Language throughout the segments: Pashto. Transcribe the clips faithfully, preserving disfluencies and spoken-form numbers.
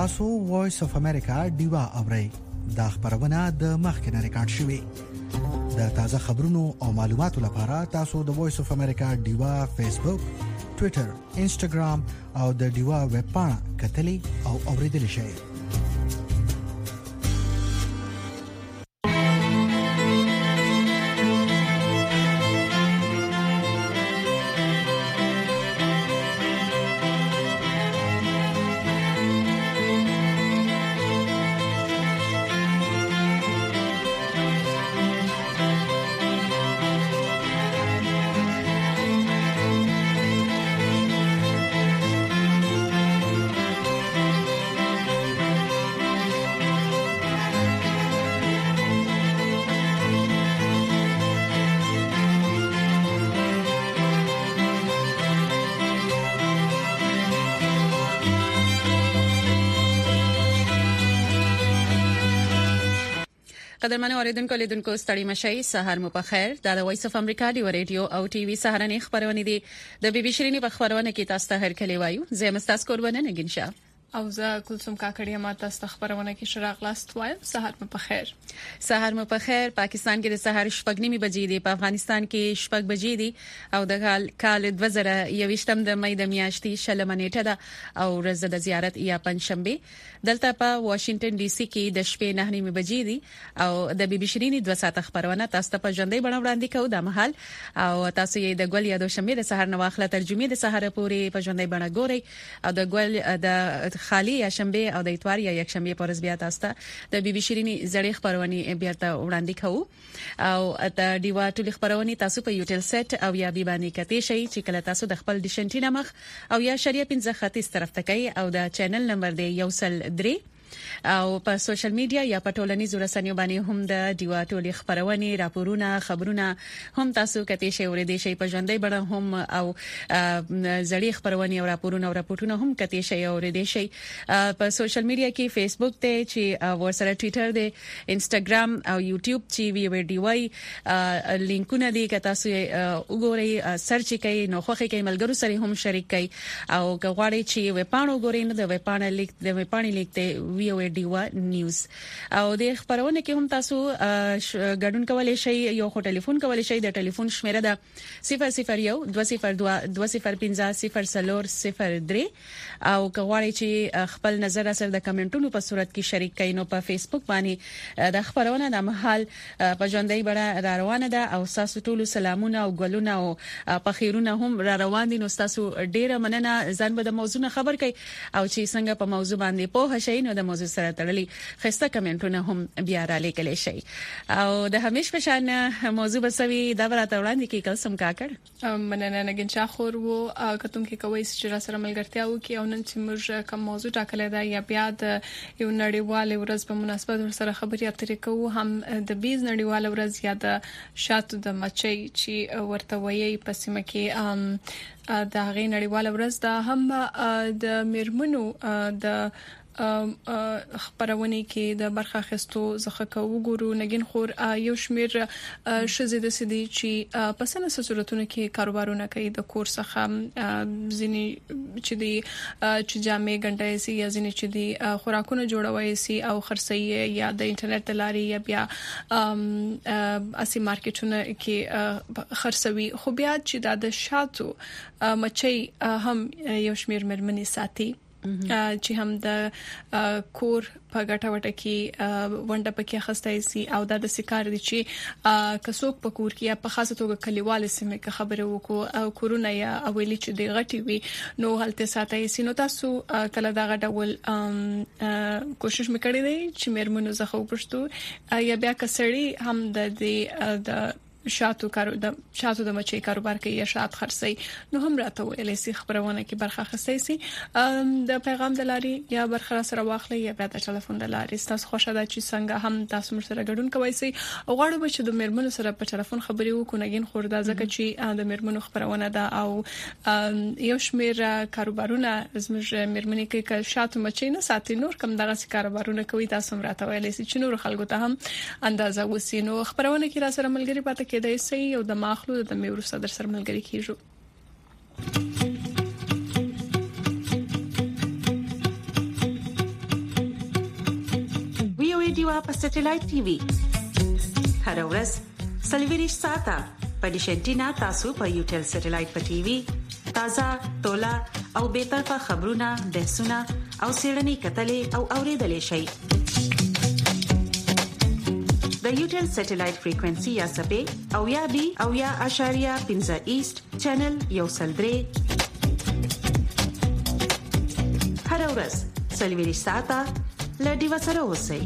تاسو وایس اف امریکا ډیوا اورئ. دا خبرونه د مخکنه ریکارډ شوې. د تازه خبرونو او معلوماتو لپاره تاسو د وایس اف امریکا ډیوا فیسبوک، ټوئیټر، انسټاګرام او د ډیوا ویب پاڼه کتلې او اوریدل شئ. قدرمنو اوریدونکو لیدونکو ستړي مشي سحر مو په خیر. دا د وایس اف امریکا دی ریډیو او ټي وي سهارنې خبرونه دي. د بي بي شيريني په خبرونه کې تاسو ته هر کلی وایو. زه مستاس قربانه نگین شاه او زه کلثوم کاکړی ما تاسو ته خبرونه کې شراغ لاست وایم. سحر مو په خیر. سحر مو په خیر. پاکستان کې د سحر شپږ نیمه بجې دي، په افغانستان کې شپږ بجې دي او د کال کال دوه زره یوویشتم د مې د میاشتې شلمه نیټه ده او ورځ د زیارت یا پنځشنبه. دلته په واشنگټن ډي سي کې د شپې نه نیمه بجې دي او د بي بي شيريني دوه ساعته خبرونه تاسو ته په ژوندۍ بڼه وړاندې کوو د محل او تاسو یې د ګل یا د شمې د سحر نواخله ترجمه د سحر پورې په ژوندۍ بڼه ګورئ او د ګل د خالي یا شنبه او د اتوار یا یک شنبه پر ورځ بیا تاسو ته د بي بي شيريني زړې خبرونه بیا ته وړاندې کوو او د ډیوا ټولې خبرونه تاسو په یوټل سیټ او یا بي باندې کته شي چې کله تاسو د خپل ډیشنټینا مخ او یا شریعه پنځه خطیس طرف ته کوي او د چینل نمبر دی یوسل درې او په سوشل میډیا یا په ټولنیزو رسنیو باندې هم د ډیوا ټولې خبرونه راپورونه خبرونه هم تاسو کته شي ورې شي په ژوندۍ بڼه هم او زړې خبرونه او راپورونه او راپورټونه هم کته شي ورې شي په سوشل میډیا کې فیسبوک ته چې ورسره ټوئیټر دی، انسټاګرام او یوټیوب چې وی وی ډی وای لینکونه دي که تاسو وګورئ سرچ کړئ نو خوخه کې ملګرو سره هم شریک کړئ او غواړئ چې وی پاڼو ګورئ نو د وی پاڼه لیک د وی پاڼې لیک ته وی او ډی وا نیوز او د خبرونه کې هم تاسو ګډون کولای شئ. یو خو ټلیفون کولای شئ. د ټلیفون شمیره ده صفر صفر یو دوه صفر دوه دوه صفر پنځه صفر صفر صفر درې او غواړئ چې خپل نظر اثر د کمنټونو په صورت کې شریک کړئ نو په فیسبوک باندې د خبرونه د محل په ژوندۍ بڼه را روانه ده او تاسو ټول سلامونه او ګلونه او په خیرونه هم را روان دي. نو تاسو ډیره مننه. ځان به د موضوع خبر کړئ او چې څنګه په موضوع باندې په شئ نو د موضوع سره تړلي خسته کمنټونه هم بیا را لیکل شي او د همیش په شان موضوع بسوي دا ورته وړاندې کې کلسم کاکړ مننه نگین شاه خور وو کتم کې کوي چې را سره ملګرتیا وکي او نن چې موږ کوم موضوع ټاکلې ده یا بیا د یو نړیوال ورځ په مناسبت سره خبرې اترې کوو هم د بیز نړیوال ورځ یا د شاتو د مچۍ چې ورته وایي په سیمه کې د غي نړیوال ورځ دا هم د میرمنو د خبرونه کې د برخه اخیستو زخه کوو ګورو. نگین خور یو شمیر شزه د سدي چې په سنه صورتونو کې کاروبارونه کوي د کور څخه ځینی چې دی چې جامې ګنټه سي یا ځینی چې دی خوراکونه جوړوي سي او خرڅي یا د انټرنیټ لاري یا بیا اسی مارکیټونه کې خرڅوي. خو بیا چې د شاتو مچۍ هم یو شمیر مرمنې ساتي چې هم د کور په ګټه وټه کې ونده پکې خستای سي او د سکار دي چې کڅوک په کور کې په خاصه توګه کلیوال سیمه کې خبره وکړو او کورونه یا اولی چې د غټي وي نو هلته ساتي سي. نو تاسو کله دا غډول کوشش وکړئ چې مېرمنو زخه وپښتو یا بیا کسړي هم د د شاتو کارو د شاتو د مچۍ کاروبار کې یا شات خرڅي نو هم راته ویلې سي خبرونه کې برخه خصي سي د پیغام د لاري یا برخه سره واخلې یا د ټلیفون د لاري تاسو خوشاله چې څنګه هم تاسو مر سره ګډون کوي سي او غواړم چې د میرمنو سره په ټلیفون خبرې وکړو. نګین خوردا ځکه چې د میرمنو خبرونه ده او یو شمیر کاروبارونه زموږ میرمنې کې ک شاتو مچۍ نه ساتي نور کم دغه کاروبارونه کوي تاسو راته ویلې سي چې نور خلکو ته هم اندازه وسی. نو خبرونه کې را سره ملګری پاتې کې د سي او د ماخلو د میورو صدر سره ملګری کیږو. ډیوا په سټلایټ ټي وي هر ورځ سلویریش ساته په ډیشنټینا تاسو په یوټل سټلایټ په ټي وي تازه تولا او به طرفه خبرونه بحثونه او سیړنی کتلې او اوریدلې شي د یوټل سټلایټ فریکوئنسي یا سپې او یا بي او یا اشاریه پنځه ایست چینل یو سلدري هر ورځ سلویریش ساته لډي وسره اوسئ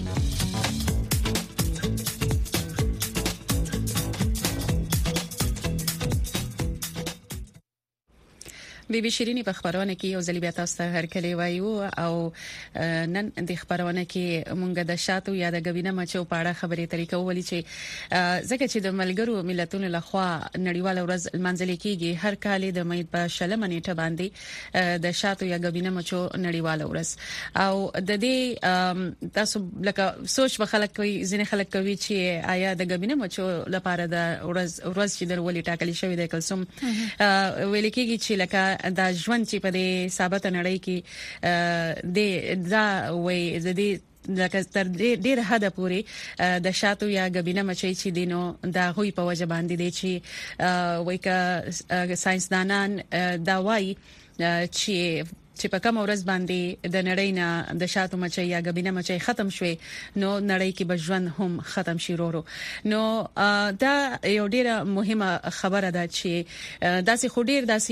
بي بي شيريني په خبرونه کې یو ځل بیا تاسو ته هر کله وایو او نن د خبرونه کې مونږ د شاتو یا د غوینه مچو په اړه خبرې طریقو ولې چې ځکه چې د ملګرو ملتونو لخوا نړیواله ورځ منځلې کېږي هر کال د مې په شلمه نیټه باندې د شاتو یا غوینه مچو نړیواله ورځ او د دې تاسو لکه سوچ به خلک کوي ځینې خلک کوي چې آیا د غوینه مچو لپاره د ورځ ورځ چې درولې ټاکلې شوې ده کلسوم ویل کېږي چې لکه دا ژوند چې په دې ثابت نړۍ کې د دا وې د دې لکه تر ډیر حد پورې د شاتو یا غوینه مچۍ چې دینو دا غوي په وجه باندې دي چې وای کا ساينسدانان دا وای چې چې په کوم ورځ باندې د نړۍ نه د شاتو مچۍ یا غوینه مچۍ ختم شوي نو نړۍ کې بژوند هم ختم شي ورو نو دا یو ډیره مهمه خبره ده چې داسې خډیر داسې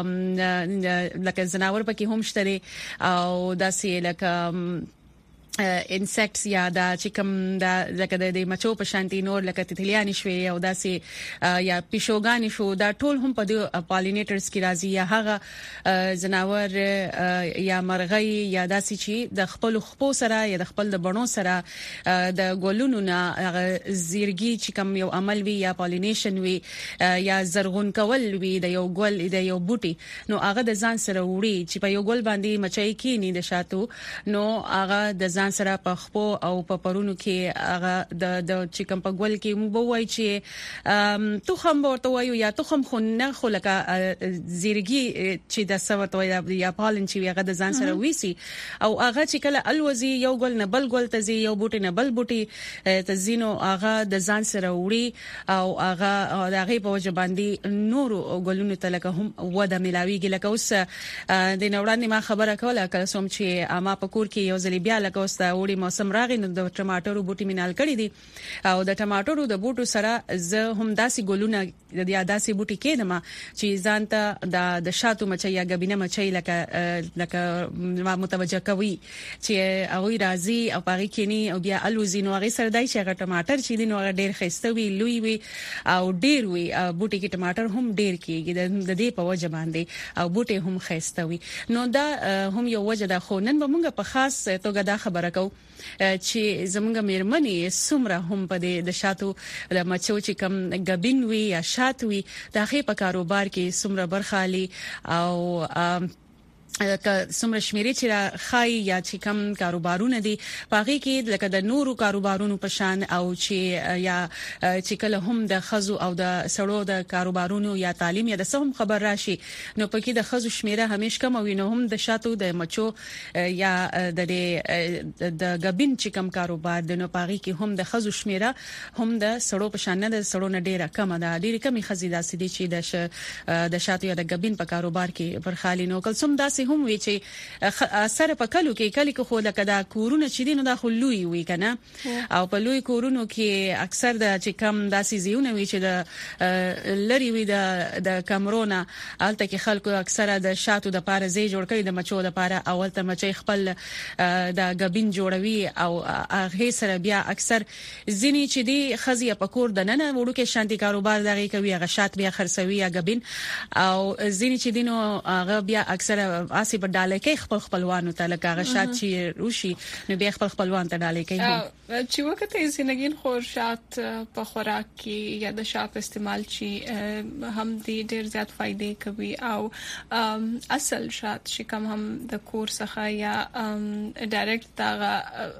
لکه زناور پکې هم شته او داسې لکه انسیکټس یا دا چې کوم دا لکه د مچو په شانتي نور لکه تتلیان شوي او داسې یا پښوګان شو دا ټول هم په د پالینیټرز کې راځي یا هغه زناور یا مرغۍ یا داسې چې د خپل خپو سره یا د خپل د بڼو سره د ګلونو نه زیرګي چې کوم یو عمل وی یا پالینیشن وی یا زرغون کول وی د یو ګل د یو بوټي نو هغه د ځان سره وړي چې په یو ګل باندې مچۍ کینی د شاتو نو هغه د ځان سره په خپو او په پرونو کې هغه د د چیکم په ګول کې مو وای چې توخم ورته وایو یا توخم خو نه خو لکه زیرګي چې د سوت وای یا پالن چې هغه د ځان سره ویسي او هغه چې کله الوزي یو ګل نه بل ګل ته زی یو بوټي نه بل بوټي ته زینو هغه د ځان سره وړي او هغه دغه په وجه باندې نورو ګلونو ته لکه هم وده ملاويږي لکه اوس د نوړاندې ما خبره کوله کله سوم چې اما په کور کې یو ځل بیا لکه اوس د وړي موسم راغی نو د ټماټرو بوټي مینال کړی دي او د ټماټرو د بوټو سره زه هم داسې ګلونه د داسې بوټي کېدم چې ځان ته د شاتو مچۍ یا غوینه مچۍ لکه لکه متوجه کوي چې هغه راځي او پاري کینی او بیا الوزینو هغه سره دای چې هغه ټماټر چې دي نو هغه ډیر خسته وي لوی وي او ډیر وي بوټي کې ټماټر هم ډیر کېږي د دې په وجه باندې او بوټي هم خسته وي نو دا هم یو وجه ده خو نن به موږ په خاص توګه دا خبره کو چې زمونږ میرمنې سمره هم په د شاتو د مچو چې کم غبین وی یا شات وی د هغه په کاروبار کې سمره برخالي او که څومره شمیرې چې خای یا چې کم کاروبارونه دي پاغي کې لکه د نورو کاروبارونو په شان او چې یا چې کله هم د خزو او د سړو د کاروبارونو یا تعلیم یا د سهم خبر راشي نو پکې د خزو شمیره همیش کم او نو هم د شاتو د مچو یا د د غبین چې کم کاروبار د نو پاغي کې هم د خزو شمیره هم د سړو په شان نه د سړو نه ډیره کم ده ډیره کمی خزیدا سدي چې د د شاتو یا د غبین په کاروبار کې برخالي نو کل سم داسې هم وی چې سره په کلو کې کلی کو خو لکه دا کورونه چې دینو دا خلوي وی کنه او په لوی کورونو کې اکثر د چې کم داسې زیونه وی چې د لری وی د د کمرونه الته کې خلکو اکثر د شاتو د پاره زی جوړ کړي د مچو د پاره اول ته مچي خپل د غبین جوړوي او هغه سره بیا اکثر زینی چې دی خزي په کور د نن وړو کې شانتي کاروبار دغه کوي هغه شات بیا خرڅوي یا غبین او زینی چې دینو هغه بیا اکثر اسی په ډاله کې خپل خپلوانو ته لکه غشات چې روشي نو بیا خپل خپلوان ته ډاله کې چې وخت یې زندګین خور شات په خوراک کې یا د شات استعمال چې هم دې ډېر زیات فائدې کوي او اصل شات چې کوم هم د کور څخه یا ډایرکټ تاغه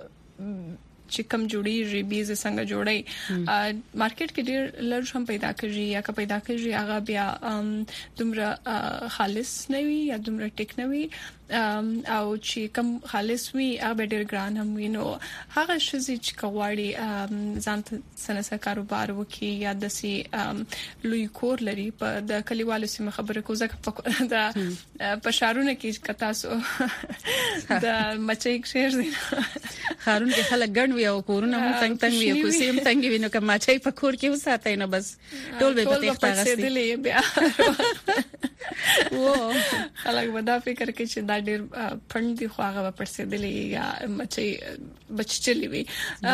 چې کم جوړي ریبیز څنګه جوړي مارکیټ کې ډېر لږ هم پیدا کیږي یا که پیدا کیږي هغه بیا دومره خالص نه وي یا دومره ټیک نه وي او چې کم خالص وي هغه ډیر ګران هم وي. نو هغه شزي چې کواړي ځان سنسه کاروبار وکي یا د سي لوی کور لري په د کلیوالو سیمه خبره کو ځکه د پښارونه کې کتا سو د مچي شیر دي خارون کې خلک ګڼ وي او کورونه هم څنګه څنګه وي کو سیم څنګه وي نو کما مچي په کور کې وساتای نو بس ټول به پته ښکاري بیا و خلک ودا فکر کوي چې دا ډېر پړن دي خو هغه پرسیدلې یا مچي بچچلې وي.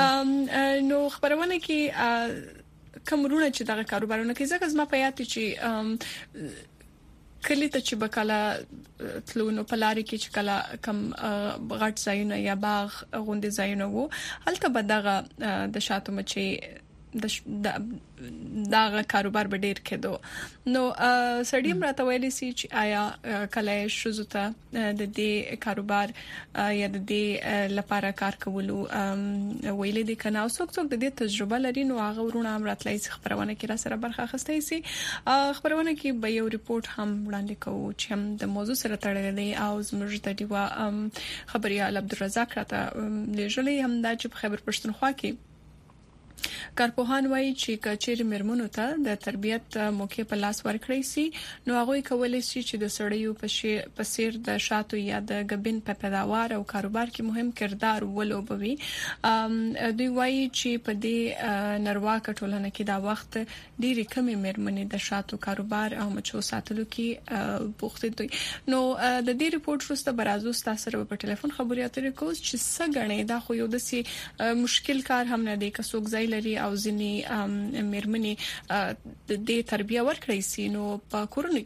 نو خبرونه کې کومرونه چې دا کاروبارونه کې ځکه زما په یاد چې کلی ته چې بکاله تلونو پلاری کې چې کلا کم غټ ځایونه یا باغ غونډې ځایونه وو هلته بدغه د شاتو مچي د دا کاروبار به ډیر کېدو. نو سړیم راته ویلې سي چې آیا کله شوزته د دې کاروبار یا د دې لپاره کار کولو ویلې دي کنه او څوک څوک د دې تجربه لري نو هغه ورونه هم راتلای شي خبرونه کې را سره برخه اخستای شي. خبرونه کې به یو ریپورت هم وړاندې کوو چې هم د موضوع سره تړلی دی او زموږ د دیوا خبريال عبدالرزاق راته لېږلې هم دا چې په خیبر پښتونخوا کې کارپوهان وایي چې کچېر مرمنو ته د تربيت موقع په لاس ورکړی سي نو هغه کولای شي چې د سړیو په سیر د شاتو یا د غبن په پیداوار او کاروبار کې مهم کردار ولوبوي. دوی وایي چې په دې نروا کټولنه کې دا وخت ډېری کمی مرمنې د شاتو کاروبار او مچو ساتلو کې بوخت دي. نو د دې ریپورت وروسته برازو تاسو په ټلیفون خبري اترې کوم چې څنګه غنې دا خو یو د مشکل کار هم نه دی که څوک ځای لري او ځنی مرمنې د دې تربیه ورکړی سي نو په کورونه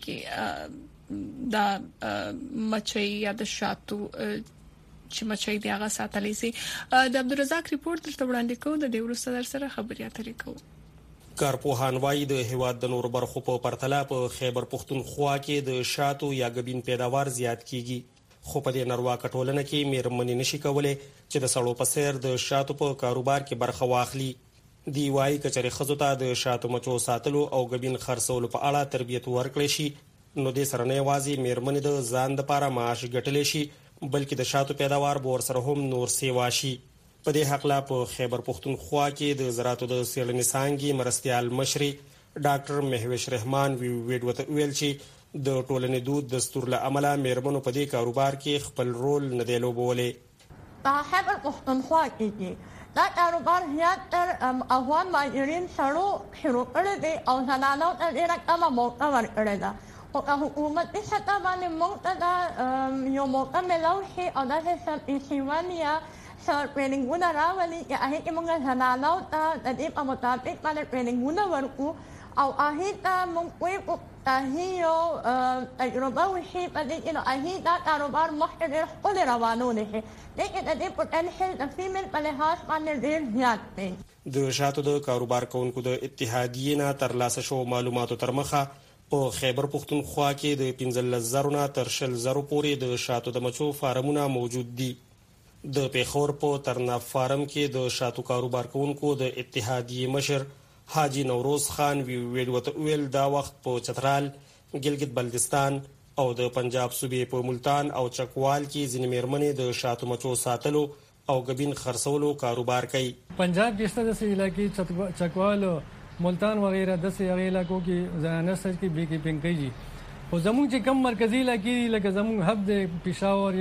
کې دا مچي یا د شاتو چې مچي دی هغه ساتلی سي. د عبدالرزاق ریپورت تر وړاندې کوو د دې وروسته در سره خبري اترې کوو. کارپوهان وایي د هیواد د نور برخو په پرتله په خیبر پښتونخوا کې د شاتو یا غبین پیداوار زیات کیږي خو په دې نروا کټولنه کې مرمنې نشي کولای چې د سړو په سیر د شاتو په کاروبار کې برخه واخلي. دی وايي کچري خزو ته د شاتو مچو ساتلو او غبین خرڅولو په اړه تربیت ورکړي شي نو د سره نه وازي مرمنې د ځان لپاره معاش ګټلې شي بلکې د شاتو پیداوار بور سره هم نور سیوا شي. په دې حق لا په خیبر پښتونخوا کې د زراعتو د سیلنې سانګي مرستيال مشري ډاکټر مهوش رحمان وی ویډ ویل چې د ټولنې دود دستور له عمله مرمنو په دې کاروبار کې خپل رول نه دی لوبولې. په خیبر پښتونخوا کې دا کاروبار زیات تر افغان ماهرین سره شروع کړی دی او زنانو ته ډېره کمه موقع ورکړې ده خو که حکومتي سطح باندې موږ ته دا یو موقع میلاو شي او داسې سرپیسیوان یا سر ټریننګونه راولي چې هغې کې موږ زنانو ته د دې په مطابق باندې ټریننګونه ورکړو او هغې ته موږ وایو هغې یو تجربه وشي په دې کې نو هغې دا کاروبار مخکې ډېر ښکلې روانولی شي دغه د دې پوتنشل د فیمیل په لحاظ باندې ډېر زیات دی. د شاتو د کاروبار کوونکو د اتحادیې نه ترلاسه شو معلوماتو تر مخه په خیبر پښتونخوا کې د پنځلس زرو نه تر شل زرو پورې د شاتو د مچو فارمونه موجود دي. د پیښور په ترناف فارم کې د شاتو کاروبار کوونکو د اتحادیې مشر حاجی نوروز خان وی ویل ویل دا وخت په چترال ګلګت بلتستان او د پنجاب صوبې په ملتان او چکوال کې ځینې مرمنې د شاتو مچو ساتلو او غبین خرڅولو کاروبار کوي. پنجاب کې ستاسو د علاقې چکوال ملتان وغیرہ د سې علاقو کې زنانه سره کې بي کیپینګ کوي او زموږ چې کم مرکزی علاقې لکه زموږ حب د پېښور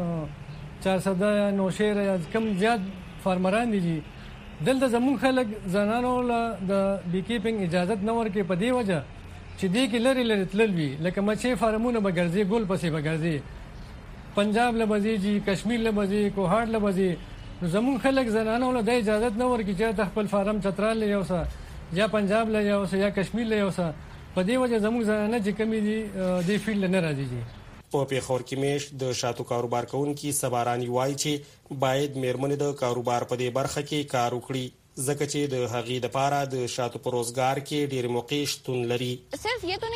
یا چارسده یا نوشهر یا کم زیات فارمران دي دلته زموږ خلک زنانو له د بي کیپینګ اجازه نه ورکې په دی وجه چې دې کې لری لری تلل وی لکه مچې فارمونه بغرزي ګول پسې بغرزي پنجاب لبزي جی کشمیر لبزي کوهاټ لبزي زموږ خلک زنانو له د اجازه نه ورکې چې خپل فارم چترال له یوسا یا پنجاب له یوسا یا کشمیر له یوسا په دې وجه زموږ زنانه چې کمی دي د فیلډ نه راځي جی. په پیښور کې میش د شاتو کاروبار کوونکي سبارانی وایي چې باید میرمنې د کاروبار په دې برخه کې کار وکړي ځکه چې د هغې لپاره د شاتو په روزګار کې ډېر موقع شتون لري.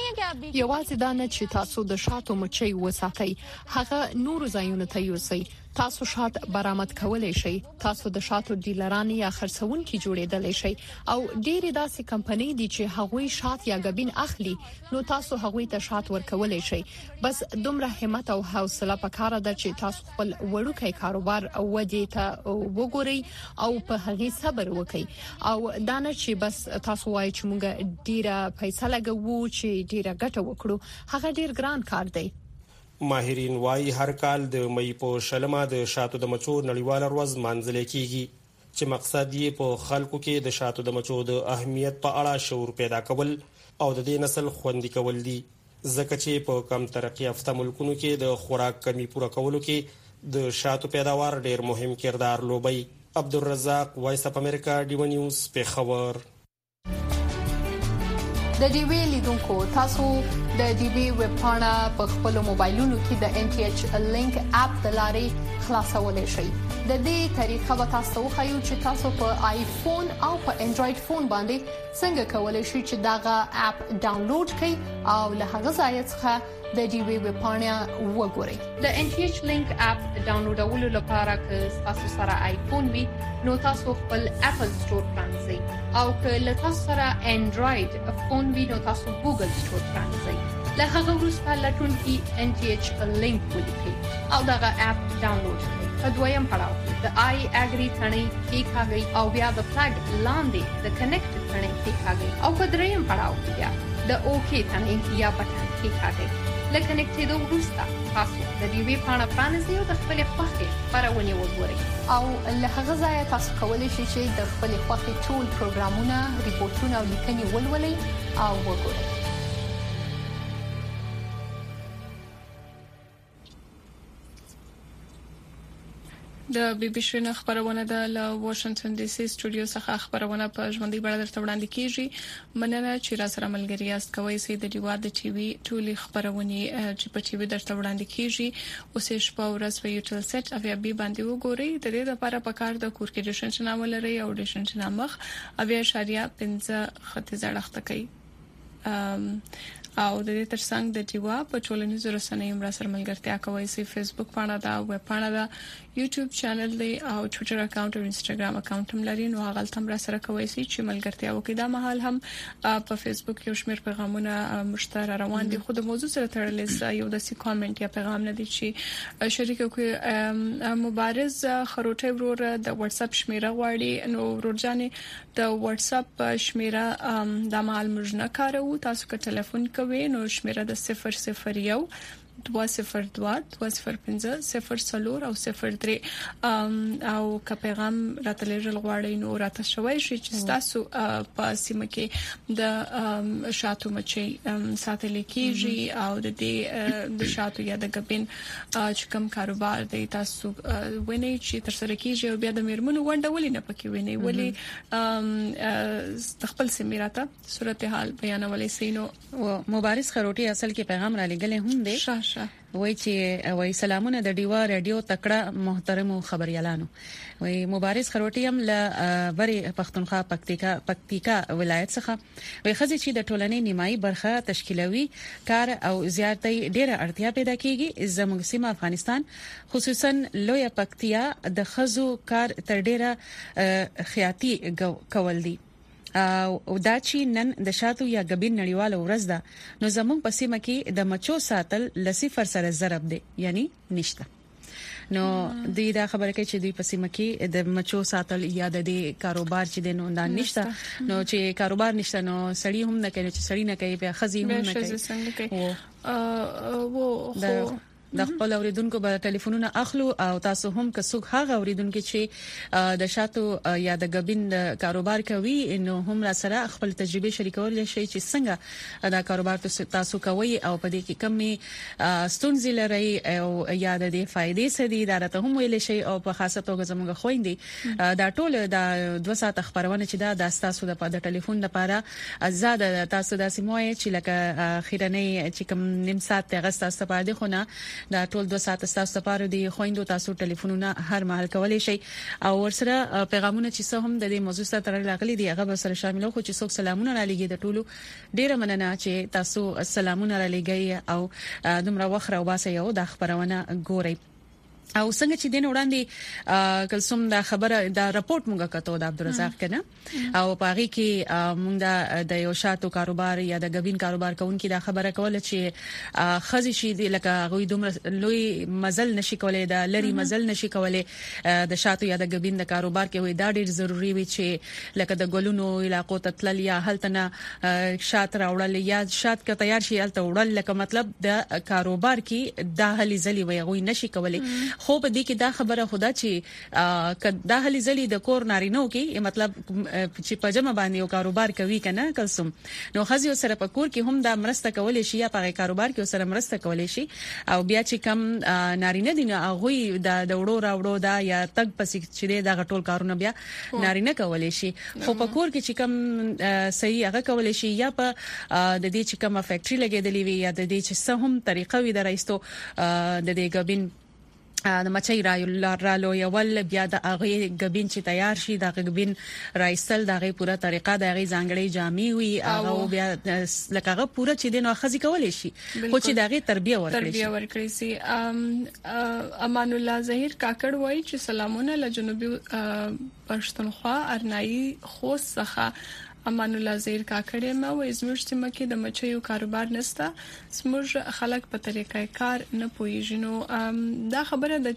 یوازې دا نه چې تاسو د شاتو مچۍ وساتئ هغه نور ځایونو ته یوسئ تاسو شات برآمد کولای شئ، تاسو د شاتو ډیلران یا خرڅونکي جوړیدلی شئ او ډېری داسې کمپنۍ دي چې هغوی شات یا غبین اخلي، نو تاسو هغوی ته شات ورکولای شئ. بس دومره همت او حوصله پکاره ده چې تاسو خپل وړوکی کاروبار ودی ته وګورئ او په هغه صبر وکړئ او دا نه چې بس تاسو وایي چې موږ ډیره پیسې لګوو چې ډیره ګټه وکړو، هغه ډیر ګران کار دی. ماهرین وايي هر کال د مې په شلمه د شاتو د مچو نړیواله ورځ مانځل کیږي چې مقصد یې په خلکو کې د شاتو د مچو د اهمیت په اړه شعور پیدا کول او د دې نسل خوندي کول دي، ځکه چې په کم ترقی یافته ملکونو کې د خوراک کمی پوره کولو کې د شاتو پیداوار ډیر مهم کردار لوبي. عبدالرزاق، وایس اف امریکا، ډیو نیوز، پیښور. د ډیوی لیدونکو تاسو د ډیوی ویب پاڼه په خپل موبایلونو کې د ان ټي ایچ لینک اپ د لارې خلاصولای شئ. د دې طریقه به تاسو خو چې تاسو په آیفون او په انډراید فون باندې څنګه کولای شئ چې داغه اپ ډاونلوډ کړئ او له هغه ځای څخه د ډیوی ویب پاڼه وګورئ. د ان ټي ایچ لینک اپ ډاونلوډولو لپاره که تاسو سره آیفون وي نو تاسو خپل اپل سٹور پرانځئ او که له تاسو سره انډراید فون وي نو تاسو ګوګل سٹور پرانځئ. له هغه وروسته لټون کې ان ټي ایچ لینک ولیکئ او دغه اپ ډاونلوډ کړئ. په دویم پړاو کې د آی اګری ثنې کې کاږي او بیا د فلګ لاندې د کنیکټ ثنې کې کاږي او په دریم پړاو کې بیا د اوکی ثنې یا بټن کې کاږي. لکه کنیکټېدو وروسته تاسو د دې وی پاڼه پرانیزئ او د خپل خوښې خبرونه وګورئ او له هغه ځای تاسو کولی شئ چې د خپل خوښې ټول پروګرامونه، ریپورتونه او لیکنې ولولئ او وګورئ. د بي بي سي خبرونه د ل واشنگټن ډي سي سټوډیو څخه خبرونه په ژوندۍ بڼه درته وړاندې کیږي. مننه چې را سره ملګری یاست. کوي سي د ډیوا د ټي وي ټولي خبرونه چې په ټي وي درته وړاندې کیږي اوس شپه ورځ په یوټل سیټ او یا بي باندې وګورئ. د دې لپاره په کار د کور کې ډیشن شنه ولري او ډیشن شنه مخ اویا شاریه پنځه خط زړخته کوي او د دې ترڅنګ د ډیوا په ټولنیزو رسنیو مر سره ملګرتیا کوي. سي فیسبوک پاڼه دا، ویب پاڼه دا، یوټیوب چینل دی او ټوئیټر اکاونټ او انستګرام اکاونټ هم لري. نو هغه تم را سره کوي چې ملګرتیا وکړي. دا مهال هم په فیسبوک یو شمېر پیغامونه مشترک روان دي، خو د موضوع سره تړلې یو د سی کامنټ یا پیغام نه دي چې شریک کوي. مبارز خروټي ورور د واتس اپ شمیره غواړي. نو ورورجانې د واتس اپ شمیره د مهال مجنه کارو. تاسو که ټلیفون کوي نو شمیره د صفر صفر یو دوا صفر دوا دوا صفر پنځه صفر څلور او صفر درې او که پیغام راته لېږل غواړئ نو راته شوي شي چې تاسو په سیمه کې د شاتو مچي ساتل کېږي او د دې د شاتو یا د غبین چې کوم کاروبار دی تاسو ونی چې تر سره کېږي او بیا د میرمنو ونده ولې نه پکې ونی ولې خپل سیمه صورتحال بیانولې سينو. مبارز خروټي اصل کې پیغام را لګلې هم دی وای چې وای سلامونه د ډیوا رادیو تکړه محترم خبريالانو. وای مبارز خروټي هم ل بری پښتونخوا پکتیکا پکتیکا ولایت څخه وای خزي چې د ټولنې نیمایي برخه تشکیلوي کار او زیاتې ډیره اړتیا پیدا کیږي. زموږ سیمه افغانستان خصوصا لوی پکتیا د خزو کار تر ډیره خیاطي کول دي او دا چې نن د شاتو یا غبین نړیواله ورځ ده نو زموږ په سیمه کې د مچو ساتل لصفر سره ضرب دی یعنی نشته. نو د دا خبره کوي چې دوی په سیمه کې د مچو ساتل یا د کاروبار چې د نو دا نشته. نو چې کاروبار نشته نو سړی هم نه کوي چې سړی نه کوي بیا خزي هم نه کوي. او وو د خپل اوریدونکو به ټلیفونونه اخلو او تاسو هم که څوک هغه اوریدونکو چې د شاتو یا د غبین د کاروبار کوي نو هم را سره خپل تجربه شریکول شي چې څنګه دا کاروبار تاسو کوي او په دې کې کمی ستونزې لري او یا د دې فائدې څه دي دا راته هم ویل شي او په خاصه توګه زموږ خويندې دا ټول د دوه ساعت خبرونه چې دا د تاسو د ټلیفون لپاره آزاد تاسو د سیموي چې لکه خیرنۍ چې کوم نیم ساعت غستا استفاده خونه دا ټول دوه ساعت تاسو لپاره دی خويندو تاسو ټلیفونونه هر مهال کولای شي او ورسره پیغامونه چې څه هم د دې موضوع سره تړلي دي هغه سره شامل خو چې څوک سلامونه را لګي د ټولو ډیره مننه چې تاسو سلامونه را لګي او دومره وخت را وباسي او د خبرونه ګوري. او څنګه چې دین وړاندې کلسوم دا خبره دا رپورت مونږه کتو د عبدالرزاق کنه او پاغي کې مونږ د یو شاتو کاروبار یا د غبین کاروبار کوونکی دا خبره کوله چې خزي شي لکه غوي دومره لوی مزل نشي کولای دا لری مزل نشي کولای د شاتو یا د غبین د کاروبار کې وي دا ډیر ضروری وي چې لکه د ګلونو علاقو تتل یا هلتنه شات راوړل یا شات کا تیار شي هلته وړل لکه مطلب د کاروبار کې دا هلي زلي وي غوي نشي کولای خو په دې کې دا خبره خدا چې دا هلي زلي د کور نارینو کې مطلب چې په جمع باندې یو کاروبار کوي کنه کلسم نو خزي سره په کور کې هم دا مرسته کولای شي یا په کاروبار کې سره مرسته کولای شي او بیا چې کم نارینه دي نو هغه د وړو راوړو دا یا تګ پسې چې دا غټول کارونه بیا نارینه کولای شي خو په کور کې چې کم صحیح هغه کولای شي یا په د دې چې کومه فیکټری لګیدلې وي یا د دې چې سهم طریقه وي درایستو د دې غبین د مچای رالو یول بیا د هغه غبین چې تیار شي د غبین رایسل دغه پوره طریقه دغه ځانګړي جامې وي هغه بیا لکه پوره چې دینو خزي کولای شي خو چې دغه تربیه ورکړي تربیه ورکړي سي امان الله ظهیر کاکړ وای چې سلامونه له جنوبي پښتونخوا ارنایي خوست څخه امان الله زیر کاکړې ما وې زموږ سیمه کې د مچیو کاروبار نشته زموږ خلک په طریقې کار نه پويږي نو دا خبره ده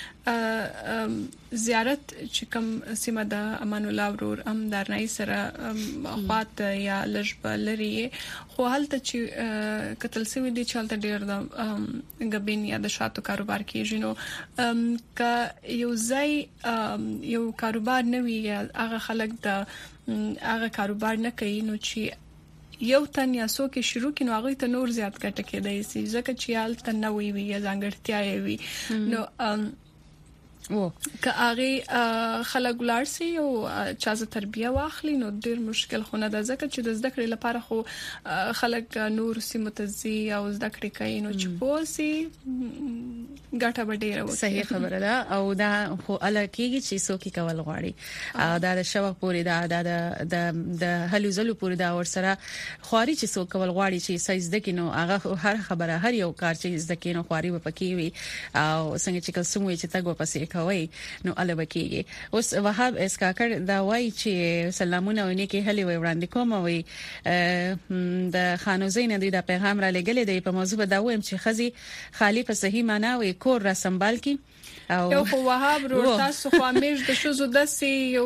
چې زیارت چې کوم سیمه د امان الله ورور هم درنای سره خاط یا لږ لري خو هلته چې قتل سوي دي چې هلته ډیر د غبین یا د شاتو کاروبار کېږي نو ک یو ځای یو کاروبار نه وي هغه خلک د هغه کاروبار نه کوي نو چې یو تن یا څوک شروع کینو هغه ته نور زیات ګټه کېدای شي ځکه چې حال ته نه وي وي یا ځانګړتیا وي نو و که هغه خلک لارسي او چا ز تربیه واخلي نو ډیر مشکل خونه ده ځکه چې د زده کړې لپاره خو خلک نور سیمه تزي او زده کړې کوي نو چې پوسي ګټه به ډیره وي صحیح خبره ده او دا خو الکیږي چې څوک کول غواړي او دا د شوق پوری دا د د د هلو زلو پوری دا ور سره خواري چې څوک کول غواړي چې سایز د کینو هغه هر خبره هر یو کار چې زده کینو خواري به پکې وي او څنګه چې کله سموي چې تاسو پسې کوي نو الوه کېږي اوس وهاب اس کاکړ دا وایي چې سلامونه ونی کې هلي وي وړاندې کوم وي د خانوزین د پیغام را لګلې دی په موضوع دا وایم چې خزي خالی په صحیح معنی وي کور را سنبال کی او یو خو وهاب ورو تاسو خو امیش د شوزو دسي یو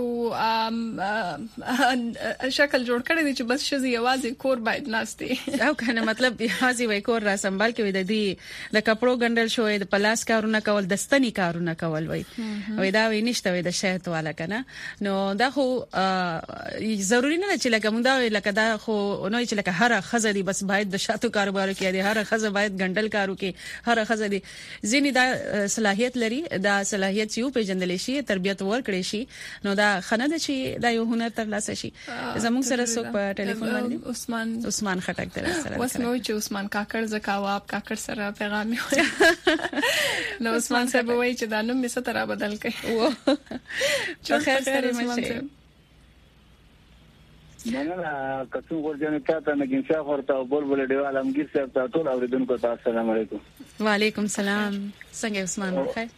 شکل جوړ کړی دی چې بس شزي یوازې کور باید ناشتي او کنه مطلب یوازې وای کور را سنبال کوي د دې د کپړو ګندل شوې د پلاس کارونه کول دستنی کارونه کول وای وای دا وی نشته وای د شهت والا کنه نو دا خو ضروری نه چې لکه مونږ دا لکه دا خو نو چې لکه هر خزه دی بس باید د شاتو کاروبار کې دی هر خزه باید ګندل کارو کې هر خزه دی ځینې دا صلاحيت لري دا صلاحيت یو په جندل شي تربيت ورکړي شي نو دا خنه د شي دا یو هنر تر لاسه شي زموږ سره څوک په ټلیفون باندې عثمان عثمان خټک در سره وس نو چې عثمان کاکړ زکاواب کاکړ سره پیغام وي نو عثمان صاحب وایي چې دا نوم می ستاره بدل کړي چې خیر سره مشه مننه کڅو ورجن ته نه ګنشا ورته بلبل دیوال عالمگیر صاحب ته ټول اوریدونکو ته السلام علیکم وعلیکم السلام څنګه عثمان خیر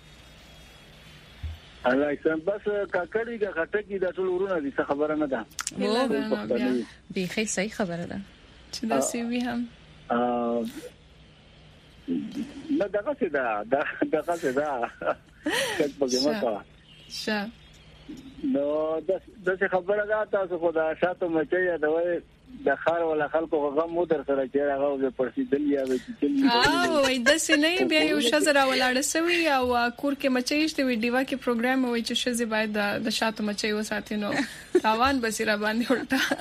الله یې بس کاکړی کا خټکی د ټول ورونه دي څه خبره نه ده به خیر صحیح خبره ده چې دا سی وی هم نه دغه څه ده دغه څه ده څه په مکه شه نو د څه خبره ده تاسو خو دا شاتو مچي دا وای د خار ولا خلکو غم مو در سره چې هغه د پرسیدل یا وي چې او وای د سینې بیا یو شزر ولاړ سوي او کور کې مچي شته وی دیوا کې پروګرام وای چې شزي باید د شاتو مچي وساتي نو تاوان بصیره باندې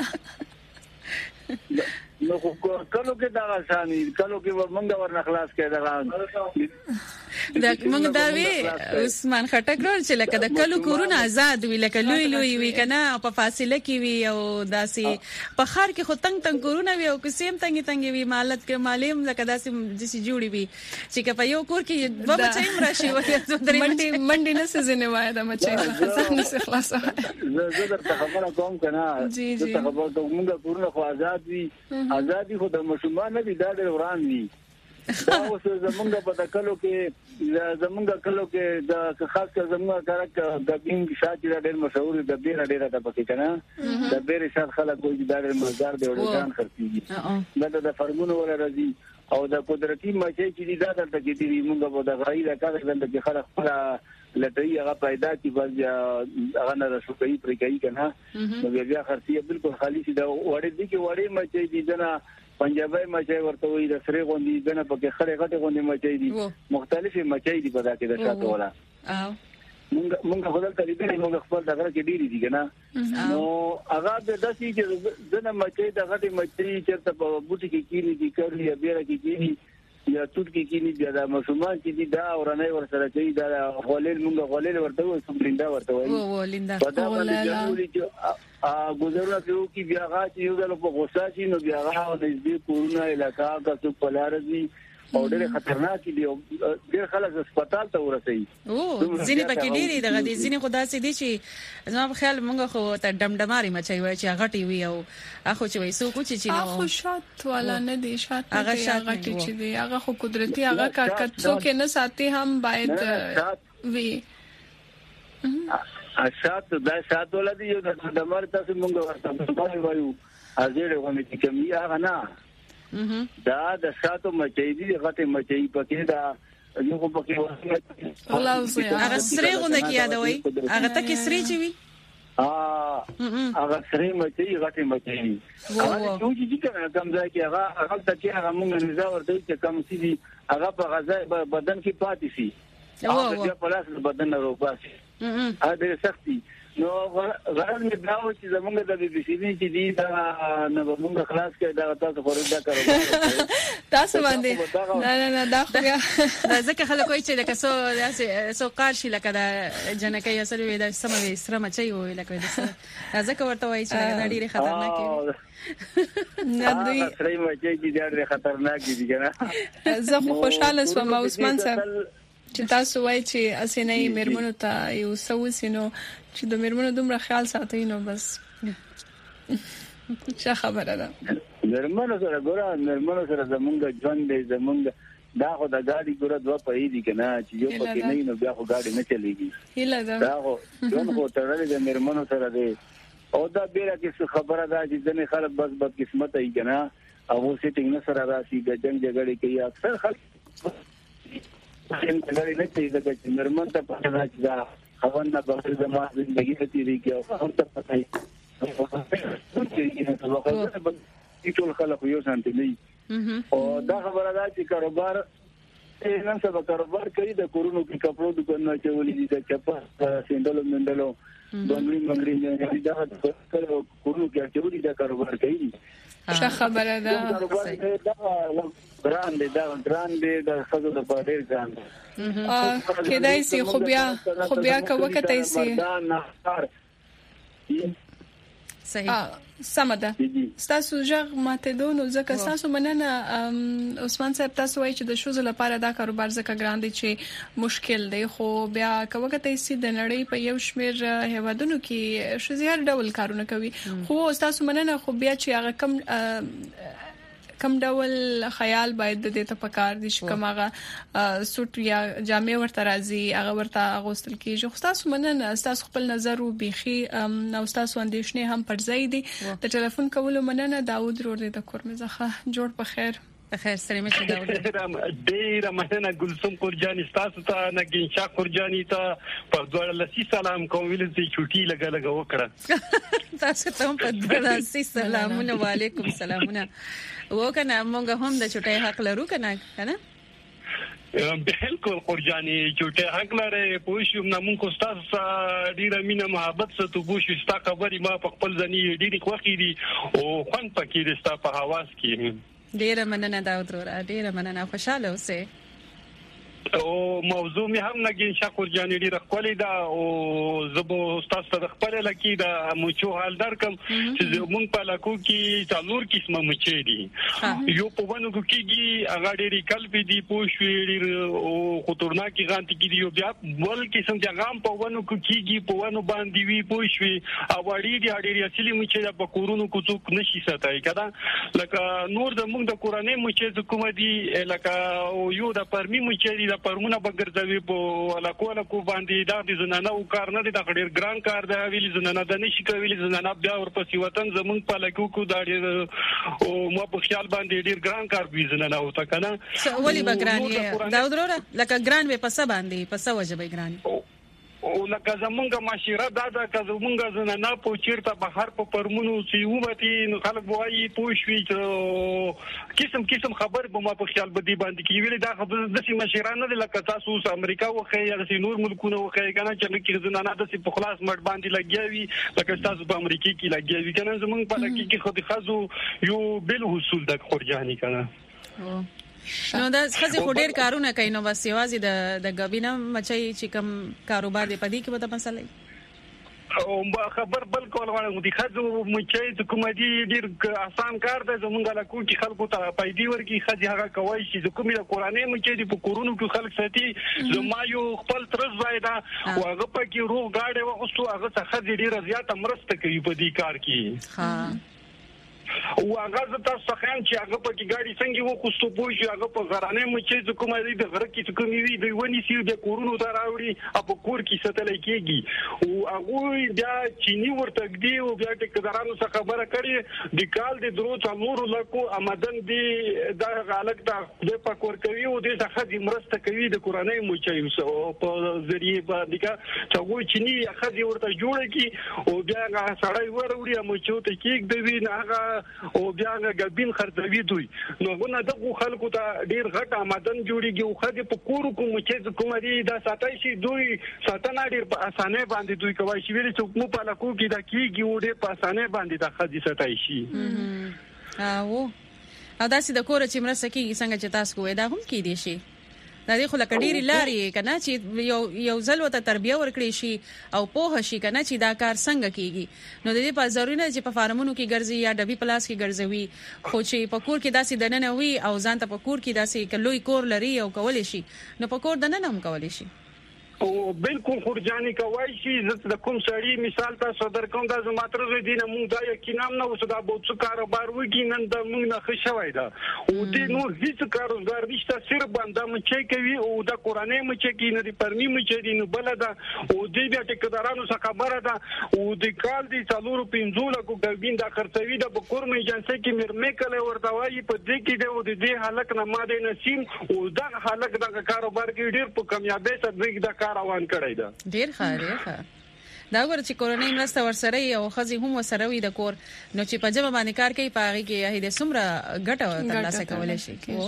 ورته نو کلو کې دا غسانی کلو کې منګه ورن خلاص کې دا دا موږ دا وی عثمان خټک رول چې لکه د کلو کورونه آزاد وی لکه لوی لوی وی کنه په فاصله کې وی او داسي په خار کې خو تنگ تنگ کورونه وی او کسیم تنګ تنګ وی مالت کې مالیم لکه داسي داسي جوړي وی چې په یو کور کې دوه بچي مرشي وي منډي منډي نه سزنه وای دا مچي ځان نه خلاص زه درته خبره کوم کنه زه خبره کوم موږ کورونه خو آزاد وی آزادي خو د مشومان نه دي دا ډېر وران دي دا اوس زمونږ په دکلو کې زمونږ کلو کې د خاص کر زمونږ کارک د بینګ شاتی ډېر مشهور د بیر ډېر د پکې کنه د بیر شات خلک کوئی د ډېر مزدار دی ورګان خرڅيږي دا د فرمونو ور راځي او د قدرتي مچې چې دا دلته کې دي موږ په د غړي د کار دلته کې خلک خپل لټي هغه پیدا کی بس هغه نه رسو کوي پرې کوي کنه نو بیا خرڅي بالکل خالي دي وړې دي کې وړې مچې دي دنه پنجابي مچې ورته وي د سری غوندي دنه پکې خړې غټې غوندي مچې دي مختلفي مچې دي په دا کې د شاتو ولا مونږ مونږ خپل تقریبا موږ خپل دغه کې ډېری دي کنه نو هغه د داسې چې دنه مچې د غټې مچې چې په بوټي کې کینی دي کړی یا بیره کې کینی یا توت کې کینی بیا د مشومان چې دي دا اورنۍ ور سره کوي دا غولل مونږ غولل ورته وي سملیندا ورته وي او لیندا په دا باندې ا ګذرونه کې بیا غاټ یو د په غوسه شي نو بیا غا د دې کورونه علاقہ کا څو پلارځي او ډېر خطرناک دي ډېر خلک هسپتال ته ورسي او ځینې پکې ډېری دغه دي ځینې خدا سي دي چې زما په خیال مونږ خو ته دمدماري مچي وای چې غټي وي او اخو چې وای سو کو چې نو اخو شات والا نه دي شات هغه غټي چې دي هغه خو قدرتي هغه کا کڅو کې نه ساتي هم باید وی شات دا شات ولدي یو د دمر تاسو مونږ ورته وایو ازيره غومي چې کمی هغه نه دا د شاتو مچې دي غټه مچې پکې دا یو په کې وایي خلاص هغه سری غونډه کې یادوي هغه ته کې سری چوي اه هغه سری مچې غټه مچې هغه چې چې کنه کوم ځای کې هغه هغه ته چې هغه مونږ نه ورته چې کوم سي هغه په غذا بدن کې پاتې شي هغه په لاس بدن نه روباسي ا دې سختي نو غرض می داو چې زمونږ د بي بي سي چې دی دا نه موږ خلاص کړه دا تاسو خوردا کارو تاسو باندې نه نه نه دا خو دا ځکه خلک وایي چې لکه سو داسې سو قارشي لکه دا جنکه یې سره وي دا سموي سره مچي وي لکه دا ځکه ورته وایي چې دا ډیره خطرناک دي نه دوی سره مچي چې ډیره خطرناک دي کنه زه خو خوشاله سوم عثمان صاحب چې تاسو وایي چې اسنه میرمنو ته یو سوسینو چې د میرمنو دومره خیال ساتي نو بس څه خبره ده میرمنو سره ګوره میرمنو سره زمونږ ژوند دی زمونږ دا خو د ګاډي ګوره دوه پې دي کنه چې یو پکې نه نو بیا خو ګاډي نه چلیږي هیله ده دا خو ژوند خو ترلې د میرمنو سره دی او دا بیره کې خبره ده چې ځنې خلک بس بد قسمت ای کنه او سیټینګ نه سره راشي د جنگ جګړې کوي اکثر خلک څنګه لري نه چې د مرمن ته پته راځي دا خوند نه بغیر د ما زندگی ته تیری کې او ته پته یې ټول خلک یو سنت نه او دا خبره ده چې کاروبار نن سبا کاروبار کوي د کورونو کې کپړو دکانونه چولې دي د چپا سندلو مندلو بنگړي منګړي دا د کورونو کې چولې دا کاروبار کوي څه خبره ده دا ګران دي دا ګران دي د خزو د پاره ګران ا کېدای سي خو بیا خو بیا کا وخت ایسي صحیح سمده تاسو ژغ ماته دونو ځکه تاسو مننه عثمان صاحب تاسو وایي چې د شوز لپاره دا کاروبار ځکه ګران دي چې مشکل دی خو بیا کا وخت ایسي د نړۍ په یو شمیر هیوادونو کې شوزيار ډول کارونه کوي خو تاسو مننه خو بیا چې هغه کم کم ډول خیال باید د دې ته پکار دي چې کومه سوټ یا جامې ورته راځي هغه ورته غوستل کیږي خو تاسو مننه تاسو خپل نظر او بيخي نو تاسو اندیشنه هم پر ځای دي د ټلیفون کولو مننه داوود رور دې د کورمزخه جوړ په خیر په خیر سره مې داوود ډیر مننه ګلسم قرجانی تاسو ته نګین شاه قرجانی ته په دوه لسی سلام کوم ویل چې چوټي لګا لګا وکړه تاسو ته په دوه لسی سلامونه وعلیکم سلامونه وکنه مونږ هم د چټای حق لرو کنه کنه بالکل قرجانی چټای حق لري پوښوم نه مونږ تاسو ډیره مینه محبت ستو پوښو ستا خبري ما په خپل ځنی ډیره خوخي دي او خون پکې د ستا په حواس کې ډیره مننه دا ودرو ډیره مننه خوشاله اوسه او موضوع می هم نګین شکر جان ډیر خپل دا او زبو تاسو ته خپل لکی دا مچو حال درکم چې مونږ په لکو کې څلور قسمه مچې دي یو په ونو کې هغه ډېری کلب دي پوښوي ډېر او خطرناکي غانتي کې دي یو بیا بل قسم چې هغه په ونو کې په ونو باندې وی پوښوي او ډېری ډېری اصلي مچې په کورونو کې څوک نشي ساتي کدا لکه نور د مونږ د کورانه مچې کوم دي لکه یو د پرمي مچې دي پرمونه بغرځوي په علاقو علاقو باندې دا د زنانه او کار نه دي د ډېر ګران کار دی ویلي زنانه د نشي کوي زنانه بیا ورپسې وطن زمونږ په علاقو کو دا ډېر او ما په خیال باندې ډېر ګران کار وی زنانه او تا کنه ولي بګران دا ودروره لکه ګران به پسه باندې پسه وجبې ګران او لکه زمونږه معاشره دا دا که زمونږه زنانه په چیرته بهر په پرمونو سی وبتي نو خلک وایي پوښوي چې قسم قسم خبر به ما په خیال بدی باندې کی ویل دا خبر د سي معاشره نه لکه تاسو امریکا وخی یا د نور ملکونو وخی کنه چې کې زنانه د سي په خلاص مړ باندې لګیاوي لکه تاسو په امریکا کې لګیاوي کنه زمونږ په لکه کې خو د خزو یو بل حصول د خورجاني کنه نو دا خزي خډیر کارونه کوي نو بس یوازې د د غبینه مچي چې کوم کاروبار دی پدې کې به د مسلې او خبر بل کول غواړم د خزو مچي د کومدي ډیر آسان کار دی زمونږ لا کو چې خلکو ته پیدا ورکی خزي هغه کوي چې کومې د قرانه مچي د کورونو کې خلک ساتي زما یو خپل ترز وایدا او هغه پکې روغ گاډي وغوستو هغه څه خزي ډیر زیاته مرسته کوي په دې کار کې ها او هغه د تاسو خان چې هغه په کې ګاډي څنګه وو خوستو پوجي هغه په غرانه مچې چې کومه دی د غره کې کومې وی دی ونی سی د کورونو ته راوړي په کور کې ستل کېږي او هغه بیا چيني ورته دی او بیا ټیکدارانو څخه خبره کړي د کال د درو څلور لکو آمدن دی د غالک د په کور کوي او د څخه د مرسته کوي د قرانه مچې په ذریعہ باندې چې وو چيني هغه ورته جوړ کی او بیا هغه سړی وروړي مچو ته کېږي دی نه هغه او بیا غبین خرڅوي دوی نو غونه دغه خلکو ته ډیر غټ آمدن جوړیږي او خدي په کورو کوم چې کوم دی دا ساتای شي دوی ساتنه ډیر په اسانه باندې دوی کوي چې ویل چې مو په لکو کې دا کیږي او ډیر په اسانه باندې دا خدي ساتای شي او او دا سې د کور چې مرسته کوي څنګه چې تاسو کوی دا هم کې دي شي دا دی خو لکه ډیری لاري کنه چې یو یو ځل وته تربیه ورکړي شي او پوه شي کنه چې دا کار څنګه کیږي نو د دې په ضروري نه چې په فارمونو کې ګرځي یا ډبي پلاس کې ګرځوي خو چې په کور کې داسې دننه وي او ځان ته په کور کې داسې کلوې کور لري او کول شي نو په کور دننه هم کول شي او بالکل خورجاني کوي چې د کوم سړی مثال تاسو درکوم دا زماتره دینه مونږ دا یقینم نه وسو دا بوڅ کاروبار وکي نن د مونږ نه خښوي دا او دې نور هیڅ کاروبار نشته صرف باندې مچي کوي او د قرانه مچي کوي نه د پرمي مچي دي نو بل دا او دې بیا ټیکدارانو څخه خبره ده او د کال دي څلور پنځول کو ګبین دا خرڅوي د بکور مې جنسي کې مرمه کله ورته وایي په دې کې دی او دې حالت نه ماده نسیم او دا حالت د کاروبار کې ډیر په کامیابی سره د روان کړی دا ډیر ښه ډیر ښه دا ور چې کورنۍ مرسته ورسره او خزي هم وسره وي د کور نو چې په جمع باندې کار کوي پاغي کې هي د سمره ګټه ترلاسه کولای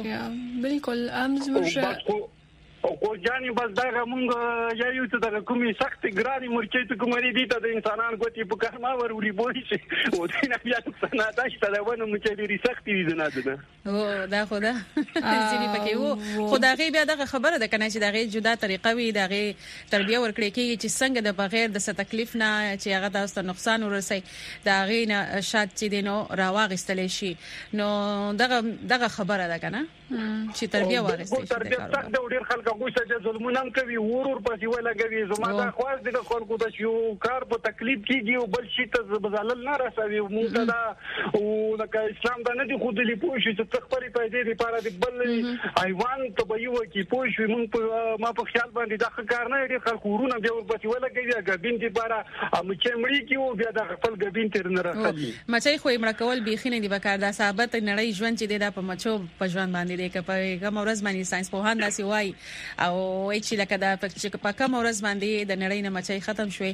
شي بالکل ام زموږ او ګورجاني بس دا موږ یا یو څه د کومي سخت ګراني مرچې ته کومري دي ته د انسانانو کوتي په کارما وروري بولی شي او دا نه بیا څنګه دا چې دا ونه مرچې لري سخت دي نه ده او دا خدا ځینی پکې وو خدای بیا دا خبره ده کنه چې دا جدا طریقه وي دا تربیه ورکړي کې چې څنګه د بغیر د څه تکلیف نه چې هغه تاسو ته نقصان ورسي دا غینه شات چې دینو راواغستل شي نو دغه دغه خبره ده کنه چې تربیه وارسته شي تربیه سخت ده ډیر خلک غوښته چې ظلمونه کوي ورور پسې ولګوي زما دا خواص دي د خلکو د یو کار په تکلیف کېږي او بل شي ته بزلل نه راسوي موږ دا او لکه اسلام دا نه دي خو د لیپو شي چې خپلې پیسې لپاره د بل ایوان ته به یو کې پوه شو موږ ما په خیال باندې دا کار نه دي خلکو ورونه بیا ورپسې ولګوي غبین دي لپاره مچې مړی کې او بیا د خپل غبین تر نه راخلي مچې خو مړ کول بيخینه دي بکار دا ثابت نړۍ ژوند چې د په مچو په ژوند باندې دی که په کوم ورځ باندې ساينس په هان داسي وای او چې لکه دا چې په کوم ورځ باندې د نړۍ نه مچي ختم شوي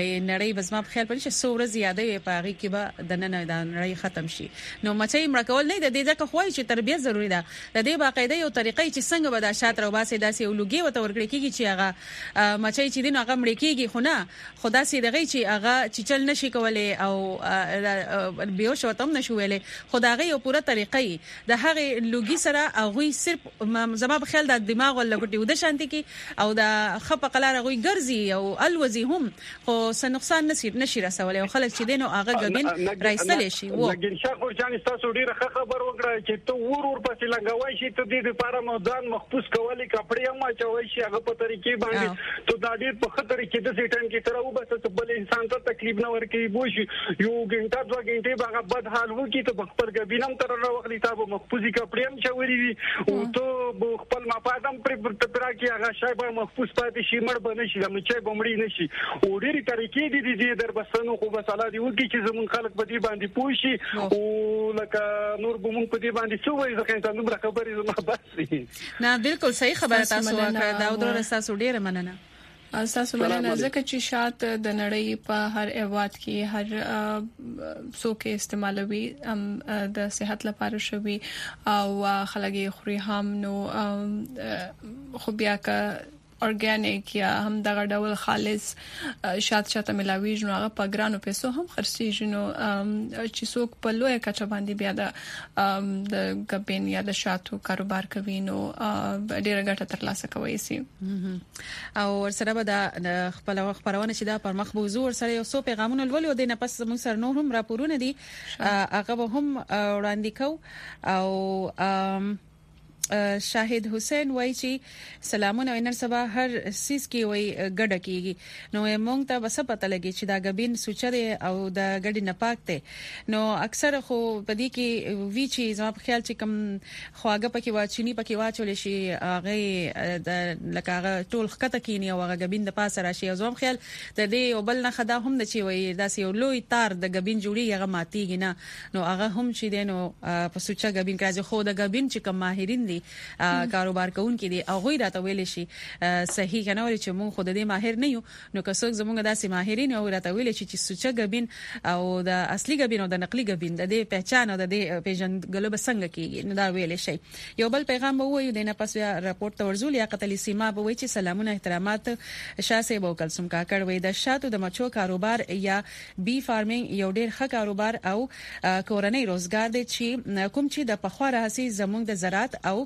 نړۍ بس ما په خیال پېښه سو ورځ یادې په هغه کې به د نن د نړۍ ختم شي نو مچي مړ کول نه د دې ځکه خوای چې تربیه ضروری ده د دې باقاعده یو طریقې چې څنګه به د شات روباسه داسې ولوګي وته ورګړي کیږي چې هغه مچي چې دین هغه مړ کیږي خو نه خدا سي دغه چې هغه چې چل نشي کولای او بيوش وتم نشو ویلې خدای یو پوره طریقې د هغه لوګي سره هغه صرف زما په خیال د دماغ ولا ګټي ود شانتي کې او د خپ قلار هغه ګرځي او الوزي هم خو څه نقصان نشي نشي رسولي او خلک چې دینو هغه غبین راځل شي وو لګین شاکر جان تاسو ډیره خبر وکړه چې ته ور ور پسې لګوي شي ته دې لپاره مودان مخصوص کولې کپڑے هم چوي شي هغه په طریقې باندې ته دا ډیر په خطر کې د سیټن کې تر او بس بل انسان ته تکلیف نه ورکړي بوشي یو ګنټه دوه ګنټه هغه بد حال وکي ته خپل غبینم تر راوخلی تاسو مخصوصي کپڑے هم چوري وي او ته خپل مپادم پر پرا کې هغه شای به مخصوص پاتې شي مړ بنه شي هم چې بمړی نشي او ډیره طریقې دي دې در بسنو خو بس الله دې وکي چې زمون خلک په دې باندې پوښي او لکه نور بمون په دې باندې څه وایي ځکه ته نو خبرې زما بس نه بالکل صحیح خبره تاسو وکړه دا ودره تاسو ډیره مننه تاسو مننه ځکه چې شات د نړۍ په هر ایواد کې هر څوک استعمالوي د صحت لپاره شوی او خلک خوري هم نو خو بیا که اورګانیک یا هم دغه ډول خالص شات شاته ملاوي جنو هغه په ګرانو پیسو هم خرڅي جنو چې څوک په لوی کچه باندې بیا د د غبین یا د شاتو کاروبار کوي نو ډیره ګټه ترلاسه کوي سي او ورسره به د خپل خبرونه چې دا پر مخ بوزو ورسره یو څو پیغامونه ولولو د نه پس موږ سره نور هم راپورونه دي هغه به هم وړاندې کو او شاهد حسین وای چې سلامونه وینر سبا هر سیس کې وای ګډه کیږي نو موږ ته بس پته لګي چې دا غبین سوچره او د غړي نه پاک ته نو اکثر خو پدې کې وی چې زما په خیال چې کم خواګه پکې واچینی پکې واچول شي هغه د لکه ټول خکته کینی او هغه غبین د پاسه راشي زما په خیال د دې او بل نه خدا هم د چی وای داسې یو لوی تار د غبین جوړي هغه ماتيږي نه نو هغه هم چې دینو په سوچا غبین راځي خو د غبین چې کم ماهرین دي کاروبار کوونکي دي او غوي راته ویل شي صحیح کنه ولې چې مونږ خود دې ماهر نه یو نو که څوک زمونږ داسې ماهرین او راته ویل شي چې سوچا غبین او د اصلي غبین او د نقلي غبین د دې پہچان او د دې پیژن غلو بسنګ کیږي نو دا ویل شي یو بل پیغام به وایو د نه پس راپورټ تورزول یا قتل سیما به وایي چې سلامونه احترامات شاسه بو کلسم کاکړ وای د شاتو د مچو کاروبار یا بی فارمینګ یو ډیر ښه کاروبار او کورنۍ روزګار دی چې کوم چې د پخوا راځي زمونږ د زراعت او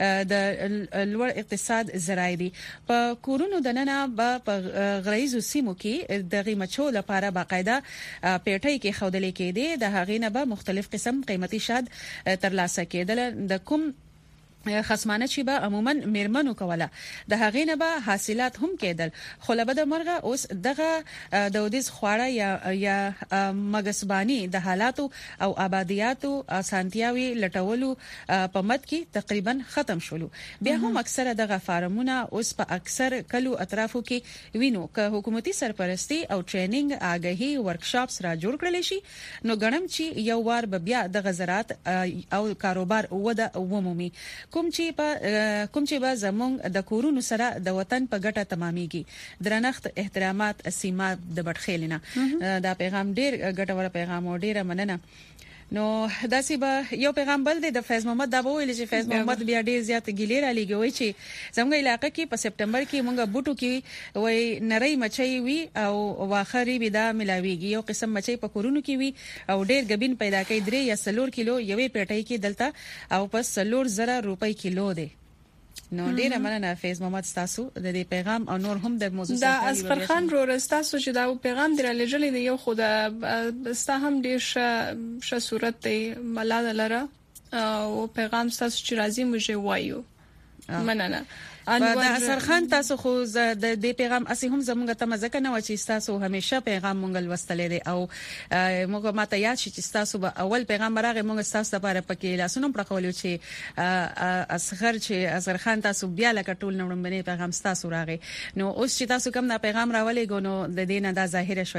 د لوړ اقتصاد ذرایع دي په کورونو د ننه په غریزو سیمو کې د غیمچو لپاره باقاعده پیټۍ کې خودلې کېده د هغې نه به مختلف قسم قیمتي شاد ترلاسه کېدل د کوم خصمانه چې به عموما میرمنو کوله د هغې نه به حاصلات هم کېدل خو لبد مرغه اوس دغه د ودیز خواړه یا یا مګسبانی د حالاتو او آبادیاتو سانتیاوي لټولو په مد کې تقریبا ختم شولو بیا هم اکثره دغه فارمونه اوس په اکثر کلو اطرافو کې وینو که حکومتي سرپرستی او ټریننګ آګهي ورکشاپس را جوړ کړل شي نو غنم چې یو وار به بیا د غزرات او کاروبار وده ومومي کوم چې په کوم چې به زمونږ د کورونو سره د وطن په ګټه تمامېږي درنښت احترامات سیما د بټخیلنه دا پیغام ډیر ګټور پیغام او ډیره مننه نو داسې به یو پیغام بل دی د فیض محمد دا ویل چې فیض محمد بیا ډیر زیات ګیلې را لګوي چې زموږ علاقې کې په سپټمبر کې مونږه بوټو کې وای نری مچي وي او واخري به دا ملاويږي یو قسم مچي په کورونو کې وي او ډیر غبین پیدا کوي درې یا سلور کیلو یوې پیټۍ کې دلته او په سلور زره روپۍ کیلو دی نو ډیره مننه فیض محمد تاسو د دې پیغام او نور هم د موضوع دا اصفر خان رو رستاسو چې دا پیغام در لېږلې دی یو خو د ستا هم ډیر ښه صورت دی ملاله لره او پیغام تاسو چې راځي موږ وایو مننه د اثر خان تاسو خو د دې پیغام اسی هم زموږ ته مزه نه و چې تاسو همیشه پیغام مونږ وستلې دي او موږ ماته یاد شي چې تاسو به اول پیغام راغی مونږ تاسو لپاره پکې لاسونه پرخولیو چې اصغر چې اثر خان تاسو بیا لکه ټول نومبني پیغام تاسو راغی نو اوس چې تاسو کوم دا پیغام راولې غو نو د دې نه دا ظاهر شو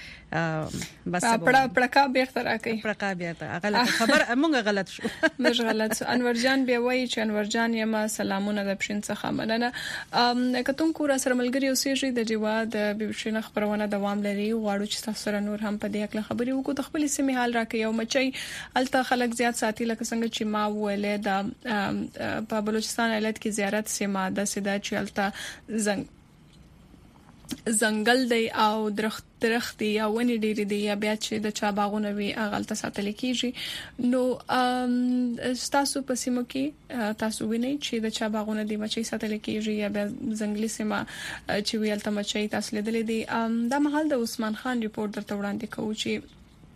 چې بس پړه پړکا بیرته راکې پړکا بیرته غلط خبر مونږ غلط شو مش غلط انور جان بیا وایي چې انور جان یم سلامونه د پښین څخه مننه ام کتون کور سره ملګری اوسېږي د جوا د بيبشنه خبرونه دوام لري غواړو چې تاسو سره نور هم په دې اړه خبرې وکړو د خپل سیمه حال راکې یو مچي الته خلک زیات ساتي لکه څنګه چې ما ویلې د په بلوچستان ایالت کې زیارت سیمه د سیده چې الته زنګ ځنګل دی او درخت درخت یا ونې ډېری دی یا بیا چې د چا باغونه وي هغه ساتل کیږي نو تاسو په سیمو کې تاسو وینئ چې د چا باغونه دی مچي ساتل کیږي یا بیا ځنګلي سیمه چې ویل ته مچي تاسو لیدلې دي دا مهال د عثمان خان ریپورت درته وړاندې کوو چې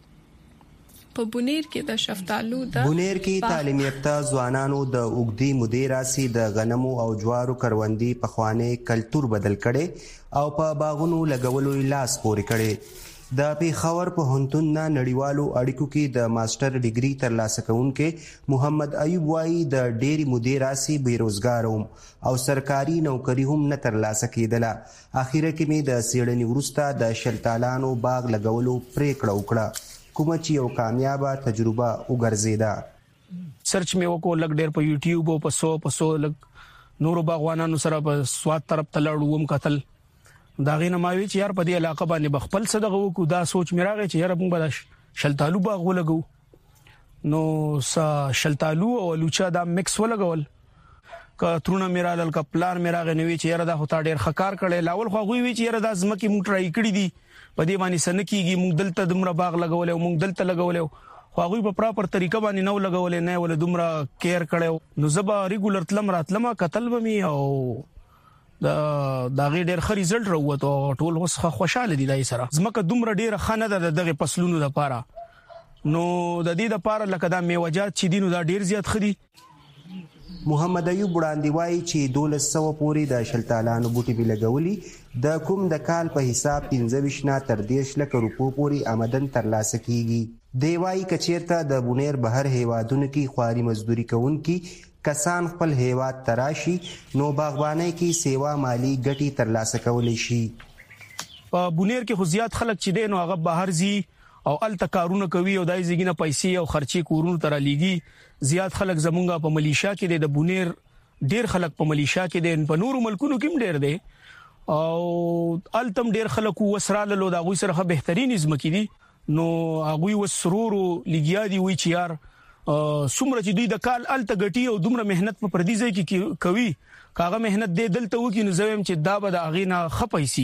په بونیر کې د شفتالو د بونیر کې تعلیم یافته ځوانانو د اوګدي مدیراسي د غنمو او جوارو کروندې په خوانه کلچر بدل کړي او په باغونو لګولو لاس پورې کړي د پیښور په هنتون نړیوالو اړیکو کې د ماستر ډیګري ترلاسه کوونکې محمد ایوب وايي د ډېری مدیراسي بیروزګارو او سرکاري نوکری هم نه ترلاسه کېدله اخیره کې مې د سیړنی ورسته د شلتالانو باغ لګولو پریکړه وکړه کومه چې یو کامیابه تجربه وګرځیدا سرچ مې وکړ لګ ډېر په یوټیوب او په سو په سو لګ نورو باغوانانو سره په سواد طرف ته لړوم قتل دا غینه ماوي چې یار په دې علاقه باندې بخپل صدغه وکړو دا سوچ مې راغی چې یار موږ به شلتالو باغ ولګو نو س شلتالو او لوچا دا مکس ولګول ک ترونه میرالل ک پلان میراغه نوي چې یار دا هوتا ډېر خکار کړي لاول خو غوي وی چې یار دا زمکه موږ ټرای کړی دي په دې باندې سنکیږي موږ دلته دمر باغ لګولې او موږ دلته لګولې خو هغه په پراپر طریقه باندې نو لګولې نه ول دمر کیر کړو نو زبا ریګولر تلم راتلم قتل بمي او دا دا غي ډېر خري رزلټ وروته ټول وس خوشاله دي دای سره زمکه دمر ډېر خنه ده دغه فصلونو لپاره نو د دې لپاره لکه دا میوجات چې دینو دا ډېر زیات خدي محمد ایوب وړاندې وایي چې دولس سو پورې د شلتالانو بوټي به لګولي د کوم د کال په حساب پنځه ویشت نه تر دېرش لک روپو پورې آمدن ترلاسه کیږي دی وایي کچیرته د بونیر بهر هیوادونو کې خواري مزدوري کوونکي کسان خپل هیواد تراشي نو باغبانۍ کې سیوا مالی ګټي ترلاسه کولی شي په بونیر کې خو زیات خلک چې دین او هغه بهر زی او ال تکارونه کوي او دای زګینه پیسې او خرچي کورونو تر لېږي زیات خلک زمونږه په ملیشیا کې د بونیر ډیر خلک په ملیشیا کې دین په نورو ملکونو کې ډیر دي او التم ډیر خلک وسراله لو دا غوي سره بهترین ازمکې دي نو هغه وسرورو لګیا دي وی چې یار سمره چې دوی د کال الته غټي او دومره مهنت په پردي ځای کې کوي کاغه مهنت دې دلته وکي نو زویم چې دا به د اغینا خپایسي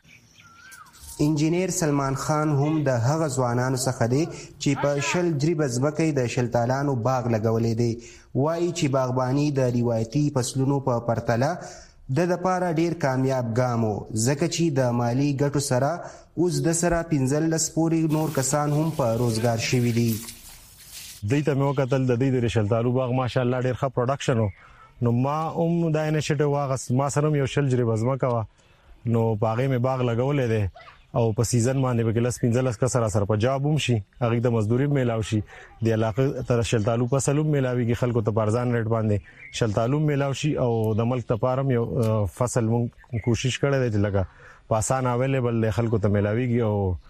انجینیر سلمان خان هم د هغه ځوانانو څخه دی چې په شل جریب ځمکې د شلتالانو باغ لګولې دی وایي چې باغبانی د روایتي فصلونو په پرتله د لپاره ډیر کامیاب ګامو ځکه چې د مالی ګټو سره اوس د سره پنځلس پورې نور کسان هم په روزګار شوي دي دوی ته مې وکتل د دې د شلتالو باغ ماشاءالله ډیر ښه پروډکشن نو ما هم دا انیشیټیو واغس ما سره یو شل جریب ځمکه وا نو باغې مې باغ لګولې دی او په سیزن باندې به کلاس پنځلس کسر سره په جاب هم شي هغه د مزدوري میلاو شي د علاقې تر شلتالو په سلوم میلاويږي خلکو ته بارزان ریټ باندې شلتالو میلاو شي او د ملک ته پارم یو فصل مون کوشش کړی دی لګه په آسان اویلیبل خلکو ته میلاويږي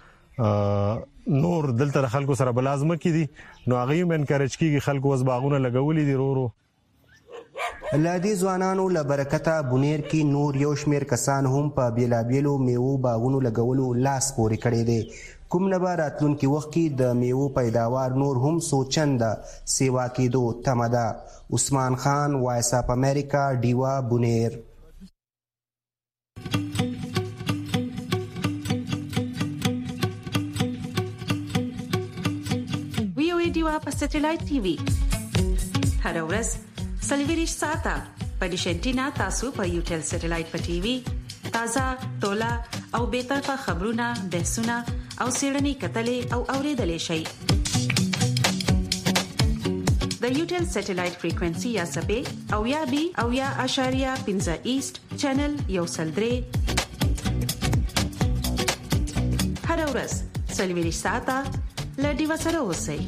او نور دلته خلکو سره بلازم کی دي نو هغه هم انکریج کیږي خلکو وس باغونه لګولې دي رورو لادي ځوانانو لبرکته بونیر کې نور یو شمیر کسان هم په بیلابیلو میوو باغونو لګولو لاس پورې کړی دي کوم نه به راتلونکي وخت کې د میوو پیداوار نور هم سوچنده سیوا کېدو تمه ده عثمان خان وایس اپ امریکا ډیوا بونیر وی او ډیوا په سټلایټ ټي وي هر ورځ سلیویریش ساته په ډیشنټینا تاسو په یوټل سټلایټ په ټي وي تازه تولا او به طرفه خبرونه بحثونه او سیړنی کتلې او اوریدلې شي د یوټل سټلایټ فریکوئنسي یا سپې او یا بي او یا اشاریه پنځه ایست چینل یو سلدري هر ورځ سلیویریش ساته لډي وسره اوسئ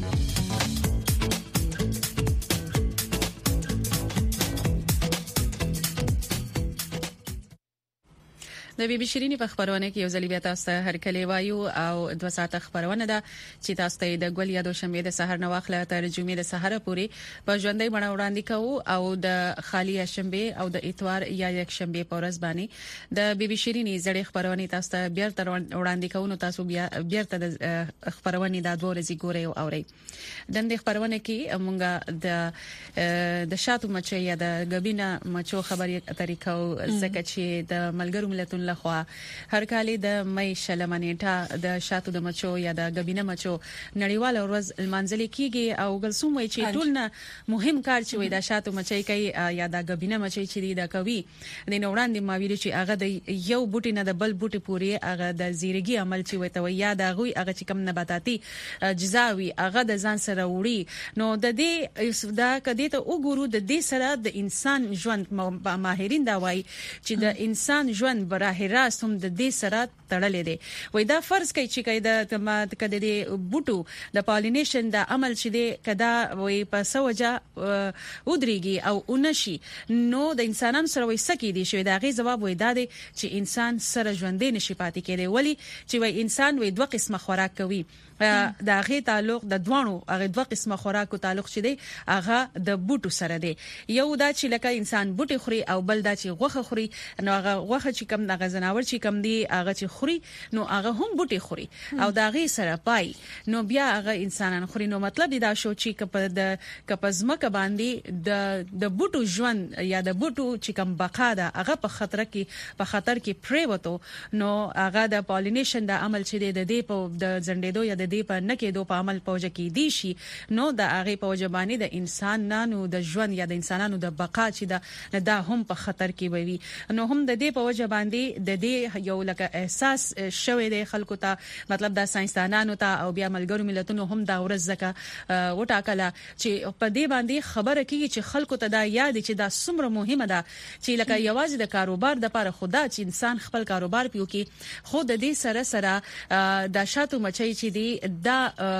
د بي بي شيريني په خبرونه کې یو ځل بیا تاسو ته هر کله وایو او دوه ساعته خبرونه ده چې تاسو ته د ګل یا د شنبه د سحر نو واخله تر جمعې د سحر پورې په ژوندۍ بڼه وړاندې کوو او د خالي شنبه او د اتوار یا یک شنبه په ورځ باندې د بي بي شيريني زړې خبرونه تاسو ته بیا تر وړاندې کوو نو تاسو بیا بیا ته د خبرونه د دوه ورځې ګوري او اوري د دې خبرونه کې مونږه د د شاتو مچي یا د غبینه مچو خبرې طریقو زکه چې د ملګرو ملتونو بل خو هر کال د مې شلمه نیټه د شاتو د مچو یا د غبینه مچو نړیواله ورځ المنځل کیږي او ګلسوم وایي چې ټول نه مهم کار چې وي د شاتو مچي کوي یا د غبینه مچي چې د کوي د نوړاندې ما ویل چې هغه د یو بوټي نه د بل بوټي پوري هغه د زیرګي عمل چې وي ته یا د غوي هغه چې کم نباتاتي جزاوي هغه د ځان سره وړي نو د دې دا کدی ته وګورو د دې سره د انسان ژوند ماهرین دا وایي چې د انسان ژوند براه راست هم د دې سره تړلې دي وای دا فرض کوي چې کله کده د بوټو د پالینیشن د عمل چې دی کدا وای په سوجا ودريږي او اونشي نو د انسانانو سره وای سکی دي شوی دا غي جواب وای دا دی چې انسان سره ژوندې نشي پاتې کېدی ولی چې وای انسان وای دوه قسمه خوراک کوي دا غي تعلق د دوانو هغه دوه قسمه خوراکو تعلق شې دی هغه د بوټو سره دی یو دا چې لکه انسان بوټي خوري او بل دا چې غوخه خوري نو هغه غوخه چې کم د غزناور چې کم دی هغه چې خوري نو هغه هم بوټي خوري او دا غي سره پای نو بیا هغه انسانان خوري نو مطلب دا شو چې کپ د کپزمکه باندې د د بوټو ژوند یا د بوټو چې کم بقا ده هغه په خطر کې په خطر کې پریوتو نو هغه د پالینیشن د عمل چې دی د دې په د زندېدو یا د دې په نکې دو په عمل پوجا کې دي شي نو د هغه پوجبانی د انسان نانو د ژوند یا د انسانانو د بقا چې دا هم په خطر کې وي نو هم د دې پوجباندی د دې یو لکه احساس شوي د خلکو ته مطلب د ساينسدانانو ته او بیا ملګرو ملتونو هم دا ورځ زکه وټاکله چې په دې باندې خبره کیږي چې خلکو ته دا یاد چې دا څومره مهمه ده چې لکه یوازې د کاروبار د لپاره خدا چې انسان خپل کاروبار پیو کې خود د دې سره سره د شاتو مچي چې دی دا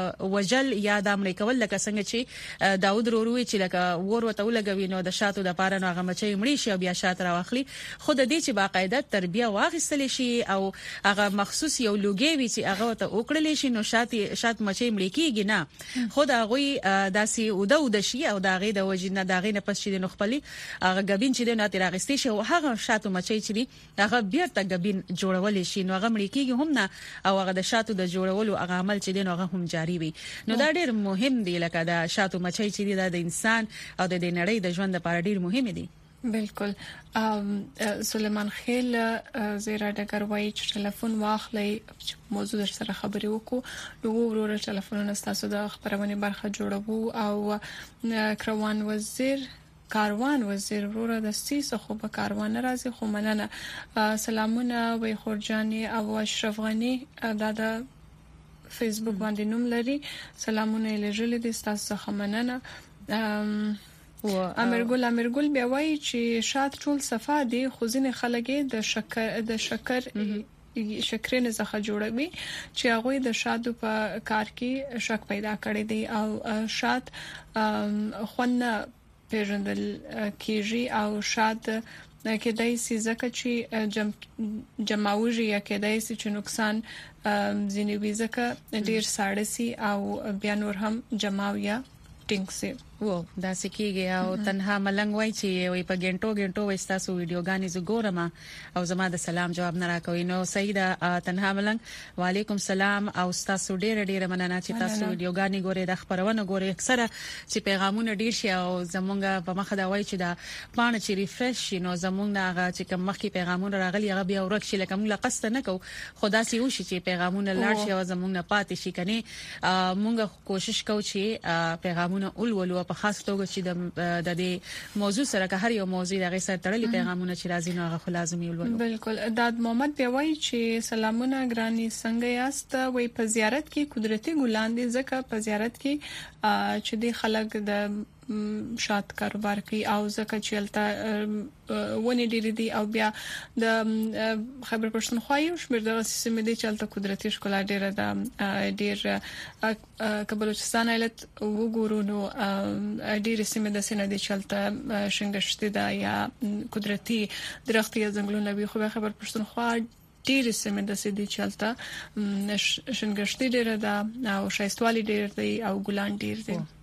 وجل یا د امریکا کول لکه څنګه چې داود روروي چې لکه ور وته ولګوي نو د شاتو د پاره نو هغه مچي مړی شي بیا شات راوخلي خود دې چې باقاعده تربیه واغستل شي او هغه مخصوص یو لوګي وي چې هغه ته وکړل شي نو شات شات مچي مړی کیږي نه خود هغه داسي ودا ودا شي او داغه د وجنه داغه نه پس چې نو خپلې هغه غبین چې نه تیراغستې شي او هغه شاتو مچي چې هغه بیرته غبین جوړول شي نو هغه مړی کیږي هم نه او هغه د شاتو د جوړولو هغه عمل چې دی نو هغه هم جاری وي نو دا ډېر مهم دی لکه دا شاتو مچي چې دی د انسان او د نړۍ د ژوند لپاره ډېر مهم دي بالکل سلیمان خیل زیرا ډګر وایي چې ټلیفون واخلي موضوع در سره خبرې وکړو نو ورور ټلیفون تاسو د خبرونه برخه جوړو او کروان وزیر کاروان وزیر ورور د سیسه خو به کاروان راځي خو مننه سلامونه وی خورجانی او اشرف غنی دا د فیسبوک باندې نوم لري سلامونه لږه دي تاسو څخه مننه و امرګل امرګل بیا وایي چې شات ټول صفه دي خو ځینې خلک د شکر د شکر شکرینه څخه جوړوي چې هغه د شاتو په کار کې شک پیدا کړی دی او شات خونه پیژندل کیږي او شات کې دای سي زکه چې جم جماوږي یا کې دای سي چې نقصان ځینې وي زکه ډیر ساړه سي او بیا نور هم جماویا ټینګ سي و دا سکیږي او تنها ملنګ وای چې وي په ګنټو ګنټو وستاسو ویډیوګانې ز ګورم او زما د سلام جواب نه راکوي نو سیدا تنها ملنګ وعلیکم سلام او تاسو ډېر ډېر مننه چې تاسو ویډیوګانې ګورئ د خبرونه ګورئ اکثره چې پیغامونه ډیر شي او زمونږ په مخه دا وای چې دا پانه چې ریفرش شي نو زمونږ هغه چې کوم مخکې پیغامونه راغلي هغه بیا ورک شي لکه موږ قصد نه کوو خدا سي وشي چې پیغامونه لاړ شي او زمونږ نه پاتې شي کني موږ کوشش کوو چې پیغامونه اولولو په خاص توګه چې د دې موضوع سره که هر یو موضوع دغه سره تړلې پیغامونه چې راځي نو هغه لازمي ولولو بالکل داد محمد بیا وایي چې سلامونه ګراني څنګه یاست وای په زیارت کې قدرتي ګلان دي ځکه په زیارت کې چې د خلک د شات کاروبار کوي او ځکه چې الته ونی ډېر دي او بیا د خبر پښتونخوا یو شمېر د سیمې دي چې الته قدرتي ښکلا ډېره ده ډېر کبلوچستان ایالت وګورو نو ډېر سیمې د سینې دي چې الته شنګشتي ده یا قدرتي درختي یا ځنګلونه وي خو خبر پښتونخوا ډېر سیمې د سیدي چې الته شنګشتي ډېره ده او شایستوالي ډېر دی او ګلان ډېر دي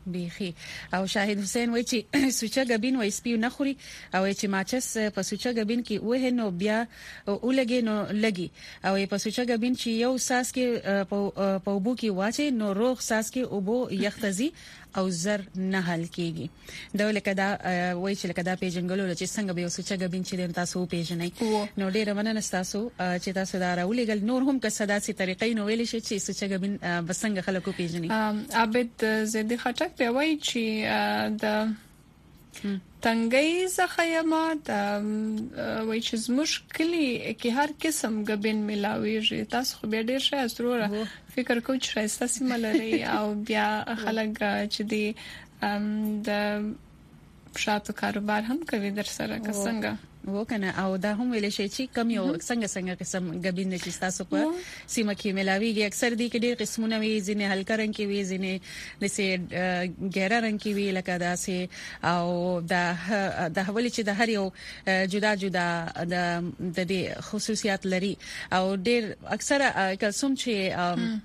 بيخي او شاهد حسین وای چې سوچا غبین وای سپیو نه خوري او چې ماچس په سوچا غبین کې وه نو بیا ولګي نو لګي او په سوچا غبین چې یو ساس کې په وبو کې واچي نو روغ ساس کې وبو یختزي او زر نه حل کیږي دا لکه دا وای چې لکه دا پیژنګلو چې څنګه به سوچا غبین چې تاسو پیژنې نو ډیره مننه تاسو چې تاسو دا راولېګل نور هم که صدا سي طریقې نو ویل شي چې سوچا غبین بسنګ خلکو پیژنې عابد زیدی خټک دی وای چې د تنګي زخیما د وای چې مشکلي کې هر قسم غبین ملاوي تاسو خو به ډیر ښه ضروره فکر کوم چې راسته سیمه لري او بیا خلک چې دی د شاتو کاروبار هم کوي در سره څنګه وکنه او دا هم ویل شي چې کم یو څنګه څنګه قسم غبین چې تاسو په سیمه کې ملاويږي اکثر دي کې ډېر قسمونه وي ځینې هلکه رنگ کې وي ځینې نسي ګیره رنگ کې وي لکه داسې او دا د حواله چې د هر یو جدا جدا د د خصوصیات لري او ډېر اکثره کلسوم چې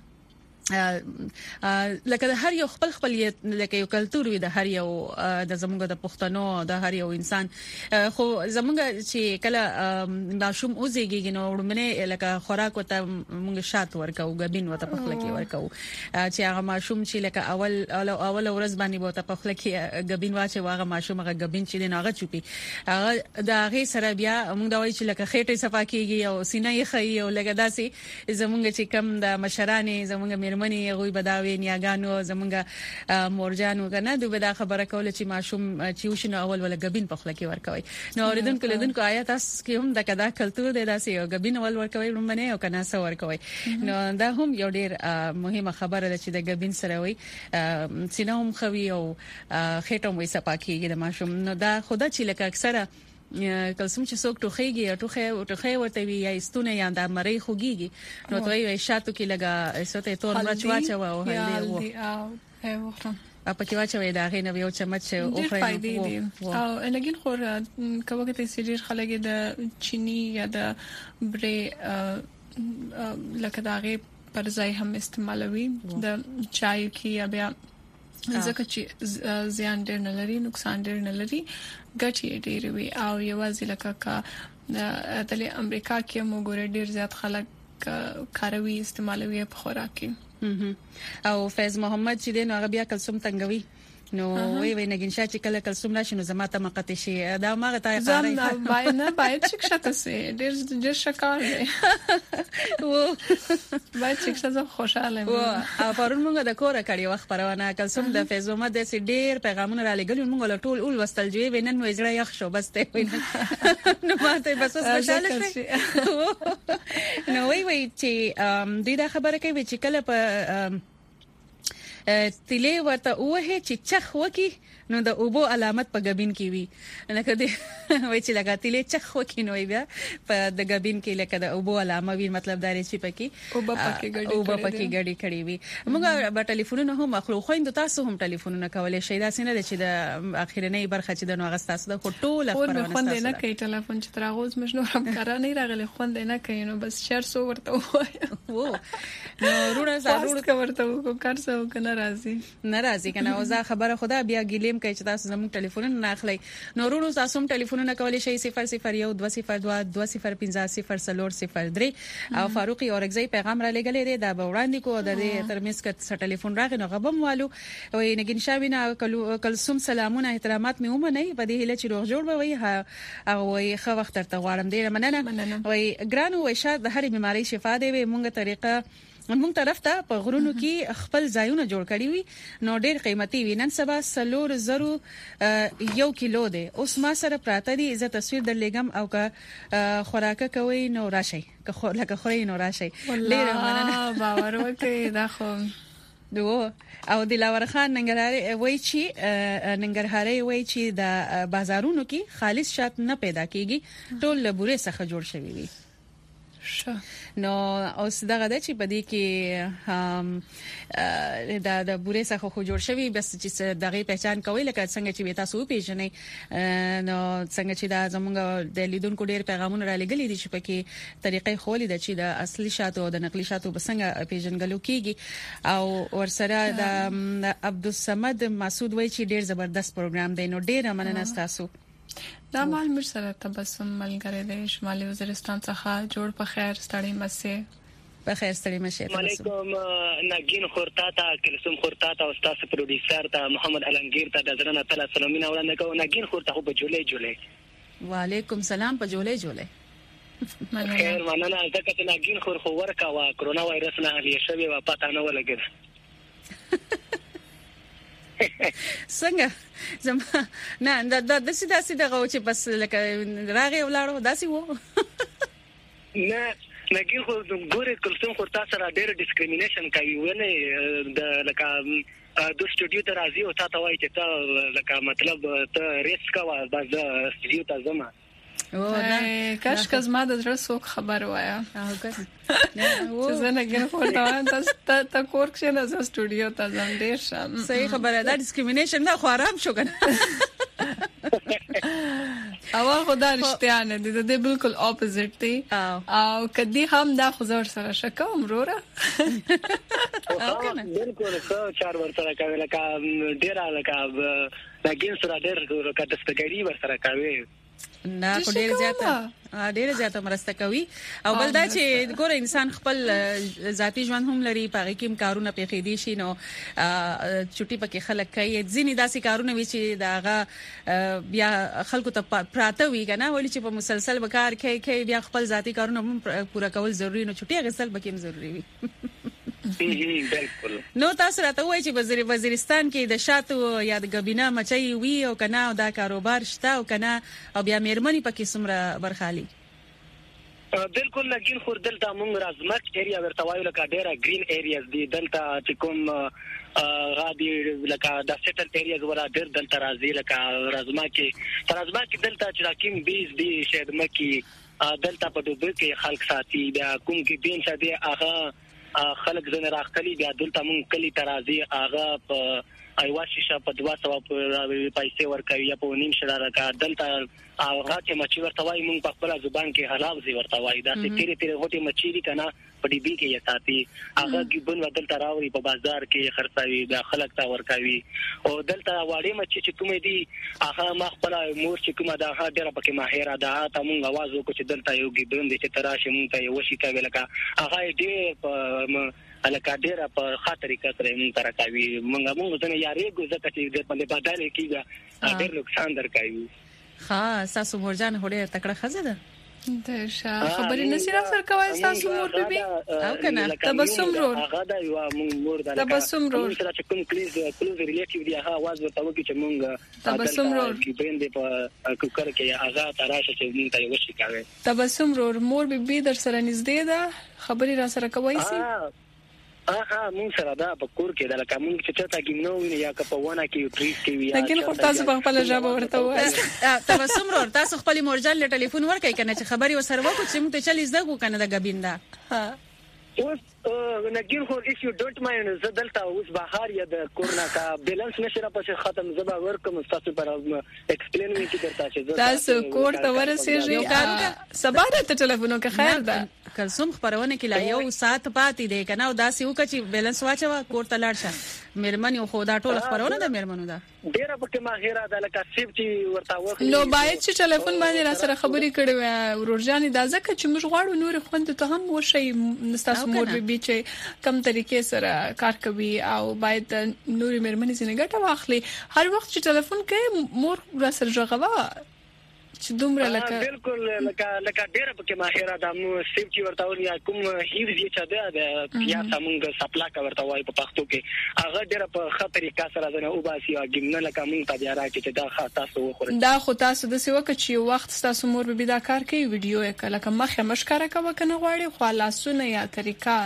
لکه د هر یو خپل خپل لکه یو کلتور وي د هر یو د زموږ د پښتنو د هر یو انسان خو زموږ چې کله ماشوم اوزيږي نو ورمنه لکه خوراک وته موږ شات ورکو غبین وته په خپل کې ورکو چې هغه ماشوم چې لکه اول اول ورځ باندې وته په خپل کې غبین واچي واغه ماشوم هغه غبین چې نه هغه چوپي هغه د هغه سره بیا موږ دا وایي چې لکه خېټه صفا کیږي او سینې یې خي او لکه داسي زموږ چې کم د مشرانې زموږ منی غوي بداوي نیاګانو زمونږه مورجانو کنه دوی به دا خبره کوله چې ماشوم چې وشنو اول ولا غبین په خله کې ورکوي نو اوریدونکو لیدونکو آیا تاسو کې هم د کدا کلتور دی داسې غبین اول ورکوي رومنه او کنه سو ورکوي نو دا هم یو ډیر مهمه خبره ده چې د غبین سره وي سینه هم خوي او خېټه مو صفا کیږي د ماشوم نو دا خدا چې لکه اکثره کلسم چې څوک ټوخیږي ټوخه ټوخه ورته وي یا استونه یا د مری خوږيږي نو توي وي شاتو کې لګا سوته تور مرچ واچو او هلدي وو او په کې واچوي دا غي نو یو چمچ او خو او لګین خو کومه ته سیډیر خلګي د چینی یا د برې لکه دا غي پر ځای هم استعمالوي د چای کې یا بیا ځکه چې زیان ډېر نه لري نقصان ډېر نه لري ګټي ډېر وي او یوازې لکه کا د امریکا کې موږ ډېر زیات خلک کاروي استعمالوي په خوراک کې او فیض محمد چې دین هغه بیا کلسوم تنګوي نو وی وی نګین شا چې کله کلسوم راشي نو زماته مقته شي دا ماغه تای قاری زم باید نه باید چې شته سي ډېر ډېر شکار دی و باید چې څه خوشاله و او پرون موږ د کوره کړي وخت پرونه کلسوم د فیض محمد د سي ډېر پیغامونه را لګل موږ له ټول اول وستل جوي وینن و اجرا یخ شو بس ته وینن نو ماته بس خوشاله شي نو وی وی چې دې دا خبره کوي چې کله په تله ورته وه چې چخ وکي نو د اوبو علامت په غبین کې وي لکه دې وای چې لګا تله چخ وکي نو بیا په د غبین کې لکه د اوبو علامه وي مطلب دا رچی پکې اوبه پکې ګډي اوبه پکې ګډي کړي وي موږ په ټلیفونونو هم خپل خويند تاسو هم ټلیفونونه کولای شئ دا سینه چې د اخیرنۍ برخه چې د نو غستاسو د ټول خبرونه خوند نه کوي ټلیفون چې تراغوز مش نور هم کار نه راغلي خوند نه کوي نو بس شهر سو ورته وای نو روړه ضرور ورته کو کار سو کنه راځي ناراضي کنه او زه خبره خدا بیا ګلیم کوي چې تاسو زموږ ټلیفون نه اخلي نو ورونو تاسو هم ټلیفونونه کولای شئ صفر صفر یو دوه صفر دوه دوه صفر پنځه صفر صفر صفر درې او فاروقي اورګزي پیغام را لګلې دی دا به وړاندې کو د ترمنځ کې ټلیفون راغی نو غبم والو وای نګین شاوینه کلسوم سلامونه احترامات مې ومني په دې هله چې روغ جوړ به وي او وای خو وخت تر غواړم ډیر مننه وای ګرانو وای شاد د هر بیماری شفا دی مونږه طریقه موږ طرف ته په غرونو کې خپل ځایونه جوړ کړی وي نو ډېر قیمتي وي نن سبا سلور زرو یو کیلو دی اوس ما سره پراته دي زه تصویر در لګم او که خوراکه کوي نو راشي که لکه خوري نو راشي ډېر مننه باور وکړئ دا خو دو او دلاور خان ننګرهاري وای چې ننګرهاري وای چې د بازارونو کې خالص شات نه پیدا کیږي ټول لبورې څخه جوړ شوی وي نو اوس دغه د چې بدی کې هم دا د بورې څخه خو جوړ شوی بس چې دغه پہچان کوي لکه څنګه چې تاسو پیژنې نو څنګه چې دا زمونږ د لیدونکو ډېر پیغامونه را لګلې دي چې پکې طریقې خولې د چې د اصلي شاتو او د نقلي شاتو بسنګ پیژنګلو کیږي او ورسره د عبدالصمد مسعود وای چې ډېر زبردست پروګرام دی نو ډېر مننه تاسو دا مال مر سره تبسم ملګری دی شمالي وزیرستان څخه جوړ په خیر ستړي مسه په خیر ستړي مسه علیکم ناګین خورتا تا کلسوم خورتا تا استاد پروډوسر تا محمد علمگیر تا د زرنه تعالی سلامونه وړاندې کوم ناګین خورتا خو په جولای جولای وعلیکم سلام په جولای جولای مننه خیر مننه ځکه چې ناګین خور خو ورکا وا کرونا وایرس نه هلی شوی وا پتا نه ولګید څنګه زم نه دا د سیده سیده غو چې بس لکه راغی ولاړو داسي وو نه لکه خو ګوره کلسوم خو تاسو را ډېر ډیسکریمینیشن کوي ونه د لکه د سټوډیو ته راځي او تاسو وایي چې ته لکه مطلب ته ریسک وا بس سټوډیو ته زما او کاش کز ما د زړه څوک خبر وایا او که چې زه نه ګر کوم تاسو ته کور کې نه ز سټوډیو ته ځم ډیر شم صحیح خبره ده ډیسکریمینیشن نه خو آرام شو کنه اول خو دا رښتیا نه دي د بالکل اپوزیټ دی او کدی هم دا خو زور سره شکوم وروره او کنه بالکل څو چار ور سره کوي لکه ډیر لکه ناګین سره ډیر لکه دستګری ور سره کوي نه خو ډیر زیاته ډیر زیاته مرسته کوي او بل دا چې ګوره انسان خپل ذاتی ژوند هم لري پاره کې کارونه پیخې دي شي نو چټي پکې خلک کوي ځینې داسې کارونه وي چې داغه بیا خلکو ته پراته وي کنه ولې چې په مسلسل وکړ کوي کوي بیا خپل ذاتی کارونه هم پورا کول ضروری نو چټي غسل بکیم ضروری وي بالکل نو تاسو راته وایي چې وزیر وزیرستان کې د شاتو یا د غبینه مچي وی او کنه او دا کاروبار شته او کنه او بیا مېرمنې پکې سمره برخالي بالکل لګین خور دلته موږ رازمک ایریا ورته وایو لکه ډیره گرین ایریاز دي دلته چې کوم غادي لکه د سیټل ایریاز ولا ډیر دلته راځي لکه رازمک کې رازمک دلته چې راکیم بیس دي شاید مکی دلته په دوبه کې خلک ساتي بیا کوم کې دین شه دي هغه خلک زنه راخلي بیا دلته مونږ کلی ترازی هغه په ایوا شیشه په دوا سو په پیسې ورکوي یا په نیم شړه راکا دلته هغه چې مچي ورته وای مونږ په خپل ځبان کې حلال زی ورته وای دا چې تیرې تیرې غوټي مچي دي کنه په دې بي کې یې ساتي هغه کې بن ودل تراوري په بازار کې خرڅوي دا خلک تا ورکوي او دلته واړې مچي چې کومې دي هغه ما خپل مور چې کومه دا هغه ډېر پکې ماهره ده ته مونږ आवाज وکړو چې دلته یو کې بند چې تراشه مونږ ته یو شي کوي لکه هغه دې الکه ډیر په خاطرې کترې مونږ تر کوي مونږ مونږ ته یاري ګوزه کتي د په بدل کېږي ډیر نقصان درکوي ها تاسو مرجان هډه تکړه خزه ده د شا خبرې نصیرا سر کوي تاسو مور بيبي او کنه تبسم رور هغه دا یو مونږ مور دا تبسم رور سره چې کوم کلیز کلوز ریلیټیو دی هغه आवाज ورته وکړي چې مونږ تبسم رور کې بند په کوکر کې هغه تراشه چې مونږ ته وشي کوي تبسم رور مور بيبي در سره نږدې ده خبرې را سره کوي سي اها مونږ سره دا په کور کې دا لکه مونږ چې چاته کې نو ویني یا په ونه کې ټریس کې وي لیکن خو تاسو په خپل ژبه ورته وایي تبسم رور تاسو خپل مرجان له ټلیفون ورکړئ کنه چې خبري وسره وکړو چې موږ ته چلی زده کو کنه د غبیندا ها اوس نګین خو if you don't mind زدلته اوس بهار یا د کورنا کا بیلانس نشره په ختم زبا ورکم تاسو پر ایکسپلین وی کی درته چې تاسو کور ته ورسېږئ سبا ته ټلیفون کې خیر ده کلسوم خبرونه کې لا یو سات پاتې دی کنه او داسې وکړي چې بیلانس واچو کور ته لاړ شه مېرمنې خو دا ټول خبرونه د مېرمنو ده ډیره پکې ما غیره د لکه سیفټي ورته وخت نو باید چې ټلیفون باندې را سره خبرې کړې وای ورورجانې دا ځکه چې موږ غواړو نور خوند ته هم وشي تاسو مور بي چې کم طریقې سره کار کوي او باید نور مېرمنې څنګه ګټه واخلي هر وخت چې ټلیفون کوي مور را سره ژغوا چې دومره لکه بالکل لکه لکه ډیره پکې ماهره د مو سیفټي ورته وریا کوم هیڅ دې چا ده یا څنګه سپلا کا ورته وای په پښتو کې هغه ډیره په خطرې کا سره نه او باسي او ګمنه لکه مونږ ته بیا راکې چې دا خاطه سو خو دا خو تاسو د څه وخت چې وخت تاسو مور به دا کار کوي ویډیو یې کله مخه مشکره کا وکنه غواړي خو لاسونه یا طریقہ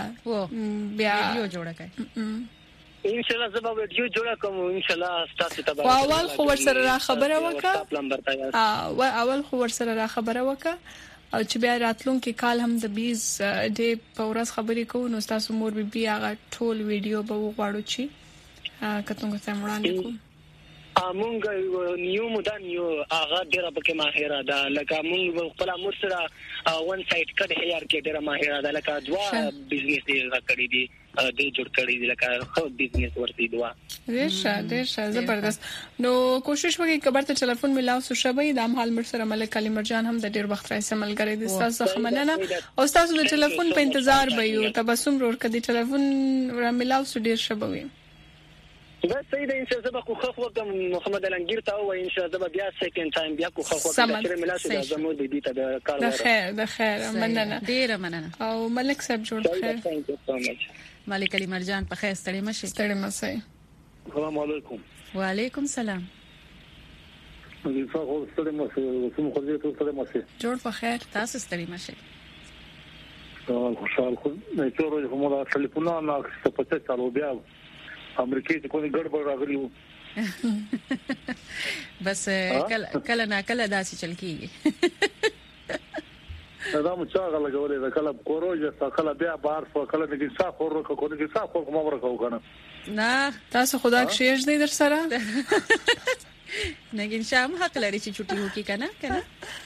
بیا ویډیو جوړه کوي ان شاء الله زما ویډیو جوړه کوم ان شاء الله تاسو ته به اول خو ور سره را خبره وکړه ا اول خو ور سره را خبره وکړه او چې بیا راتلونکي کال هم د بیس ډې په ورځ خبرې کوو نو تاسو مور بي بي هغه ټول ویډیو به وغواړو چې کتونګ ته وړاندې کوو مونږ نیو مدان یو هغه ډیره پکې ماهره ده لکه مونږ خپل امر سره ون سایت کډ هيار کې ډیره ماهره ده لکه دوا بزنس دی کړی دی د جوړ کړی دی لکه خو بزنس ورته دوا ریشه ریشه زبردست نو کوشش وکړئ کبر ته ټلیفون ملاو سو شبي د حال مر سره ملک علي مرجان هم د ډیر وخت راځي ملګری دي تاسو خمننه او تاسو د ټلیفون په انتظار به یو تبسم ور کدي ټلیفون را ملاو سو ډیر شبوي دا سید ان شاء الله کو خو وکم محمد الانګیر ته او ان شاء الله بیا سیکنډ ټایم بیا کو خو وکم چې ملاسه زمو د دې ته د کار د خیر د خیر مننه ډیر مننه او ملک صاحب جوړ خیر ملک علي مرجان په خیر ستړي مشه ستړي مشه السلام علیکم وعلیکم السلام زه خو ستړي مشه کوم خو دې ته ستړي مشه جوړ په خیر تاسو ستړي مشه خوشحال خو نه چورو کومه د ټلیفون نه څه پته چالو بیا امریکای ته کومه ګډوډ راغلی وو بس کله کله نه کله داسې چل کیږي دا مو چا غلګولې دا کله کوروجه کله بیا بار فو کله دې صاف ورکو کو دې صاف کوم ورکو کنه نه تاسو خدا کښېژ دی در سره نګین شام حق لري چې چټي وکي کنه کنه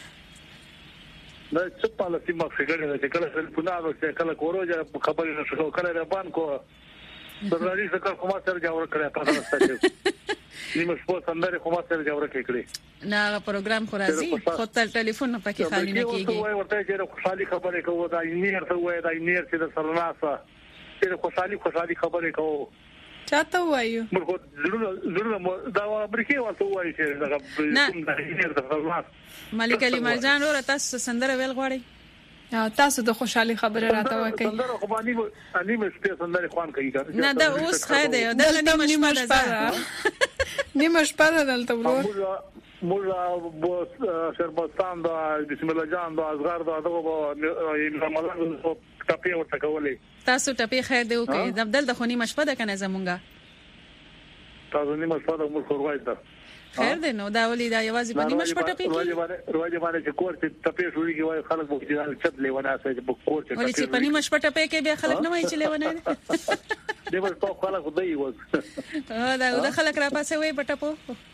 دا څه په لاسي ما فکرې چې کله ټلیفونانو چې کله کوروجه خبرې نشو کله ربان کو سرلاري څخه کومه سره جوړ کړی تاسو ستاسو نیمه شپه سندره کومه سره جوړ کړی نه پروګرام خو راځي خو تل ټلیفون پکې خالی نه کیږي وای ورته چې خوشحالي خبره کوو دا انجینیر ته وای دا انجینیر چې د سرناسه چې خوشحالي خوشحالي خبره کوو چاته وایو موږ ضرور ضرور دا امریکای ورته وای چې دا انجینیر د سرناسه ملک علي مرجان ورته تاسو سندره ویل غواړي تاسو د خوشحالي خبره راته وکړئ سندره خو باندې اني مې سپیس سندره خوان کوي نه دا اوس خاده دا نیمه شپه ده نیمه شپه ده دلته ورو مولا بوس شربستان دا بسم الله جان دا اصغر دا دغه رمضان ټپي ورته کولې تاسو ټپي خیر دی وکړئ دبدل د خونی مشپه ده کنه زمونږه تاسو نیمه شپه ده موږ خوروای ده خیر دی نو دا ولې دا یوازې په نیمه شپه ټپي کیږي روایت باندې چې کور ته ټپي شوړي کې وای خلک وو چې چت لیونه اسه چې کور ته ولې چې په نیمه شپه ټپي کې بیا خلک نه وای چې لیونه دی ور په خلک دی و دا دا خلک را پاسه وای پټپو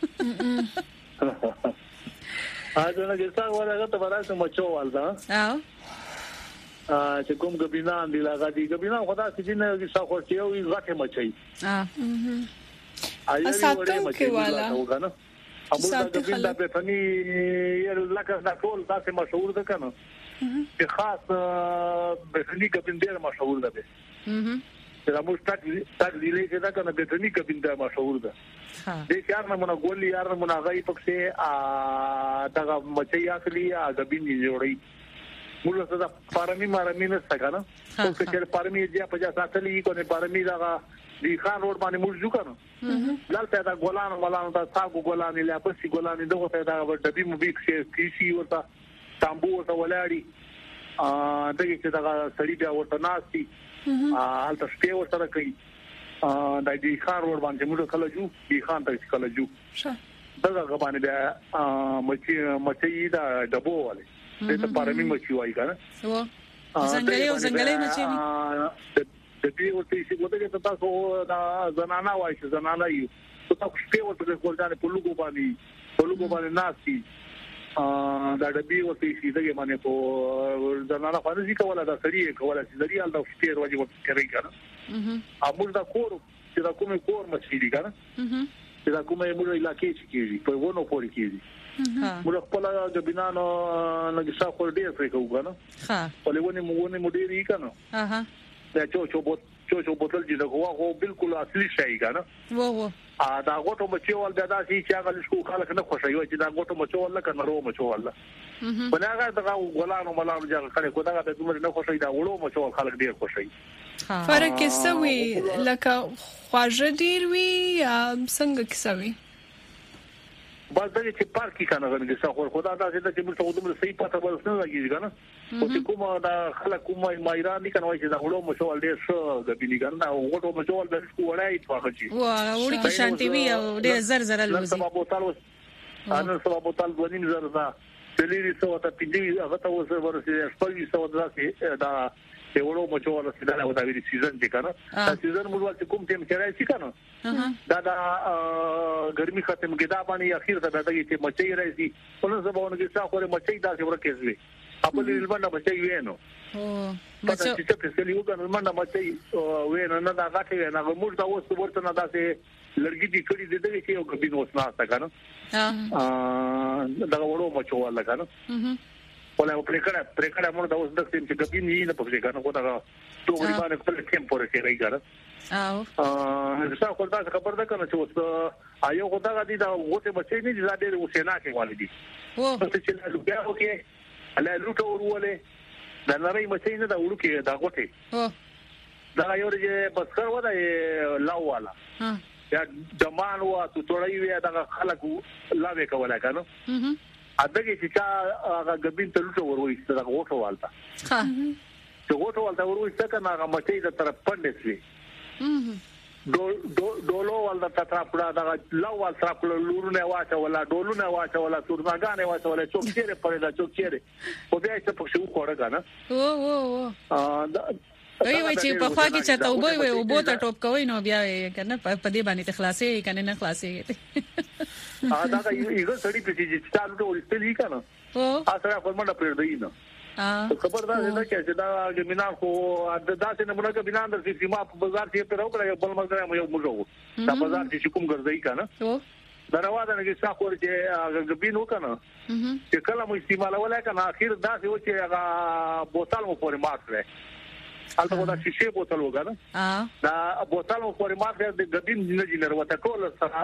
اځه نه چې څنګه ورغه ته وراسه مچو والدا او چې کوم ګبینان دی لاګه دی ګبینان خدا چې نه چې څو خورتي او غټه مچي اه اساتو کې والا امر دا ګبین دا په فني یو لکه دا ټول تاسو مشهور ده کنه چې خاص په فني ګبین ډیر مشهور ده به دا مو ستاک ستاک دی چې دا کنه په فني ګبین دا مشهور ده دې کار نه مونږ ګولې یار مونږ غي پکې ا دا مچي اخلي ا ګبین جوړي موږ څه دا پارمي مارمي نه څنګه نو چې پارمي دې په ځا ساتلې کو نه پارمي دا دی خان روډ باندې موږ ځو کنه دلته دا ګولان ولان دا ساګو ګولان لا پسې ګولان دغه ته دا ډبي مو بیک شي کیسي ورته تامبو ورته ولاړی ا دغه چې دا سړی بیا ورته ناشتي ا هلته سپي ورته کوي ا د دې خان روډ باندې موږ کله جو دی خان ته کله جو دغه باندې بیا مچي مچي دا ډبو والے دې ته پارمي مچي وای کنه و څنګه یو څنګه مچي د دې ورته چې ګوته ته تاسو دا زنانا وایي چې زنانا یو تاسو شپې ورته کولځانه په لوګو باندې په لوګو باندې ناسي ا دا د دې ورته چې دغه باندې په زنانا باندې چې کوله دا سړی کوله چې لري ال د شپې ورځي ورته کوي کنه ا موږ دا کور چې دا کومه کور مچې دي کنه چې دا کومه موږ علاقې چې کیږي په ونه پورې کیږي موږ خپل د بنانو نه څه خور ډیر پرې کوو کنه ها په لونه مو ونه مو ډیر یې کنه اها دا چوچو بوت چوچو بوتل چې دا هو بالکل اصلي شي کنه وو وو ا دا غوټو مچول دا داسي چې هغه لښکو خلک نه خوشي وي چې دا غوټو مچول لکه نرو مچول په هغه دا غولانو ملانو ځکه کله کو دا د دومره نه خوشي دا وړو مچول خلک ډیر خوشي فرق کې څه وي لکه خواږه ډیر وي څنګه کې څه وي بس دغه چې پارکي کنه غوږی څو خدا دا چې موږ ته دومره صحیح پته ورسنه لګیږي کنه او چې کومه دا خلک کومه مایران دي کنه وایي چې دا وړو مشوال ډیر ښه د بینی کنه او وړو مشوال د شکو وړای توخه چی واه وړي کې شانتي وي او ډیر زر زر لوزي سبب بوتل ان سبب بوتل ونیم زر دا دلیری سو ته پیډي هغه ته اوس ورسې شپږ سو داسې دا چې وړو مچو ولا سیدل او دا ویری سیزن چې کنه دا سیزن موږ ولته کوم ټیم کې راځي کنه دا دا ګرمي ختم کېدا باندې اخیر ته دا چې مچي راځي په زبونه کې څا خوري مچي دا چې ورکېږي خپل لمنه مچي وینو او مچو چې په سلی وګڼل لمنه مچي وینو نه دا غاټي نه موږ دا اوس ورته نه داسې لړګي دي کړي د دې چې یو کبین وسنا تا کنه ا دا وړو مچو ولا کنه ولا پریکړه پریکړه موږ دا اوس د سیم چې کبین یې نه پکې کنه کو دا ټوګری باندې خپل ټیمپریچر راځي کنه او ا څه خو دا خبر ده کنه چې اوس آیو کو دا دي دا وته بچي نه دي دا ډېر وسینا کې والدي او چې له بیا اوکې اله لوټو ورولې دا نری مچي نه دا وړو کې دا غوټه دا یو چې بس کار ودا لاو والا یا دمان وا تو توړی وی دا خلک لا وې کوله کنه ا دغه چې چا هغه غبین ته لوټو ورولې دا غوټه والتا ها چې غوټه والتا ورولې څنګه هغه مچي د طرف پندې شي دو ډولو ولدا تطراپړه دا لاو وال تطراپړه لورونه واچه ولا ډولونه واچه ولا تورماګانې واچه ولا چوکچيره پرې دا چوکچيره په بیا چې په شو کوړه کنه او او ا وی وی چې په خوا کې چاته وبوي وي او بوته ټوپ کوي نو بیا کنه په دې باندې تخلاصې کنه نه خلاصې ا دا یو سړی په چې چالو ته ورستلی کنه او اسره په منډه پرې دی نه ا خبردار ده چې دا ګمینا کو د داسې نمونه کې بنا د سیما په بازار کې پر اوکړه بل مزه یو موږ دا بازار چې کوم ګرځي کنه او دا رواده نه کې څاکور چې ګبینو کنه چې کله مو استعمال ولا کنه اخر داسې و چې هغه بوتل مو پورې مارکړه البته دا شیشه بوتل وګاله ا دا بوتل مو پورې مارکړه د ګبین نه جنر وته ټول سره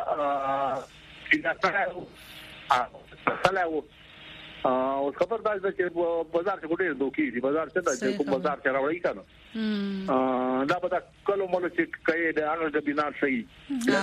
چې دا سره ا سلام او خبردار ده چې بازار کې ډېر دوکې دي بازار څه ده چې کوم بازار چې راوړی کنه ا دا به کله مول چې کای د هغه د بنا شي دا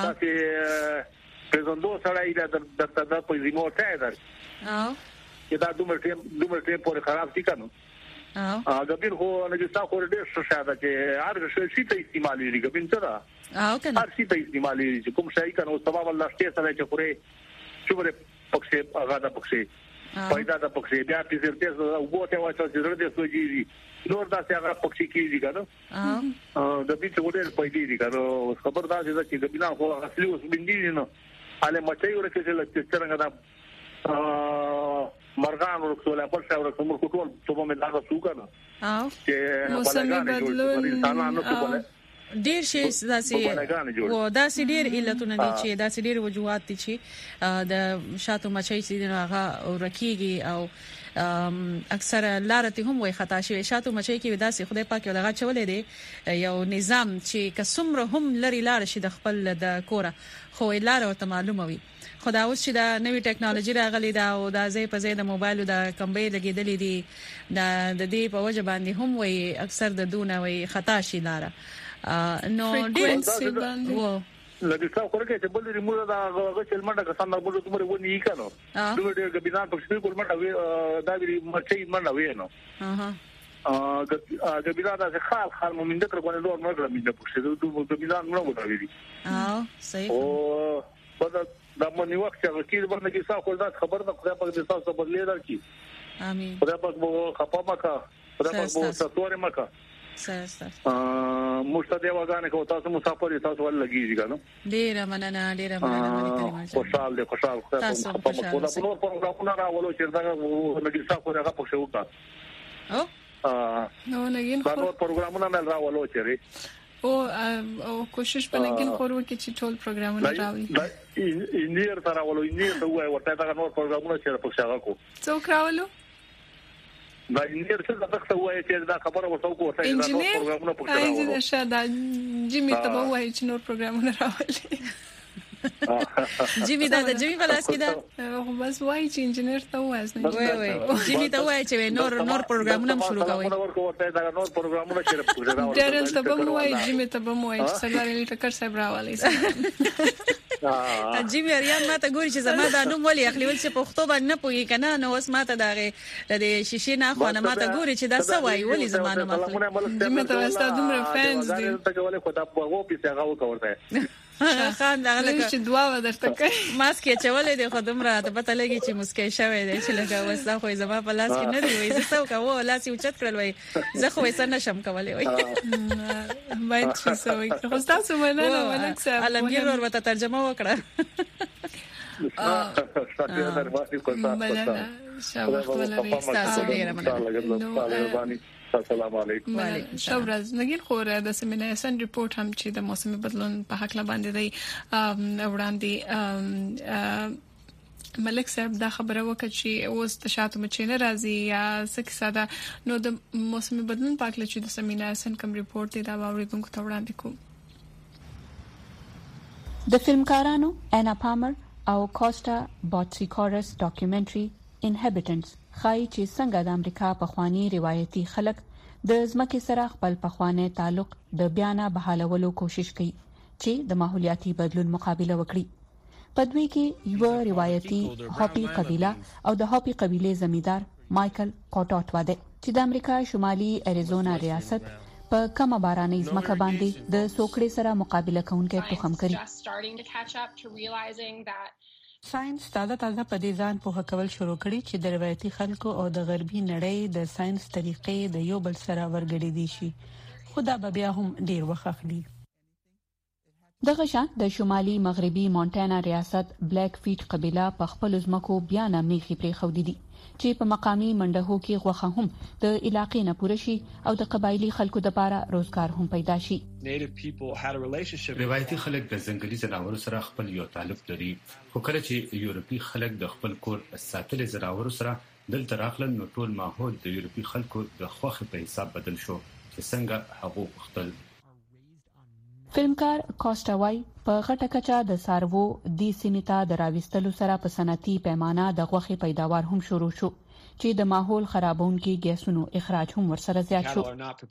چې پرزندو سره ایله د د د په ریموټ ده او چې دا دومره ټیم دومره ټیم پورې خراب دي کنه او هغه بیر خو نه چې تاسو ډېر څه شاده چې هر شي ته استعمالي دي ګبین څه او کنه هر شي ته استعمالي دي کوم شي کنه او سبب الله شته سره چې پورې شوبره پکې هغه د پکې پیدا د پکې بیا پیسې ته او بوته واچو چې زړه دې سوجي نور دا څنګه هغه پکې کیږي کنه ا د دې څه وړل پیدا دي کنه خبردار دي چې ګبینا خو اصلي اوس بندي نه اله مچي ورکه چې لکه څنګه دا ا مرغان ورکول په څاور کوم ټول ته مې دا څو کنه او چې موسمي بدلون انسانانو څه کوله ډیر شي داسې و داسې ډیر علتونه دي چې داسې ډیر وجوهات دي چې د شاتو مچي چې هغه ورکیږي او اکثر لارته هم وي خطا شي شاتو مچي کې داسې خدای پاک یو دغه چولې دي یو نظام چې کسمره هم لري لار شي د خپل د کوره خو لار او معلومه وي خدا اوس چې دا نوې ټکنالوژي راغلي دا او دا زې په زې د موبایل د کمبې لګېدلې دي دا د دې په وجه باندې هم وي اکثر د دونه وي خطا شي لار نو ډېر و لکه څو خورګه چې بل دې موږ دا هغه چې منډه کسان نه بوله تمره ونی کانو دوی ډېر ګبینان په څیر کول منډه دا وی مرچي منډه وینو اها ا ګبینان دا خال خال مو منډه کړو نه نور نه منډه په څیر دوی ګبینان نه ودا وی اه صحیح او په دا مونږ وخت چې کېد باندې کې څو خو دا خبر نه خدای په دې تاسو بدلې درکې امين خدای په مو خپه مکه خدای په مو ستوره مکه سره ا مستدی وګانه کو تاسو مسافر تاسو ول لګیږي کنه ډیر مننه ډیر مننه خوشحال دي خوشحال خدای په خپل په نور پروګرامونه راولو چې دا نګی صاحب راغه په شو کا او ا نو نګین خو نور پروګرامونه مل راولو چې او او کوشش پنګین خور وکي چې ټول پروګرامونه راوي انجینر تر راولو انجینر ته وای ورته دا نور پروګرامونه چې په شاګه کو څوک راولو دا انجینر څه دا څه وایي چې دا خبره ورته کوته دا نور پروګرامونه پکې راوړل انجینر شاده جیمی ته وایي چې نور پروګرامونه راوړل جیمی دا د جیمی بلاس کې دا خو بس وایي چې انجینر ته وایي وای وای جیمی ته وایي چې نور نور پروګرامونه شروع کوي ورته دا نور پروګرامونه چې پکې راوړل ډېر ته به وایي جیمی ته به وایي چې سلاري ټکر صاحب راوړل جیمی اریان ماته ګوري چې زما دا نوم ولي اخلي ول چې پښتو باندې نه پوي کنه نو اوس ماته دا د شیشې نه خو نه ماته ګوري چې دا څه وایي ولي زما نوم اخلي جیمی ته واسطه دومره فانز دي ته ولې خو دا په وو پیسه غو کوته خان دا لکه چې دعا ودرته کوي ماسک یې چولې دی خو دومره ته پته لګي چې مسکې شوی دی چې لکه وسه خو زما په لاس کې نه دی وای زه څو کوو لاس یې اوچت کړل وای زه خو یې سن نشم کولای وای باید چې سوي خو تاسو مننه ملک صاحب علمگیر ورته ترجمه وکړه مننه شابه ولري تاسو ډیر مننه السلام علیکم وعلیکم السلام نګین خوره د سیمینار سن ریپورت هم چې د موسمي بدلون په حق لا باندې دی وړاندې ملک صاحب دا خبره وکړه چې اوس د شاتو مچینه راځي یا سکه ساده نو د موسمي بدلون په اړه چې د سیمینار سن کوم ریپورت دی دا اوریدونکو ته وړاندې کوم د فلمکارانو انا پامر او کوسټا بوتسیکورس ډاکومنټري انهبیټنټس خای چې څنګه د امریکا په خواني روایتي خلک د ځمکې سره خپل پخوانی تعلق د بیانه بحالولو کوشش کوي چې د ماحولیاتي بدلون مقابله وکړي. په دوی کې یو روایتي هاپي قبيله او د هاپي قبيله زمیندار مايكل کوټاټ واده چې د امریکا شمالي اریزونا ریاست په کومه باراني ځمکه باندې د سوکړې سره مقابله کوونکې تخم کړي. ساينس تازه تازه په دې ځان په کول شروع کړي چې د روایتي خلکو او د غربي نړۍ د ساينس طریقې د یو بل سره ورګړي دي شي خدا به بیا هم ډیر وخت اخلي. دغه شان د شمالي مغربي مونټانا ریاست بلیک فیټ قبيله په خپل ځمکو بیا نامېخي پرې خو دي چې په مقامي منډهو کې غوخه هم د علاقې نه پوره شي او د قبایلی خلکو لپاره روزګار هم پیدا شي. روایتي خلک د ځنګلي ځناورو سره خپل یو تعلق لري خو کله چې یورپی خلک د خپل کور ساتل ځناورو سره دلته راغلل نو ټول ماحول د یورپی خلکو د خوخه په حساب بدل شو چې څنګه هغه خپل فلمکار کوسټاوای په غټه کچا د سارو دی سیمتا د راوستلو سره په صنعتي پیمانه د غوخي پیداوار هم شروع شو چې د ماحول خرابونکي ګیسونو اخراج هم ورسره زیات شو.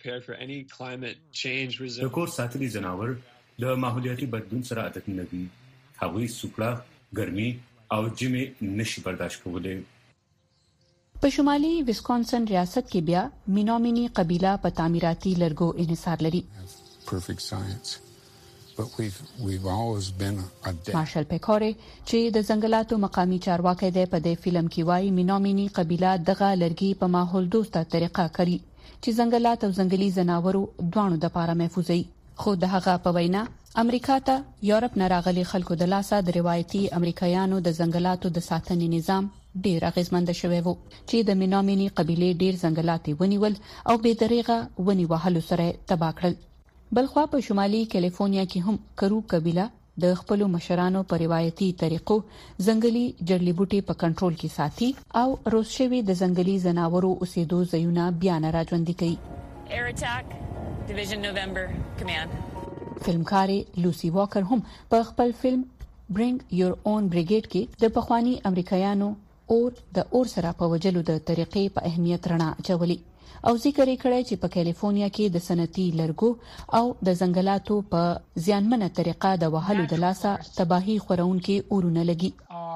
د کور ساتلي ځناور د ماحولیاتي بدلون سره عادت نه دي هغوی سوکړه ګرمي او جمع نشي برداشت کولای. په شمالي ویسکونسن ریاست کې بیا مینومینی قبيله په تعمیراتي لرګو انحصار لري. perfect science but we've we've always been adept. مارشل پیکوري چې د ځنګلاتو مقامي چارواکي دی په دې فلم کې وایي مینومینی قبيله دغه لرګي په ماحول دوسته طریقه کوي چې ځنګلات او ځنګلي ځناورو دوانو د لپاره محفوظي خو د هغه په وینا امریکا ته یورپ نه راغلي خلکو د لاسه د روایتي امریکایانو د ځنګلاتو د ساتنې نظام ډیر اغیزمند شوی وو چې د مینومینی قبيله ډیر ځنګلات ونیول او به دریغه ونی وهلو سره تباہ کړل. بلخوا په شمالي کالیفورنیا کې هم کرو قبيله د خپل مشرانو په روایتي طریقو ځنګلي جړلي بوټي په کنټرول کې ساتي او روسشوي د ځنګلي ځناورو اوسېدو ځایونه بیا نه راځوندي کوي. Air attack division November command. فلمکاري لوسی واکر هم په خپل فلم Bring Your Own Brigade کې د پخوانی امریکایانو اور د اور سره په وجلو د طریقې په اهمیت رڼا اچولي او ذکر یې کړی چې په کالیفورنیا کې د صنعتي لرګو او د ځنګلاتو په ځانمنه طریقه د وهلو د لاسه تباہي خورونکي اورونه لګي.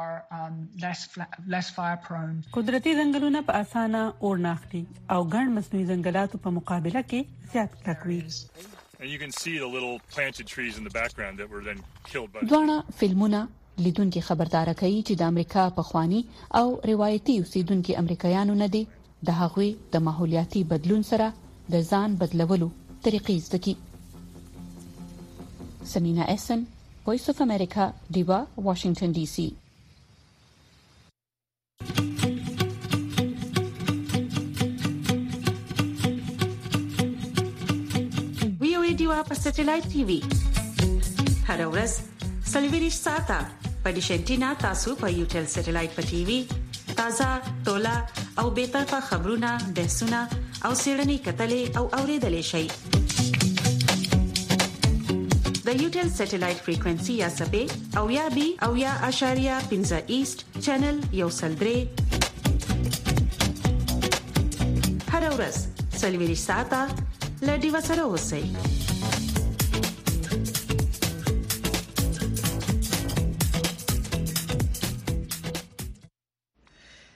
قدرتي ځنګلونه په اسانه اور نه اخلي او ګڼ مصنوعي ځنګلاتو په مقابله کې زیات کلکوي. دوه فلمونه لیدونکو خبردار کوي چې د امریکا په خواني او روایتي اوسیدونکو امریکایانو نه دي د هغوی د ماحولیاتي بدلون سره د ځان بدلولو طریقې زده کی. سمینا احسن وایس اف امریکا دیوا واشنگټن ډي سي. وی او ای دیوا په سټلایټ ټي وي هر ورځ سلویریش ساته په ډیشنټینا تاسو په یوټل سټلایټ په ټي وي تازه تولا او به طرفه خبرونه بحثونه او سیړنی کتلې او اوریدلې شي د یوټل سټلایټ فریکوئنسي یا سبې او یا بي او یا اشاریه پنځه ایست چینل یو سلدري هر ورځ سلویریش ساته لډي وسره اوسئ.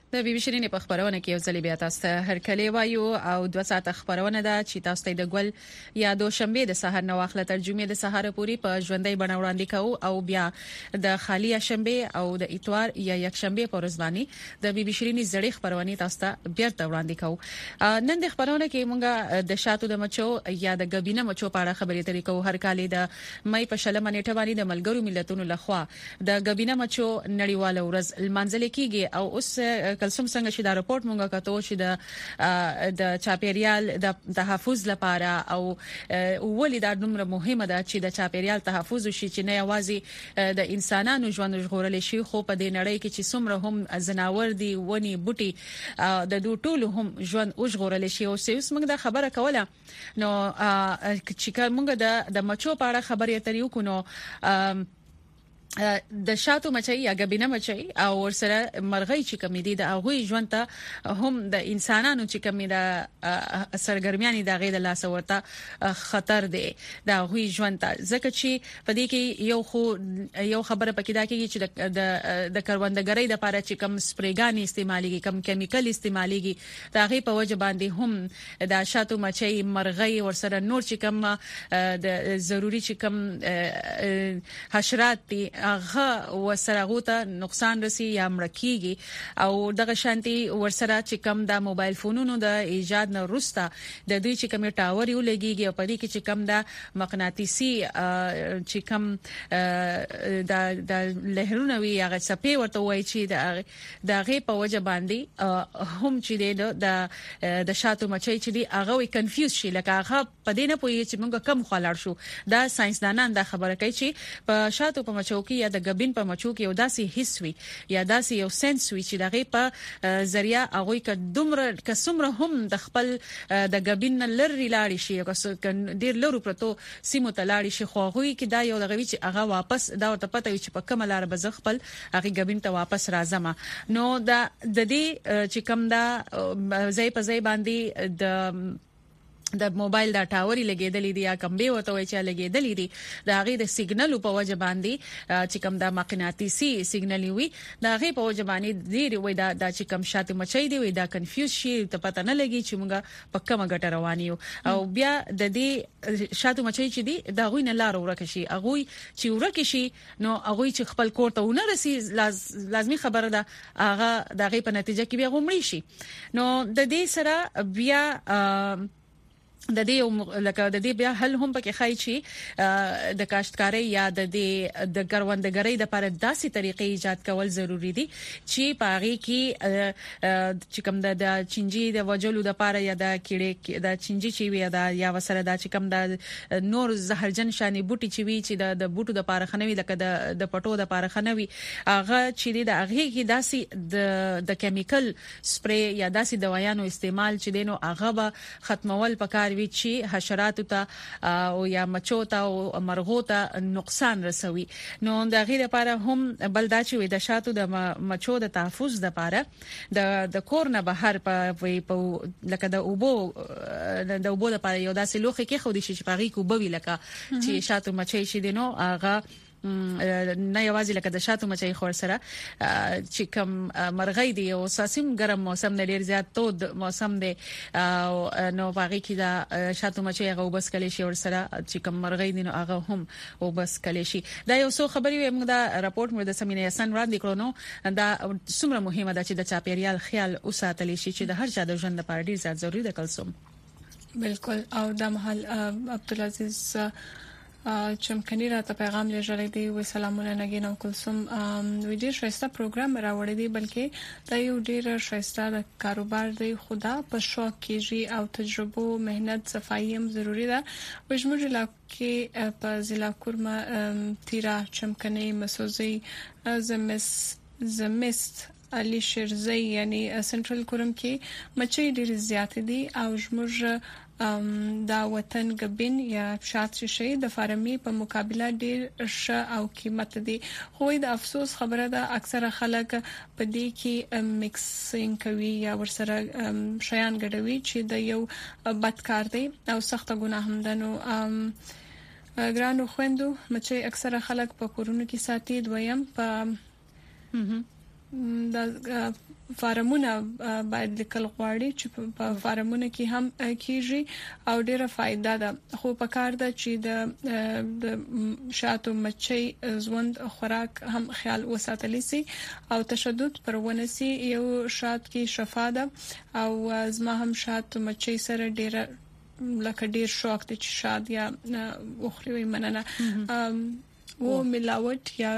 د بي بي شيرين په خبرونه کې یو ځلې بیا تاسو ته هرکلی وایو او دوه ساعت خبرونه ده چې تاسو ته د ګل یا دوشنبه د سحر نو واخله ترجمه د سحر پوری په ژوندۍ بڼه وړاندې کوو او بیا د خالی شنبه او د اتوار یا یک شنبه په ورځ باندې د بي بي شيرين زړې خبرونه تاسو ته بیا وړاندې کوو. نن د خبرونه کې مونږه د شاتو د مچو یا د غبینه مچو په اړه خبرې ترې کوو. هر کال د مې په شلمه نیټه باندې د ملګرو ملتونو لخوا د غبینه مچو نړیواله ورځ المنځل کېږي او اوس کلسم څنګه چې دا رپورت مونږه کتو چې د د چاپیریال د تحفظ لپاره او ولې دا دومره مهمه ده چې د چاپیریال تحفظ وشي چې نه یوازې د انسانانو ژوند ژغورل شي خو په دې نړۍ کې چې څومره هم زناور دي ونی بوټي د دوه ټولو هم ژوند او ژغورل شي. او سیس موږ دا خبره کوله نو چې موږ د د مچو په اړه خبرې اترې وکړو د شاتو مچي یا غبینه مچي او ورسره مرغۍ چې کمی دي د هغه ژوند ته هم د انسانانو چې کمی د سرګرمیاني د غید لاس ورته خطر دی د هغه ژوند ته ځکه چې په دې کې یو خو یو خبره پکې دا کېږي چې د د کروندګرۍ د لپاره چې کم سپریګانی استعماليږي کم کیمیکل استعماليږي دا غي په وجه باندې هم د شاتو مچي مرغۍ ورسره نور چې کم د ضروری چې کم حشرات دي هغه وسره ته نقصان رسي یا مړکیږي او دغه شانتي ورسره چې کم د موبایل فونونو د ایجاد نه وروسته د دوی چې کم ټاور یو لګيږي او په دې کې چې کم د مغناطیسي چې کم د د لهرونه وی هغه سپي ورته وایي چې د دغه په وجه باندې هم چې د د شاتو مچي چې دی هغه وی کنفیوز شي لکه هغه په دې نه پوي چې موږ کم خلاړ شو. دا ساينسدانان دا خبره کوي چې په شاتو په مچو یا د غبین په مچو کې یو داسې حس وي یا داسې یو سنس وي چې دغه په ذریعہ هغه ک دومره کسمره هم د خپل د غبین لری لاړ شي او ډیر لرو پرتو سیمو ته لاړ شي خو هغه کې دا یو دغه چې هغه واپس دا ورته پته وي چې په کومه لار به خپل هغه غبین ته واپس راځم. نو دا د دې چې کوم دا ځای په ځای باندې د د موبایل دا ټاوري لګیدلې دي یا کمبه وته وای چې لګیدلې دي دا غي د سیګنل په وجه باندې چې کوم د مغناطیسي سیګنل وي دا غي په وجه باندې دی وای دا د چې کوم شاته مچي دی وای دا کنفیوز شي ته پته نه لګي چې موږ په کومه ګټه روان یو او بیا د دې شاته مچي چې دی دا غوی نه لار ورکه شي هغه چې ورکه شي نو هغه چې خپل کور ته ونه رسي لازمي خبره ده هغه د غي په نتیجه کې بیا غومړي شي. نو د دې سره بیا د دې لکه د دې بیا حل هم پکې خای شي د کاشتکاري یا د دې د کروندګرۍ د لپاره داسې طریقې ایجاد کول ضروری دي چې پاغي کې چې کوم د چنجي د وجلو د لپاره یا د کیړې د چنجي چې وي دا یا وسره د چې کوم د نور زهرجن شاني بوټي چې وي چې د بوټو د لپاره خنوي لکه د د پټو د لپاره خنوي هغه چې د هغه کې داسې د د کیمیکل سپری یا داسې دوايانو استعمال چې دینو هغه به ختمول پکار چې حشرات ته او یا مچو ته او مرغو ته نقصان رسوي. نو د غیر لپاره هم بلدا چې د شاتو د مچو د تحفظ لپاره د د کور نه بهر په لکه د اوبو د اوبو لپاره یو داسې لوخي کې خو دي چې پاغي کو بوي لکه چې شاتو مچي شي دینو هغه نه یوازې لکه د شاتو مچي خور سره چې کوم مرغۍ دی او ساسم ګرم موسم نه ډیر زیات تود موسم دی او نو باغی کې دا شاتو مچي هغه وبس کلی شي ور سره چې کوم مرغۍ دی نو هغه هم وبس کلی شي. دا یو څو خبرې موږ دا راپورټ موږ د سمینه حسن وړاندې کړو نو دا څومره مهمه ده چې د چاپیریال خیال اوساتلی شي چې د هر چا د ژوند لپاره ډیر زیات ضروری ده. کلسوم بالکل او د محل عبدالعزیز چمکنی را ته پیغام لږه دی و سلامونه نګینم کلسوم وی ډیر شایسته پروګرام راوړی دی بلکې دا یو ډیر شایسته د کاروبار دی خدا په شوق کېږي او تجربه مهنت صفائی هم ضروری ده. وجموج علاقې په ضلع کورما تیرا چمکنی مسوزی زمس زمست علي شرزي یعنی سنټرل کورم کې مچي ډیر زیات دي او جموج دا وطن غبین یا شات شي د فارمي په مقابله ډیر ش او قیمت دي. خو د افسوس خبره ده اکثره خلک په دې کې میکسینګ کوي یا ورسره شیان ګډوي چې د یو بدکار دی او سخت ګناه هم ده. نو ګرانو خويندو مچي اکثره خلک په کورونو کې ساتي دویم په د فارمونه باید لیکل غواړي چې په فارمونه کې هم کیږي او ډیره فائدہ ده خو په کار ده چې د د شاتو مچي ژوند خوراک هم خیال وساتلی سي او تشدد پر ونسي یو شات کې شفا ده او زما هم شات مچي سره ډیره لکه ډیر شوق دي چې شاد یا اخروی مننه او ملاوت یا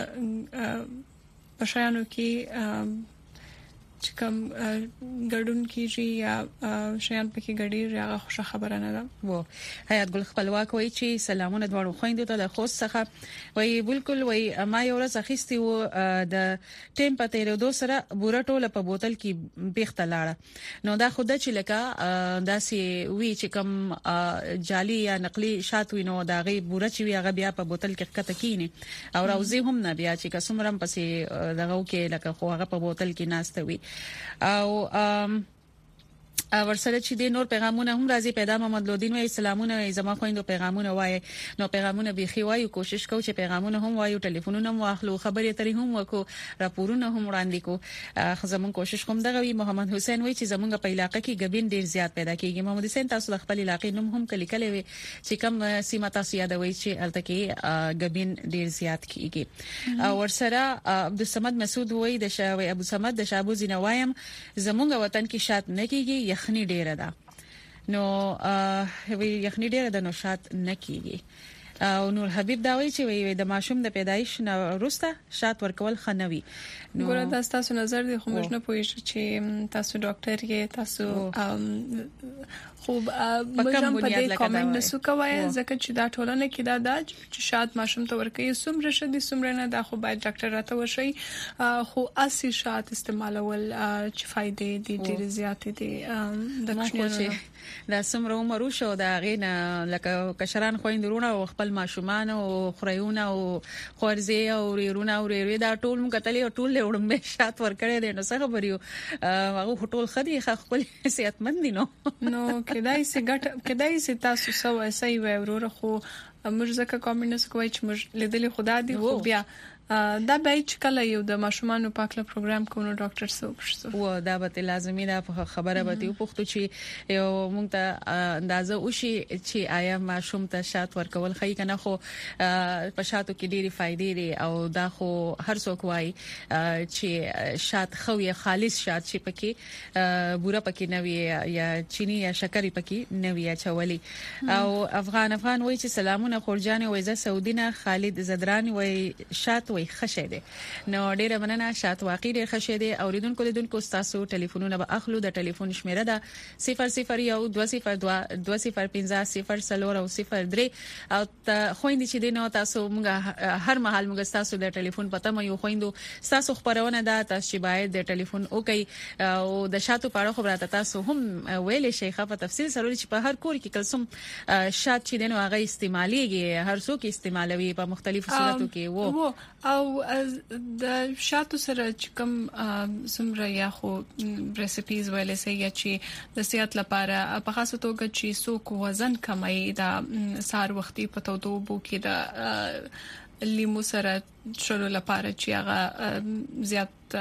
پښانو کې چې کوم ګډون کیږي یا شیان پکې ګډیر یا خوشا خبره نه ده وو حیات ګل خپلواک وای چې سلامونه دواړو خويندو ته د خوست څخه وای بالکل وای ما یو ورځ اخیستي وو د ټیم په تیرېدو سره بورټوله په بوتل کې بیخته لاړه نو دا خود چې لکه داسې وی چې کوم جالي یا نقلي شات وینو دا غي بوره چې وی هغه بیا په بوتل کې کته کینی او راوځي هم نه بیا چې کومرم پسې دغه کې لکه خو هغه په بوتل کې ناشته وي او ام ورسره چې د نور پیغامونه هم راځي پیدا محمد لودین وای سلامونه زما خويندو پیغامونه وای نو پیغامونه بيخي وای کوشش کوو چې پیغامونه هم وایو ټلیفونونه هم واخلو خبرې ترې هم وکړو راپورونه هم وړاندې کو خزمون کوشش کوم دغه وی محمد حسین وای چې زمونږ په علاقې کې غبین ډیر زیات پیدا کیږي محمد حسین تاسو د خپل علاقې نوم هم کلی کلی وي چې کوم سیمه تاسو یادوي چې الته کې غبین ډیر زیات کیږي او ورسره عبد الصمد مسعود وای د شاوی ابو صمد د شابو زینوایم زمونږ وطن کې شات نه کیږي یخنی ډیره ده نو وی یخنی ډیره ده نو شات نه کیږي او نور حبیب دا وی چې وی د ماشوم د پیدایش نه وروسته شات ورکول خنوي نو ګوره دا تاسو نظر دی خو موږ نه پوهیږو چې تاسو ډاکټر یې تاسو خوب مجم په دې کامنټ نسو کوي ځکه چې دا ټولنه کې دا د چې شات ماشوم ته ورکوي سمره شدي سمره نه دا خو باید ډاکټر راته وشي خو اسی شات استعمالول چې فائدې دي ډېر زیات دي د ماشوم دا سمره عمر شو دا غینه لکه کشران خويندرونه او خپل ماشومان او خړیونه او خورزي او ریرونه او ریری دا ټول موږ کتلې او ټول له وړم شات ورکړې دي نو څه خبريو هغه ټول خدي خپل صحتمند دي نو نو کدای سي ګټ کدای سي تاسو سو سي وروره خو موږ ځکه کامنټس کوي چې موږ لیدلې خدا دي خو بیا دا به چې کله یو د ماشومان پاکله پروګرام کوو ډاکټر سوکشو و دا به لازمي ده خبره به یو پختو چې یو مونږ ته اندازه وشي چې آیا ماشوم ته شات ورکول خی کنه خو په شاتو کې ډېری فائدې دي او دا خو هر څوک وایي چې شات خو یې خالص شات چې پکې بوره پکې نه وي یا چینی یا شکر پکې نه وي چولي او افغان افغان وایي چې سلامونه خورجان وایزه سعودینه خالد زدران وایي شات خشه دي نو ډیره مننه شات واقعي ډیر خشه دي اوریدونکو لیدونکو تاسو ټلیفونونه به اخلو د ټلیفون شمیره ده صفر صفر یو دوه صفر دوه دوه صفر پنځه صفر څلور او صفر درې او خويندې چې دینو تاسو موږ هر مهال موږ تاسو د ټلیفون پته مې یو خويندو تاسو خبرونه ده تاسو چې باید د ټلیفون اوکي او د شاتو په اړه خبره تاسو هم ویلې شي خو په تفصیل سره چې په هر کور کې کلسم شات چې دینو هغه استعماليږي هر څوک استعمالوي په مختلفو صورتو کې وو او د شاتو سره چې کوم سمره یا خو ریسپیز ویلې سي یا چې د صحت لپاره په خاصه توګه چې څوک وزن کموي دا سار وختي په تودو بو کې د لیمو سره شلو لپاره چې هغه زیات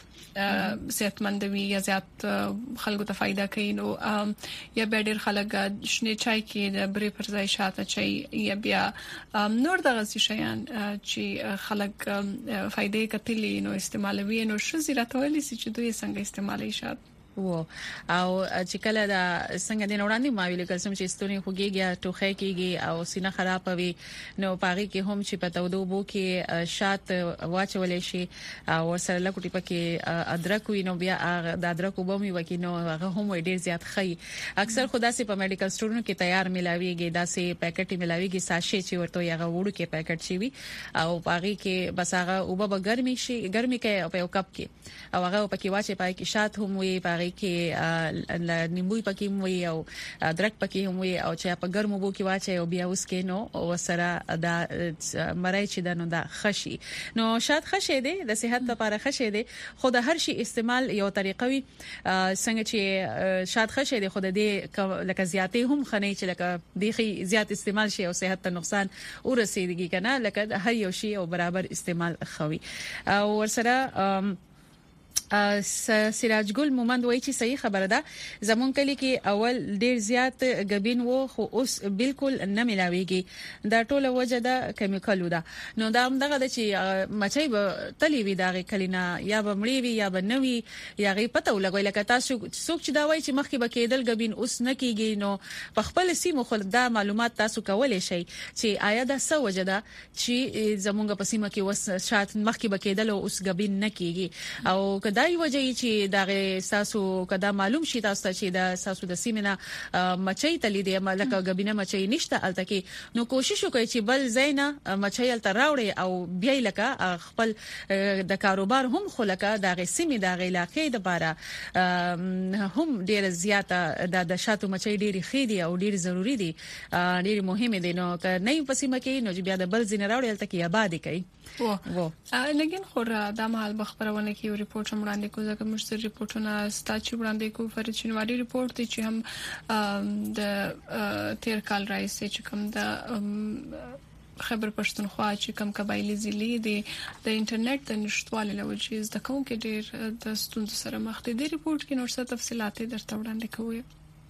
صحتمند وي یا زیات خلکو ته فائدہ کوي نو یا به ډېر خلک شنه چای کې د برې پر ځای شاته چای یا بیا نور دغه شیان چې خلک فائدې کتلې نو استعمالوي نو شزي راتولې چې دوی څنګه استعمالي شات وو او چې کله دا څنګه د وړاندې ما ویل کلسم چې ستونی خوږیږي ټوخه کیږي او سینه خراب وي نو پاغي کې هم چې پتو دوبو کې شات واچولې شي او سره لکټي پکې ادرک وي نو بیا د ادرک وبمي وکي نو هغه هم ډیر زیات خي اکثر خدا سي په میډیکل سټورونو کې تیار ملاويږي دا سي پیکټي ملاويږي ساشي چې ورته هغه وړو کې پیکټ شي وي او پاغي کې بس هغه وبب ګرمي شي ګرمي کې په یو کپ کې او هغه پکې واچي پای کې شات هم وي پاغي کې نیمبو پکې وي او ادرک پکې هم وي او چې په ګرمو بو کې واچي او بیا اوس کې نو وسره دا مړای چې د نو دا خشي نو شات خشه دي د صحت لپاره خشه دي خو د هر شي استعمال یو طریقه وي څنګه چې شات خشه دي خو د دې لکه زیاتې هم خنۍ چې لکه دیخي زیات استعمال شي او صحت ته نقصان ورسېږي کنه لکه هر یو شی او برابر استعمال خوي او ورسره سراج ګل مومند وایي چې صحیح خبره ده زمون کلی کې اول ډیر زیات غبین وو خو اوس بالکل نه ملاويږي دا ټوله وجه ده کیمیکلو ده نو دا هم دغه چې مچای به تلی وی دغه کلینا یا به مړی وی یا به نوي یا غي پته ولګوي لکه تاسو څوک چې دا وایي چې مخکې به کېدل غبین اوس نه کیږي نو په خپل سیمه خل دا معلومات تاسو کولای شئ چې آیا دا څه وجه ده چې زمونږ په سیمه کې وس شات مخکې به کېدل اوس غبین نه کیږي او دای وجه چې دا ساسو کدا معلوم شي تاسو چې دا ساسو د سیمه مچي تلې دی ملکه غبینه مچي نشته الته کې نو کوشش وکړئ چې بل زینا مچي الته راوړي او بیا لکه خپل د کاروبار هم خلکه د سیمه د علاقې د باره هم ډیر زیاته د شاتو مچي ډیر خېدي او ډیر ضروری دي ډیر مهمه دي نو که نه په سیمه کې نو بیا د بل زین راوړي الته کې آباد کوي وو لګین خو دا مهال بخبرونه کې یو ریپورت هم وړاندې کوم ځکه مشتر ریپورتونه ستاسو وړاندې کوم فرید شنواری ریپورت چې هم د تیر کال راځي چې کوم د خبر پښتونخوا چې کوم قبایلی ضلع دي د انټرنیټ د نشټوالي لوجې د کوم کې ډیر د ستونزو سره مخ دي د ریپورت کې نور څه تفصيلات درته وړاندې کوي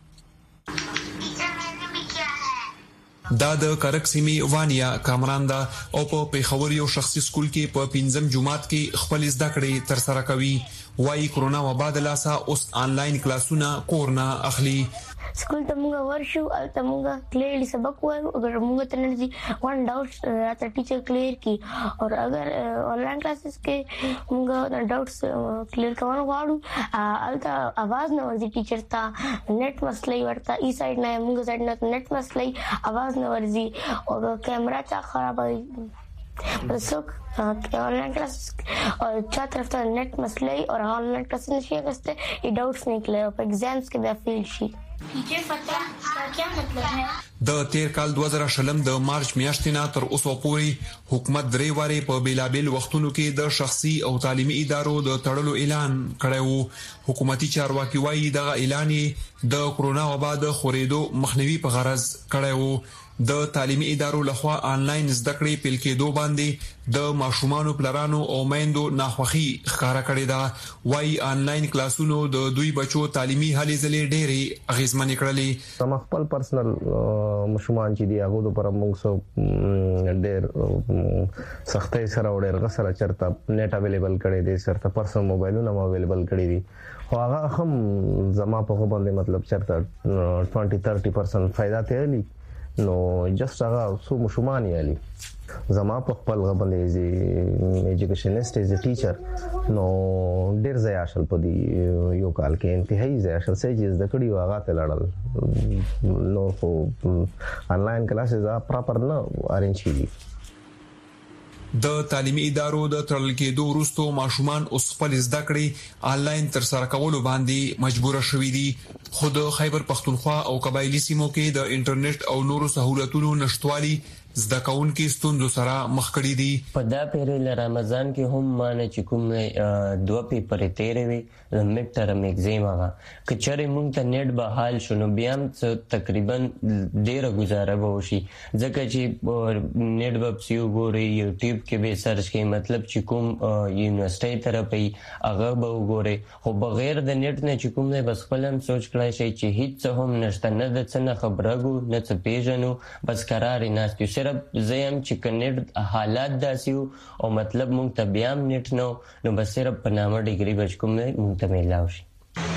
دا د کرک سیمې وانیا کامران دا او په پیښور یو شخصي سکول کې په پنځم جمعات کې خپل زده کړې تر سره کوي وايي کرونا وبا د لاسه اوس آنلاین کلاسونه کورنا اخلي سکول ته موږ ورشو او ته موږ کلیرلی سبق وایو اگر موږ ته نرسي وان ډاوټس راته ټیچر کلیر کی او اگر آنلاین کلاسز کې موږ ډاوټس کلیر کول غواړو الته आवाज نه ورځي ټیچر ته نت مسلې ورته ای سایډ نه موږ سایډ نه نت مسلې आवाज نه ورځي او کیمرا چا خراب وي پرڅوک آنلاइन क्लास और चार तरफ ته net مسلې او online class نشي غسته ای ډاوټس نه کلیئر په ایگزامز کې به فیل شي ټیچر پتا کیا مطلب ہے د تیر کال دوه زره شلم د مارچ میاشتې نه تر اوسه پورې حکومت درې واره په بیلابل وختونو کې د شخصي او تعلیمي ادارو د تړلو اعلان کړی وو حکومتي چارواکي وايي د اعلان د کرونا وبا د خورېدو مخنیوي په غرض کړی وو د تعلیمي ادارو لخوا آنلاین زده کړې پیل کېدو باندې د ماشومانو پلرانو او میندو ناخوخي ښکارا کړې ده وايي آنلاین کلاسونو د دوی بچو تعلیمي هلې ځلې ډېرې اغیزمنې کړلې تم خپل پرسنل مشومان چې دی هغه د پر موږ سو ډېر سختۍ سره وړل غسر چرته نیټ اویلیبل کړي دي سره پرسنل موبایلونه اویلیبل کړي دي خو هغه هم زما په باندې مطلب چرته twenty thirty percent فائدہ ته لري نو جست هغه سو مشومان یالي زما په خپل غبندې زی ایجوکیشنست از ا ټیچر نو ډیر ځای اشل په دی یو کال کې انتهایی ځای اشل سې چې د کړي واغه ته لړل نو خو آنلاین کلاسز پراپر نه ارینج کیږي د تعلیمي ادارو د تړل کېدو وروسته ماشومان اوس خپل زده کړې آنلاین تر سره کولو باندې مجبور شوي دي خود خیبر پختونخوا او قبایلی سیمو کې د انټرنیټ او نورو سہولتونو نشټوالي زده کوونکي ستوندو سره مخ کړي دي په دا پیریل رمضان کې هم مانه چې کوم دوه پیپر تیرې وي میډ ټرم ایگزام هغه کچره مونږ ته نیټ به حال شنو بیا تقریبا ډیره گزاره به وشي ځکه چې نیټ به سیو ګوري یوټیوب کې به سرچ کوي مطلب چې کوم یونیورسيټي طرفه هغه به وګوري خو بغیر د نیټ نه چې کوم نه بس خپلم سوچ کړای شي چې هیڅ هم نشته نه د څه خبرګو نه څه پیژنو بس قرار نه ستو صرف زم چې کنيټ حالات داسیو او مطلب مونږ ته بیا نیټ نو نو بس صرف په نامه ډیګري بچ کوم نه مونږ ته ملاوي شي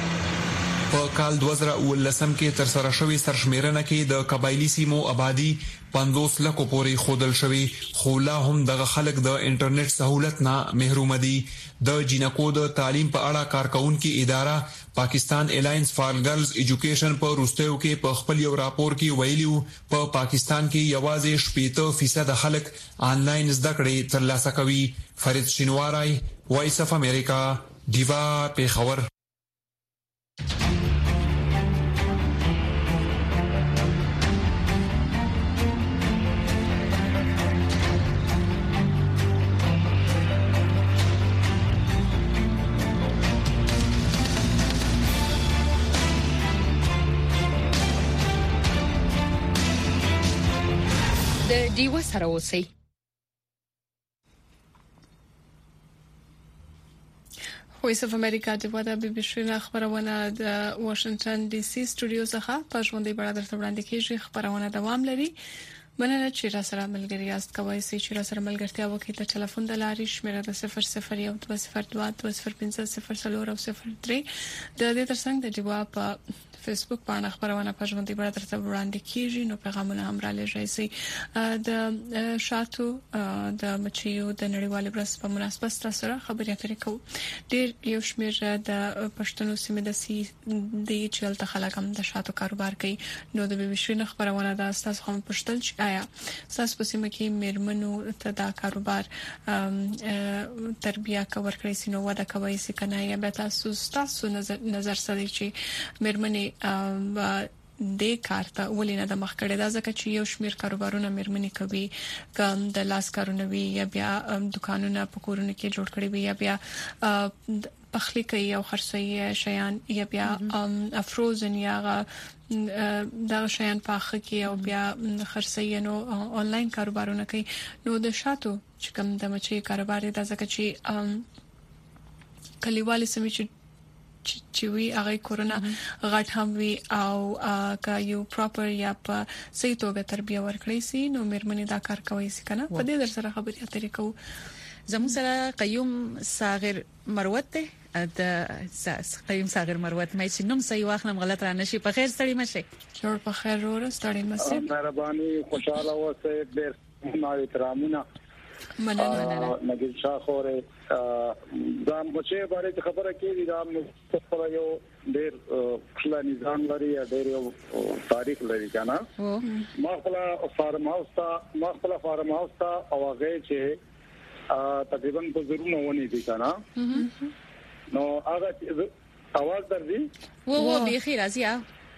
په کال دوه زره ولسم کې تر سره شوی سرشمیرنه کې د قبایلی سیمو آبادی پنځوس لکو پورې خودل شوی خو لا هم دغه خلک د انټرنیټ سہولت نه محروم دي د جینکو د تعلیم په اړه کارکونکو اداره پاکستان الاینس فار ګرلز ایجوکیشن په روستیو کې په خپل یو راپور کې ویلیو په پاکستان کې یوازې شپږ فیصد خلک آنلاین زده کړې ترلاسه کوي فرید شینواری وایس اف امریکا دیوا پیښور د دیو سره اوسئ وایس اف امریکا د ودا بي بي سي خبرونه د واشنگټن ډي سي سټوډیو څخه په ژوندۍ بڼه درته وړاندې کیږي. خبرونه دوام لري. مننه چې را سره ملګری یاست. کوي چې را سره ملګرتیا وکړئ. د ټلیفون د لارې شمیره د صفر صفر یو دوه صفر دوه دوه صفر پنځه صفر څلور او صفر درې د دې ترڅنګ د جواب په فیسبوک باندې خبرونه په ژوندۍ بڼه درته وړاندې کیږي. نو پیغامونه هم را لېږئ. د شاتو د مچیو د نړیوال ورځ په مناسبت سره خبرې اترې کوو. ډېر یو شمېر د پښتنو سیمې د سي د چلته خلک هم د شاتو کاروبار کوي. نو د بي بي سي خبرونه د تاسو هم پښتل چې آیا تاسو په سیمه کې میرمنو ته دا کاروبار تربیه کور کړی سينو ودا کوي سي کنه یا به تاسو تاسو نظر نظر سره چې میرمنې د کارته ولینه د مخ کړه دا ځکه چې یو شمیر کاروبارونه میرمنې کوي کوم د لاس کارونه وی یا بیا دکانونه په کورونه کې جوړ کړي وي یا بیا پخلی کوي او خرڅي شیان یا بیا افروزن یا دا شیان پاخه کې او بیا خرڅي نو آنلاین کاروبارونه کوي. نو د شاتو چې کوم د مچي کاروبار دا ځکه چې کلیوالي سمې چې چې وی هغه کورونا غټ هم وی او کا یو پراپر یا په صحیح توګه تربیه ورکړی سي نو مېرمنې دا کار کوي سي کنه. په دې در سره خبرې اترې کوو. زموږ سره قیوم صاغر مروت ته د قیوم صاغر مروت مې چې نوم صحیح واخلم غلط را نشي. په خیر ستړي مشه. جوړ په خیر ور ستړي مشه. مهرباني خوشاله اوسئ. ډېر نو احترامونه مننه. نګل شاه خوره دا مچې باره خبره کیږي. دا مستقبل یو ډېر خلا نظام لري یا ډېر یو تاریخ لري کنه. ما خپل فارم هاوس ته ما خپل فارم هاوس ته او هغه چې تقریبا په زرونه ونی دي کنه. نو هغه اواز درځي وو وو به خیر ازیا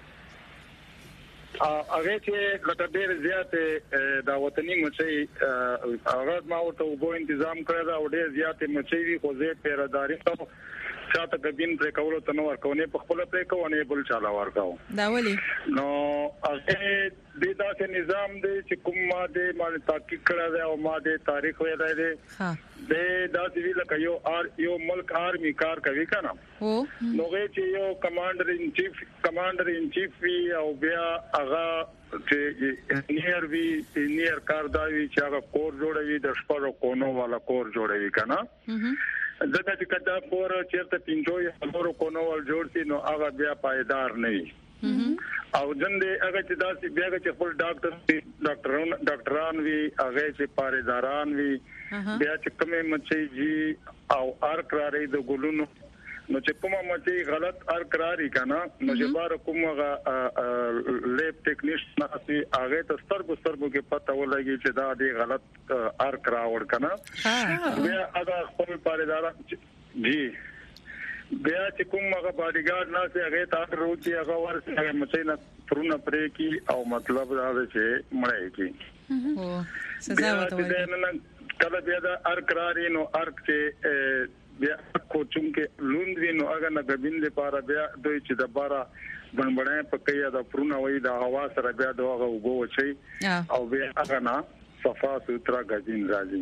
هغه چې لکه ډېر زیاته د وطني مچي هغه ما ورته وګو تنظیم کړی دا ډېر زیاته مچي وي خو زه پیراداري کوم چاته کبین پر کولو تنو ورکونه په خپل پر کوونه بل چاله ورکاو دا ولي نو هغه د داسې نظام دی چې کوم ما د مال تحقیق کړی دی او ما د تاریخ ویلای دی ها د داسې وی لکه یو ار یو ملک آرمي کار کوي کنه او نو چې یو کمانډر ان چیف کمانډر ان چیف وی او بیا هغه چې انجینیر وی انجینیر کار دا وی چې هغه کور جوړوي د شپږ کونو والا کور جوړوي کنه ځکه چې کدا کور چیرته پینځو یا څلورو کونو ول جوړ شي نو هغه بیا پایدار نه وي او جندې هغه چې داسې بیا چې خپل ډاکټر ډاکټران ډاکټران وی هغه چې پاریداران وی بیا چې کومه مچي جی او ار قرارې د ګلونو نو چې کومه مچي غلط ار قرارې کنه نو چې بار کومه لیب ټیکنیشن اسی هغه ته سترګو سترګو کې پته ولګي چې دا دی غلط ار قراور کنه بیا هغه خپل پاریداران جی بیا چې کومه باډیګارد نه سي هغه تاسو روتي هغه ورسره مچي نه ترونه پرې کی او مطلب دا چې مړی کی او سزا وته کله بیا دا ار قرارې نو ار کې بیا کوچوم کې لوند وینو هغه نه غبین لپاره بیا دوی چې د بارا بنبړې پکې دا پرونه وای دا هوا سره بیا دغه وګو وچی او بیا هغه نه صفا سوترا غبین راځي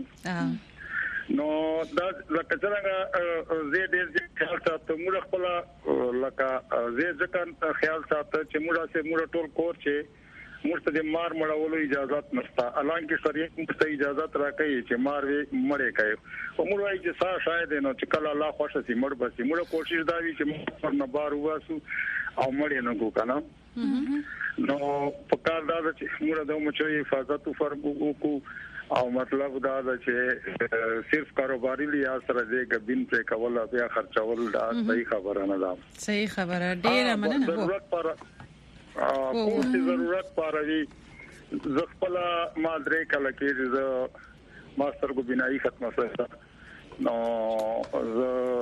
نو دا لکه څنګه زه دې خیال ساتم موږ خپل لکه زه ځکه خیال ساتم چې موږ سه موږ ټول کور چې موږ ته د مار مړولو اجازه نشته الان کې شریعت موږ ته اجازه راکړي چې مار وي مړې کوي او موږ وايي چې سا شاید نو چې کله الله خوښ شي مړ بسي موږ کوشش دا وی چې موږ پر نه بار واسو او مړې نه کو کنه نو په کار دا چې موږ د مچو حفاظت وکړو او مطلب دا چې صرف کاروباري لحاظ سره دې غبین پر کول بیا خرچول دا صحیح خبره نه ده صحیح خبره ډیره مننه ضرورت پر کوم څه ضرورت پاره زغپل ما درې کله کې ز ماستر کو بنای ختمه سره نو ز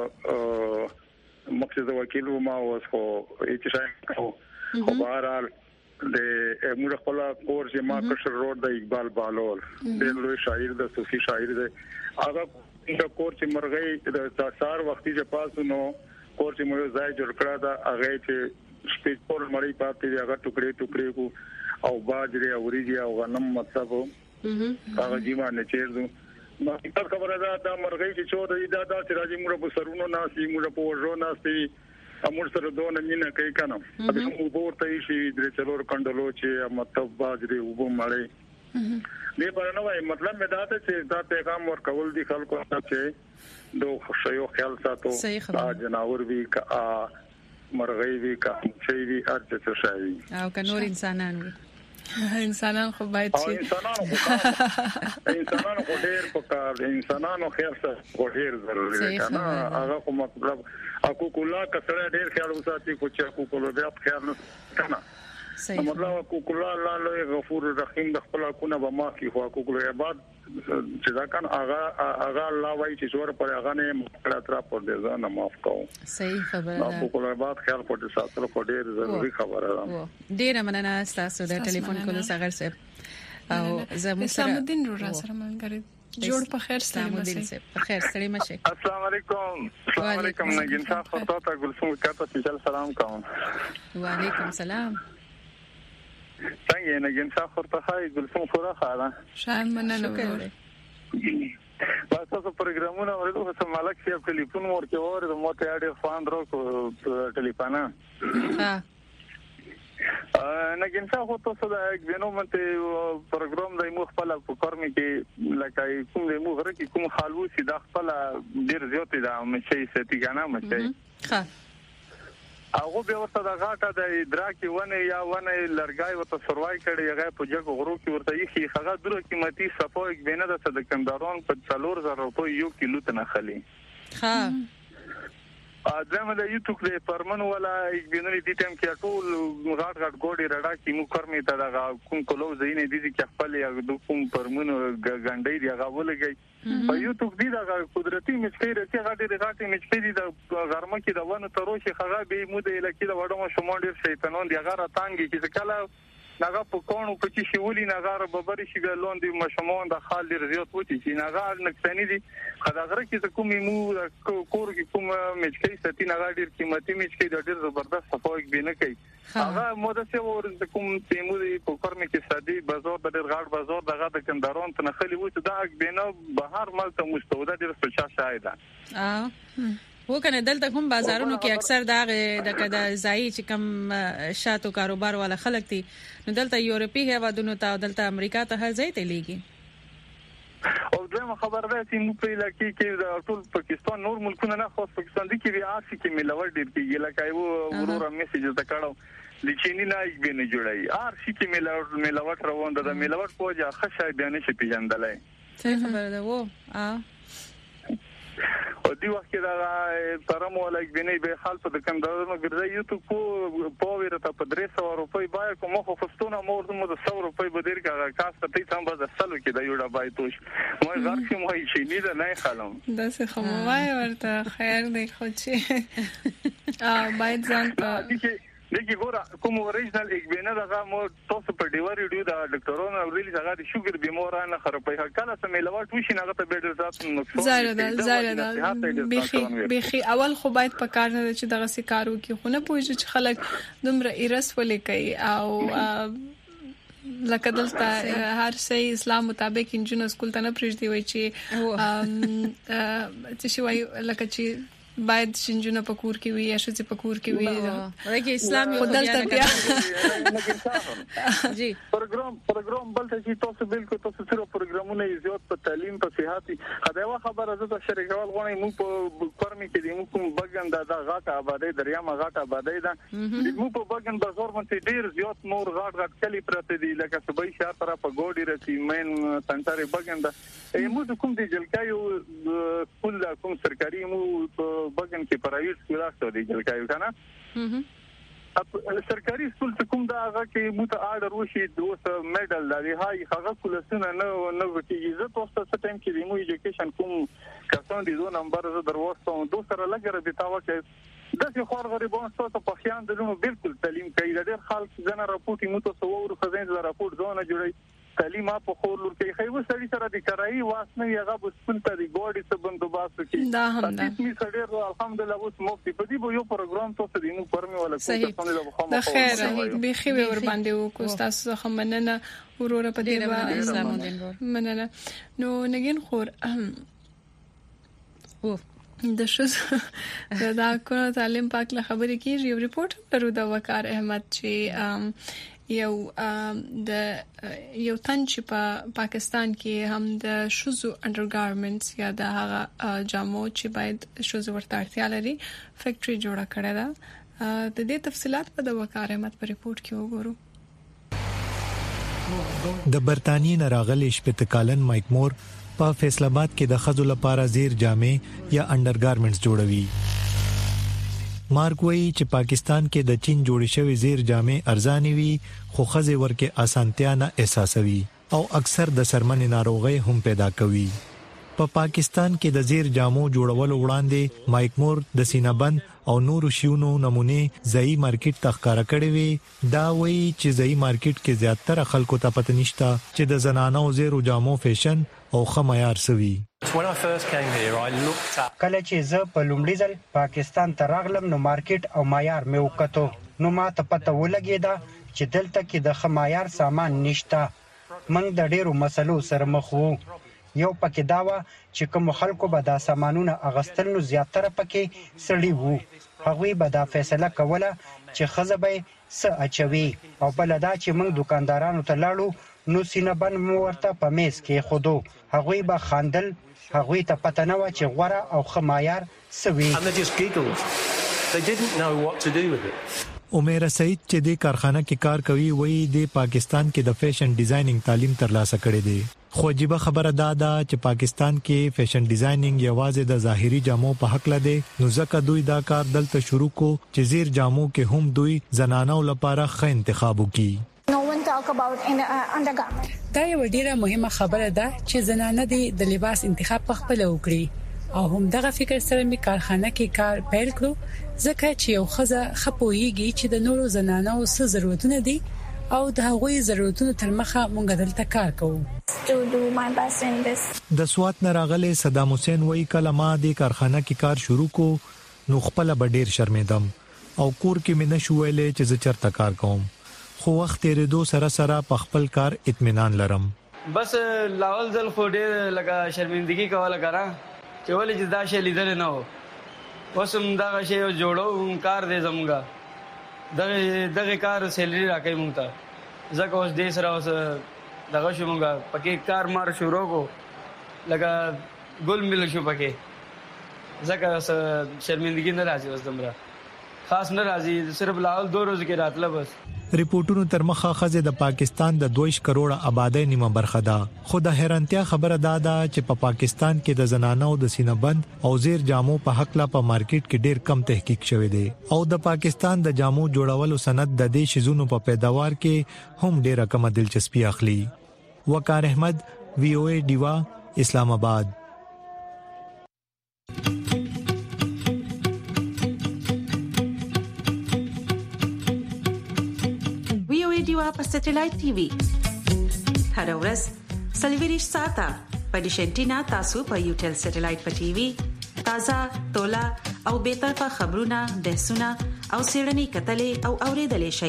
مقصد وکیل ما اوس خو هیڅ شای خو بهرحال د موږ خپل کور چې ما کشر روډ د اقبال بالول د لوی شاعر د صوفي شاعر د هغه د کور چې مرغۍ د سار وختي چې پاسو نو کور چې مو ځای جوړ کړا دا هغه چې سپیکر مړی پاتې هغه ټوکړي ټوکړي کو او باجره اوریږي او غنم مطلب هغه جیما نه چیرځو ما تاسو خبره ده د مرغۍ چې چور دی دا د راځي موږ په سرونو ناسي موږ په ورو ناسي امور سره دونه مینه کوي کنه په ورته شي د څلور کندلو چې مطلب باجري وبو مړی دې په نو وايي مطلب مې دا ته چې دا پیغام ورکول دي خلکو ته چې دوه شیو خیال ساتو دا جناور وی کا مرغۍ وی کا شي وی ارته څه شي او که نور انسانان وي انسانان خو باید شي انسانانو انسانانو خو ډېر پکار انسانانو خیر سره ډېر ضروري دی کنه هغه کوم مطلب اكو کولا کسره ډېر خیال وساتي خو چې اكو کولا بیا خیال نه کنه مطلب اكو کولا الله غفور رحیم د خپل کو نه به معافي خو اكو کولا بعد چې دا کان هغه هغه الله وايي چې زور پر هغه نه مکړه تر پر دې ځان معاف کوو صحیح خبره ده اكو کولا بعد خیال پټ ساتلو خو ډېر ضروري خبره ده ډېر مننه تاسو د ټلیفون کولو څخه صاحب او زموږ سره سلامدین رو را سره ملګری جوړ په خیر سلامدین صاحب په خیر ستړي مشه السلام علیکم السلام علیکم نگین صاحب خطا ته ګلسوم کاته سپیشل سلام کوم وعلیکم سلام څنګه نگین صاحب ورته هاي ګلسوم خورا خاله شایم مننه کوي بس تاسو پروګرامونه ورته سم مالک سی ټلیفون ورته وره د موټه اړ فان درو ټلیفون ها نگین صاحب تاسو دا یک دینو منته پروګرام د مخ په لاره فکرمه کې لکه کوم د مخ رکی کوم حالو سي د خپل ډیر زیات دا مشي ستي کنه مشي ها هغه به ورته د غاټه د ادراکي ونه یا ونه لرګای ورته سروای کړي هغه په جګ غرو کې ورته یخي هغه درو قیمتي صفو یک بینه د صدکندارون په څلور زره روپۍ یو کیلو ته نه خلی ها ادمه د یوټیوب له پرمن ولا یک بینه دي ټیم کې ټول غاټ غاټ ګوډي رډا کې مو کارمي ته د کوم کولو زینې دي چې خپل یا د کوم پرمن غنډې دی هغه ولګي په یوټیوب دی دا قدرتي مشکل راځي غاټي غاټي مشکل دی د غرمه کې د ونه تروشي هغه به مو د لکه د وډمو شمون ډیر شیطانون دی هغه راتانګي چې کله ناغه په کونو په چې شولي ناغه ببري شي ګلون دی مشمون د خال ډیر زیات وتی چې ناغه نقصانی دي خدغره کې کومې مو کور کې کوم مشکل ستې ناغه ډیر قیمتي مشکل ډیر زبردست صفوک بینه کوي هغه موده څه ور کوم تیمو دی په کورمه کې سادي بازار د ډیر غاړ بازار دغه د کندارون ته خلی وته دا بینه بهر مال ته مستوده ډیر څه شاید اه وکنه دلته کوم بازارونو کې اکثر دا د کده ځای چې کم شاتو کاروبار والا خلک دي نو دلته یورپی هوادونو ته دلته امریکا ته هر ځای ته لیږي او دغه خبر ده چې موږ په علاقې کې د ټول پاکستان نور ملکونه نه خاص پاکستان دي کې ریاست کې ملور ډیر کېږي لکه یو ورور میسج ته کړو د چینی نه یک بینه جوړای ار شي کې ملور ملور روان ده ملور پوجا خشای بیان شي پیژندلای څه خبر ده وو ا او دی وخت دا پرمو لایک بنې به حال په کندارونو ګرځي یوټیوب په پوهه ته په درې سوه روپۍ بای کوم خو فستونه مور د مو سو روپۍ به ډیر کا کاسته ته سم به سلو کې دا یو ډبای توش مو غار کې مو شي نه نه خلم دا څه خموای ورته خیر دی خو چې ا باید ځان ته دغه ګوره کوم اوریجنل یک بینه دغه مو تاسو په ډیور ویډیو دا ډاکټرونو ورېلی هغه د شوګر بیمارانه خرابې کله سم ملوات وشي نه ته به ذات نقصان زره ده زره ده بيخي بيخي اول خو باید په کار نه چې دغه سکارو کې خو نه پوهیږي چې خلک دومره ایرس ولې کوي او لکه دلته هر څه اسلام مطابق انجن سکول ته نه پریږدي وای چې چې شي وای لکه چې باید شنجونه په کور کې وي یا شې په کور کې وي ورګه اسلامي خدلته بیا جی پروګرام پروګرام بل څه تاسو بالکل تاسو سره پروګرامونه زیات په تعلیم په صحت خدای خبره زه د شریکوال غوڼې مو په کورمي کې دي مو کوم بګن د غاټه آبادی دریامه غاټه آبادی ده مو په بګن بازار باندې ډیر زیات نور غاټ غاټ کلی پرته دي لکه صبح شهر طرف په ګوډي رسي مین سنټري بګن ده مو کوم دي جلکایو کول کوم سرکاري مو بګن کې پرایویټ سکول راځي دی جلکایو کنه سرکاري سکول ته کوم دا هغه کې مو ته آرډر وشي دوه میډل لري هاي هغه کولسونه نه نه وکیږي زه تاسو ته ټایم کې مو ایجوکیشن کوم کسان دي دوه نمبر زه دروستم دوه سره لګره دي تاوه کې د څه خور غریبان تاسو په خیان دلونو بالکل تعلیم کوي د ډېر خلک ځنه راپورټي مو ته سوور خزین ز راپورټ ځونه جوړي تعلیم په خور لور کې خو سړی سره د کرایي واسنه یغه بسپن ته د ګوډي څخه بندوباست کوي دا هم ده می سړی الحمدلله اوس مفتي په دې یو پروګرام ته د نو پرمي ولا کوم د خیر به خو ور باندې وکړو تاسو څخه مننه ورور په دې باندې اسلام دین مننه نو نګین خور او د شوز دا کو تعلیم پاک له خبرې کیږي یو ریپورت لرو د وقار احمد چې یو د یو تن چې په پاکستان کې هم د شوزو انډرګارمنټس یا د هغه جامو چې باید شوزو ورته اړتیا لري فیکټری جوړه کړې ده د دې تفصيلات په د وقار احمد په ریپورت کې وګورو د برتانیې نه راغلي شپږ مایک مور په فیصل آباد کې د خزو لپاره زیر جامې یا انډرګارمنټس جوړوي. مارک وایي چې پاکستان کې د چین جوړې شوی زیر جامې ارزاني وي خو خزې ورکه اسانتیا نه احساسوي او اکثر د سرمنې ناروغي هم پیدا کوي. په پا پاکستان کې د زیر جامو جوړولو وړاندې مایک مور د سینابند او نورو شیونو نمونه ځای مارکیټ تخکاره کړی وي. دا وایي چې ځای مارکیټ کې زیاتره خلکو ته پته نشته چې د زنانو زیرو جامو فیشن او خمایار سوي. کله چې زه په لومړي ځل پاکستان ته راغلم نو مارکیټ او معیار مې وکړو نو ما ته پته ولګیده چې دلته کې د خمایار سامان نشته. موږ د ډیرو مسلو سره مخ وو. یو پکې دا و چې کوم خلکو به دا سامانونه اغستل نو زیاتره پکې سړي وو. هغوی به دا فیصله کوله چې خزه به څه اچوي او بل دا چې موږ دکاندارانو ته لاړو نو سینبن مو ورته په میز کې خودو. هغوی به خاندل. هغوی ته پته نه و چې غوړه او خمایار سوي. عمر سعید چې د کارخانه کې کار کوي وایي د پاکستان کې د فیشن ډیزاینینګ تعلیم ترلاسه کړی دی. خو عجیب خبره دا ده چې پاکستان کې فیشن ډیزاینینګ یوازې د ظاهري جامو په حق لده نو ځکه دوی دا کار دلته شروع کو چې زیر جامو کې هم دوی زنانو لپاره ښه انتخاب وکړي. دا یو ډیره مهمه خبره ده چې زنانه د لباس انتخاب په خپل وکړي او هم دغه فکر سره می کارخانه کې کار پیل کړو ځکه چې یو خزه خپويږي چې د نورو زنانو څه ضرورتونه دي او د هغوی ضرورتونو تر مخه مونږ دلته کار کوو. د سوات نه راغلي صدام حسین وایي کله ما د کارخانه کې کار شروع کو نو خپل به ډیر شرمېدم او کور کې مې نشو ویلې چې زه چرته کار کوم خو وخت تیرېدو سره سره په خپل کار اطمینان لرم. بس لاول ځل خو ډیر لګا شرمندګي کوله کارا چې ولې چې دا شی لیدل نه و وسم دا شی جوړو کار دې زمګه دغه دغه کار سیلری راکې مونږ ته ځکه اوس دې سره اوس دغه شومګه پکې کار مار شروع کو لکه ګل مل شو پکې ځکه شرمندګي نه راځي اوس دمره خاص نه راځي صرف لاول دو ورځې کې راتله بس. ریپورتونو تر مخه خزه د پاکستان د دویش کروڑه آبادی نیمه برخه ده خو د حیرانتیا خبره ده چې په پا پاکستان کې د زنانو د سینبند او زیر جامو په حق لا په مارکیټ کې ډیر کم تحقیق شوی دی او د پاکستان د جامو جوړولو صنعت د دې شیزونو په پیداوار کې هم ډیره کم دلچسپي اخلي. وقار احمد وی او ای دیوا اسلام آباد. په سټلایټ ټي وي هر ورځ سلویریش ساته په ډیشنټینا تاسو په یوټل سټلایټ په ټي وي تازه تولا او به طرفه خبرونه بحثونه او سیړنی کتلې او اوریدلې شي.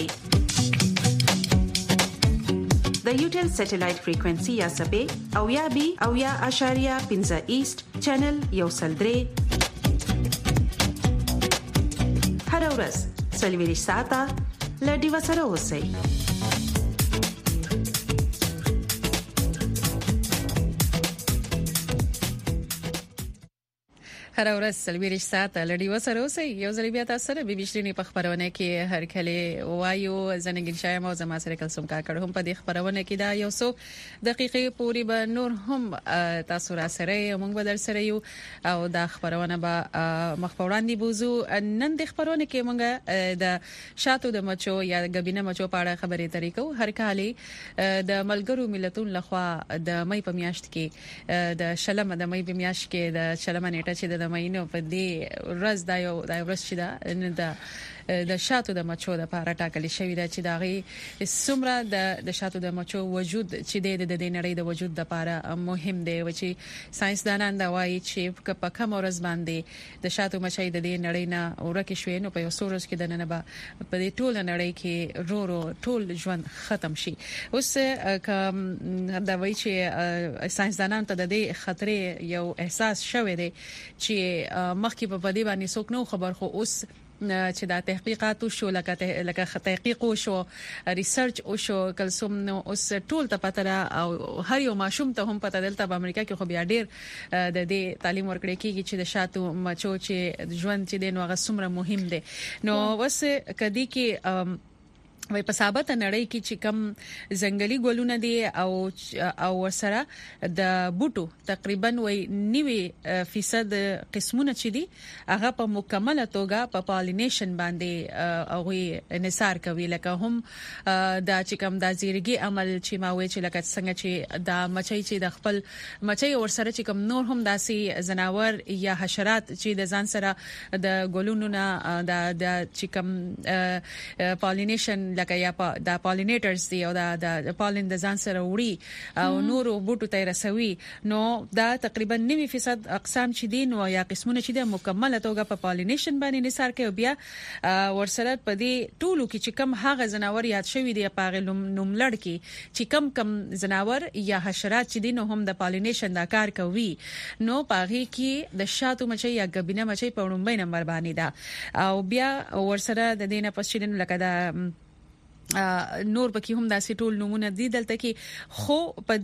د یوټل سټلایټ فریکوئنسي یا سبې او یا بي او یا اشاریه پنځه ایست چینل یو سلدري هر ورځ سلویریش ساته لډي وسره اوسئ. هر ورځ سلویریش ساعت لړۍ وسره اوسئ. یو ځل بیا تاسو سره بي بي شرینی په خبرونه کې هر کله وایو زنګین شایم او زما سره کلسم کا کړه هم په دې خبرونه کې دا یو څو دقیقې پوری به نور هم تاسو را سره موږ بدل سره یو او دا خبرونه به مخبران دي بوزو نن د خبرونه کې موږ د شاتو د مچو یا غبینه مچو په اړه خبرې طریقو هر کله د ملګرو ملتونو لخوا د مې په میاشت کې د شلم د مې په میاشت کې د شلم نیټه چې د د مینو په دې ورځ دا یو د ورځ شي دا نه دا د شاتو د مچو د لپاره ټاکل شوی دا چې داغي سمره د د شاتو د مچو وجود چې د د نړۍ د وجود د لپاره مهم دی و چې ساينسدانان دا وایي چې په کوم ورځ باندې د شاتو مچي د دې نړۍ نه ورکه شوی نو په یو سورس کې د نن به په دې ټول نړۍ کې رو رو ټول ژوند ختم شي. اوس کوم دا وایي چې ساينسدانان ته د دې خطرې یو احساس شوی دی چې مخکې په دې باندې څوک نو خبر خو اوس چې دا تحقیقات شو لکه لکه تحقیق شو ریسرچ او شو کلسوم نو اوس ټول ته پته او هر یو ماشوم ته هم پته دلته په امریکا کې خو بیا ډیر د دې تعلیم ورکړي کیږي چې د شاتو مچو چې ژوند چې د نوغه سمره مهم دي. نو وس کدي کې وای په ثابت نړۍ کې چې کم ځنګلي ګلونه دي او او سره د بوټو تقریبا وای نوي فیصد قسمونه چې دي هغه په مکمله توګه په پالینیشن باندې او انحصار کوي لکه هم دا چې کم د زیرګي عمل چې ما وای چې لکه څنګه چې د مچۍ چې د خپل مچۍ ور سره چې کم نور هم داسي زناور یا حشرات چې د ځان سره د ګلونو نه د چې کم پالینیشن لکه یا د پالینیټرز دی او د پالین د ځان سره وړي او نور بوټو ته رسوي نو دا تقریبا نوي فیصد اقسام چې دي نو یا قسمونه چې د مکمله توګه په پالینیشن باندې نثار کوي بیا ورسره په دې ټولو کې چې کم هغه زناور یاد شوی دی په نوم لړ کې چې کم کم زناور یا حشرات چې دي نو هم د پالینیشن دا کار کوي نو پاغي کې د شاتو مچي یا غبینه مچي په وړاندې نمبر باندې دا او بیا ورسره د دینه پښینن لکه دا نور پکې هم داسې ټول نمونه دي دلته کې خو په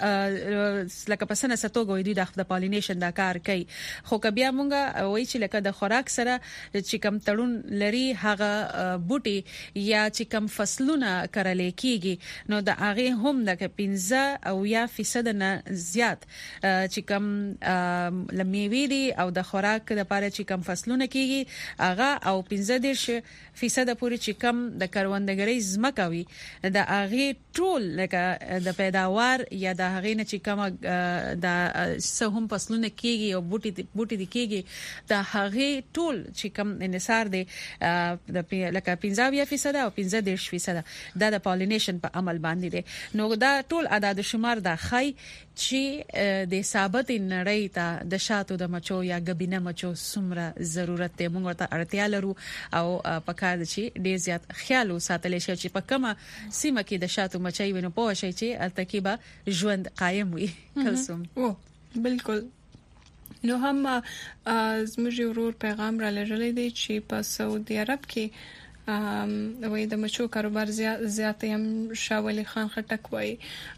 دې لکه پسنه ستوګوي دي د پالینیشن دا کار کوي خو کبیا مونږه وایي چې لکه د خوراک سره چې کم تړون لري هغه بوټي یا چې کم فصلونه کرلې کیږي نو د هغه هم د پنځه او یا فیصد نه زیات چې کم لمیوي دي او د خوراک لپاره چې کم فصلونه کیږي هغه او پنځه دېرش فیصد پورې چې کم د کروندګرۍ زمکوي د هغه ټول لکه د پیداوار یا د هغه نه چې کومه د سهم فصلونه کیږي او بوټي بوټي دي کیږي د هغه ټول چې کم انحصار دي د لکه پنځه فیصد او پنځه دېرش فیصد د د پالینیشن په عمل باندې دي نو دا ټول عدد شمار د خای چې د ثابت نړۍ ته د شاتو د مچو یا غبینه مچو سمره ضرورت دی موږ ته اړتیا لرو او پکار دي چې ډیر زیات خیال وساتل شي چې په کومه سیمه کې د شاتو مچي ونه پوه شي چې التکیبه ژوند قائم وي کلسوم او بالکل نو هم زموږ ورور پیغام را لېږلی دی چې په سعودي عرب کې ام وای د مچو کاروبار زیات هم شاه ولی خان خټک وای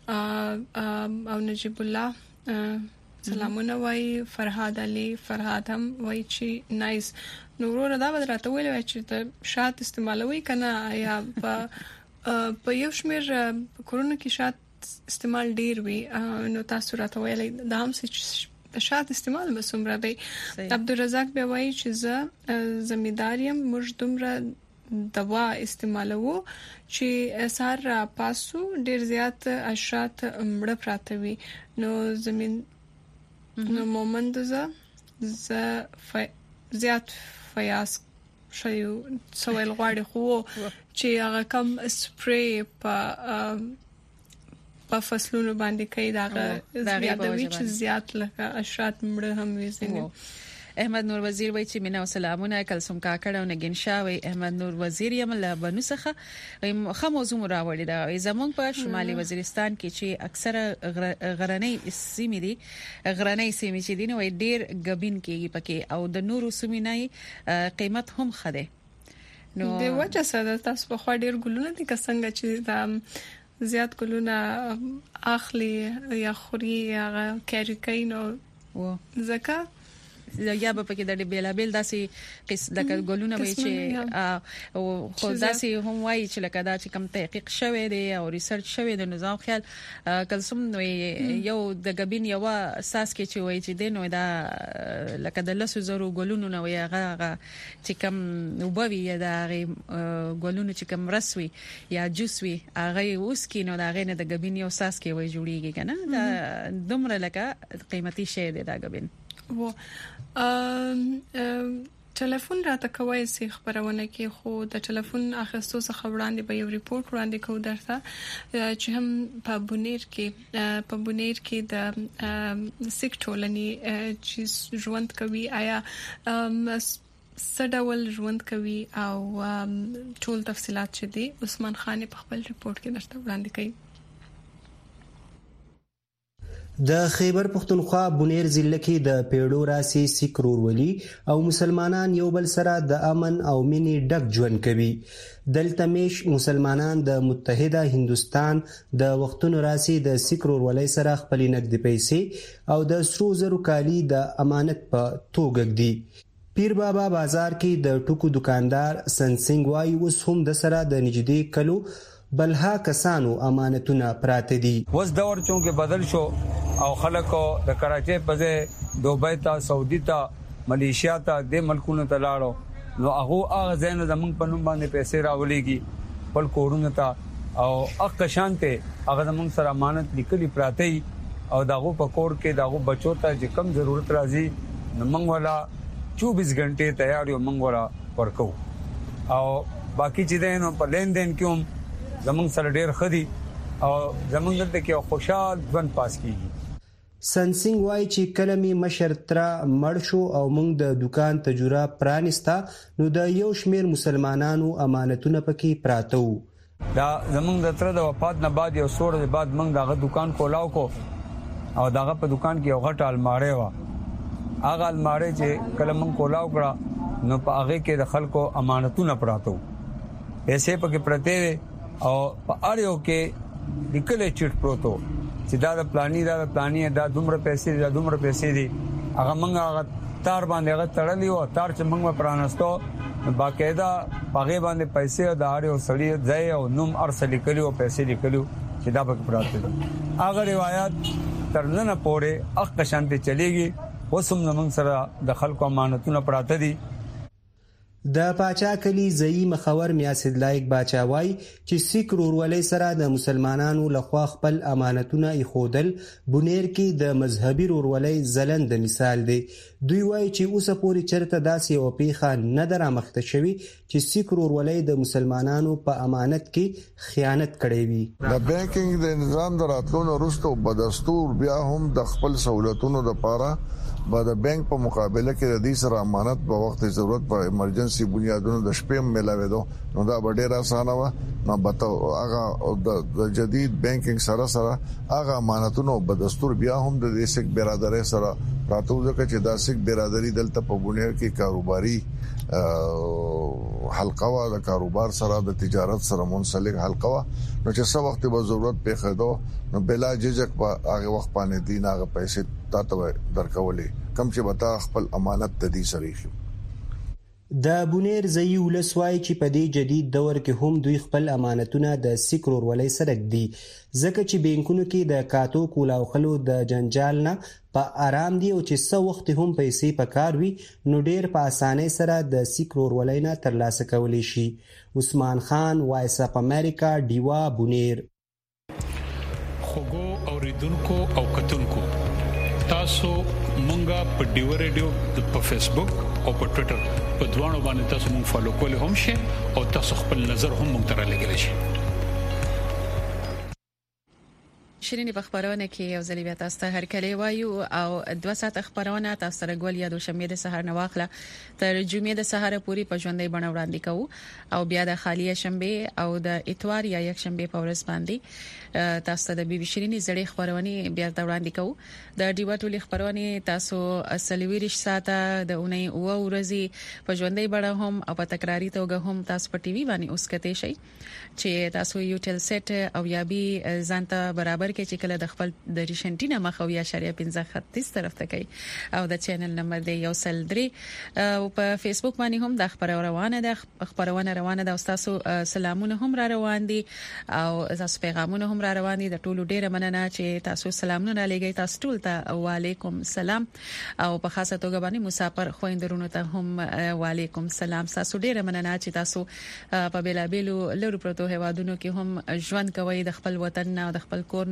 او نجیب الله سلامونه وای فرهاد علي فرهاد هم وای چې نایس نورو دا بدراته ویل چې ته شات استعمالوي کنه یا په په یو شمیر کورونه کې شات استعمال ډیر وي نو تاسو راته ویل دا هم چې شات استعمال به څومره دی عبدالرزاق به وای چې زه زمیداریم موږ دومره دوا استعمالوو چې سار را پاسو ډیر زیات اشات مړه پراته وي نو زمين نو مومند ز ز زیات فیاس شیو سوال غواړي خو چې هغه کم سپری په په فصلونو باندې کوي دا زیاتوي چې زیات لکه اشات مړه هم وي. احمد نور وزیر وای چې مینا سلامونه کلسوم کاکړ او نګین شاه وای احمد نور وزیر یم له بنوسخه خو موضوع راوړی دا زمونږ په شمالي وزیرستان کې چې اکثره غرنۍ سیمې دي غرنۍ سیمې چې دي نو ډیر غبین کېږي پکې او د نورو سیمې قیمت هم خده نو د وجه سره تاسو په خو ډیر ګلونه دي که څنګه چې دا زیات ګلونه اخلي یا خوري یا کاری کوي نو زکه یا به پکې د بیلا بیل داسې قص لکه ګلونه وي چې او خو داسې هم وایي چې لکه دا چې کم تحقیق شوی دی او ریسرچ شوی دی نظام خیال کلسوم نو یو د غبین یو اساس کې چې وایي چې دی نو دا لکه د لاسو زرو ګلونو نو هغه چې کم وبوي دا ګلونو چې کم رسوي یا جوس وي هغه اوس کې نو دا غینه د غبین یو اساس کې وایي جوړیږي کنه دا دومره لکه قیمتي شی دی دا غبین و ټلیفون راته کوي سي خبرونه کې خو د ټلیفون اخیستو څخه وړاندې به یو ریپورت وړاندې کوو درته چې هم په بونیر کې په بونیر کې د سیک ټولنې چې ژوند کوي آیا سډاول ژوند کوي او ټول تفصيلات چې دي عثمان خان په خپل ریپورت کې درته وړاندې کوي. د خیبر پختونخوا بونیر ضلع کې د پیړو راسي سیک رورولي او مسلمانان یو بل سره د امن او مینې ډک ژوند کوي. دلته میش مسلمانان د متحده هندستان د وختونو راسي د سیک رورولي سره خپل نقد پیسې او د سرو زرو کالی د امانت په توګه دي. پیر بابا بازار کې د ټوکو دکاندار سنسنګ وای اوس هم د سره د نږدې کلو بلها کسانو امانتونه پراته دي. وس دور چونکه بدل شو او خلکو د کراچۍ په ځای دوبۍ ته سعودي ته ملیشیا ته د ملکونو ته لاړو نو هغه هغه ځینو زمونږ په نوم باندې پیسې راولېږي خپل کورونه ته او اق شانته هغه زمونږ سره امانت لیکلي پراته او داغه په کور کې داغه بچو ته چې کم ضرورت راځي نو موږ ولا چوبیس غنټه تیار یو موږ ولا ورکو او باقی چې دینو په لین دین کې هم زمونږ سره ډېر خدي او زمونږ دلته کې خوشحال ژوند پاس کیږي. سنسنګ وای چې کلمې مشر تر مړ شو او موږ د دکان تجربه پرانستا نو د یو شمیر مسلمانانو امانتونه پکې پراته وو. دا زمونږ د تر د وفات نه بعد یو سوړ د بعد موږ دغه دکان کولاو کو او دغه په دکان کې یو غټ الماری و. هغه الماری چې کله موږ کولاو کړه نو په هغه کې د خلکو امانتونه پراته وو. پیسې پکې پراته او په اړیو کې لیکل چټ پروتو چې دا د پلاني دا د پلاني دا دومره پیسې دا دومره پیسې دي هغه موږ هغه تار باندې هغه تړلی او تار چې موږ پرانستو باقاعده هغه باندې پیسې د اړیو سړی ځای او نوم ارسل کلیو پیسې لیکلو چې دا به پراته دي. هغه روایت ترنه پورې اخ شانته چلیږي وسم موږ سره د خلکو امانتونه پراته دي. د پاچا کلی زئی مخور میاسد لایق باچا وای چې سیک رورولۍ سره د مسلمانانو لخوا خپل امانتونه ایښودل بونیر کې د مذهبي رورولۍ زلند مثال دی. دوی وای چې اوسه پورې چرته داسې او پیخه نه درامخته شوی چې سیک رورولۍ د مسلمانانو په امانت کې خیانت کړې وي. د بانکینګ د نظام دراتلو وروسته په دستور بیا هم د خپل سہولتونو لپاره با د بانک په مقابله کې د دې سره امانت په وخت ضرورت په ایمرجنسي بنیادونو د شپې ملاوي نو دا ډېر اسانه و. نو بته هغه د جدید بانکینګ سره سره هغه امانتونو په دستور بیا هم د دیسک برادرۍ سره راتو ځکه چې د سیک برادری دلته په بونیر کې کاروباري حلقه وا د کاروبار سره د تجارت سره منسلک حلقه وا نو چې څو وخت به ضرورت پیښه دو نو بلا ججک په هغه وخت باندې دین هغه پیسې تاسو درکولې کم چې بتا خپل امانت تدې سریخي. د بونیر زئی ولسوای چې په دې جدید دور کې هم دوی خپل امانتونه د سیکرور ولې سره دي ځکه چې بانکونو کې د کاتو کولاو خلو د جنجال نه په آرام دي او چې څو وخت هم پیسې پکار وي نو ډیر په اسانۍ سره د سیکرور ولې نه ترلاسه کولی شي. عثمان خان وایس اپ امریکا دیوا بونیر. خوګو اوریدونکو او کتونکو تاسو مونږه په دیو ریډیو په فیسبوک او په ټوئیټر په دوانو باندې تاسو مونږ فالو کولای هم شئ او تاسو خپل نظر هم مونږ ته رالیږئ شئ. شيرين په خبرونه کې یو ځل بیا تاسو ته هرکلی وایو او دوه ساعت خبرونه تاسو سره ګول یا دوشنبه د سحر نه واخله تر جمعې د سحر پوری په ژوندۍ بڼه وړاندې کوو او بیا د خالیه شنبه او د اتوار یا یک شنبه په ورځ باندې تاسو ته د بي بي شيرين زړې خبرونه بیا د وړاندې کوو. د ډیوا ټولې خبرونه تاسو اصلي ساعته د اونۍ او ورځې په ژوندۍ بڼه هم او په تکراری توګه هم تاسو په ټي وي باندې اوس کته شي چې تاسو یو ټل سیټ او یا بي ځانته برابر کې چې کله د خپل د ریشنټینا مخوي اشاریه پنځه خطیس طرف ته کوي او د چینل نمبر دی یو سل درې او په فیسبوک باندې هم د خبرونه روانه ده خبرونه روانه ده او تاسو سلامونه هم را روان دي او تاسو پیغامونه هم را روان دي د ټولو ډیره مننه چې تاسو سلامونه لګی تاسو ټول ته وعلیکم سلام او په خاصه توګه باندې مسافر خويندرونو ته هم وعلیکم سلام. تاسو ډیره مننه چې تاسو په بیلابیلو لورو پروتو هوادونو کې هم ژوند کوي د خپل وطن او د خپل کور نه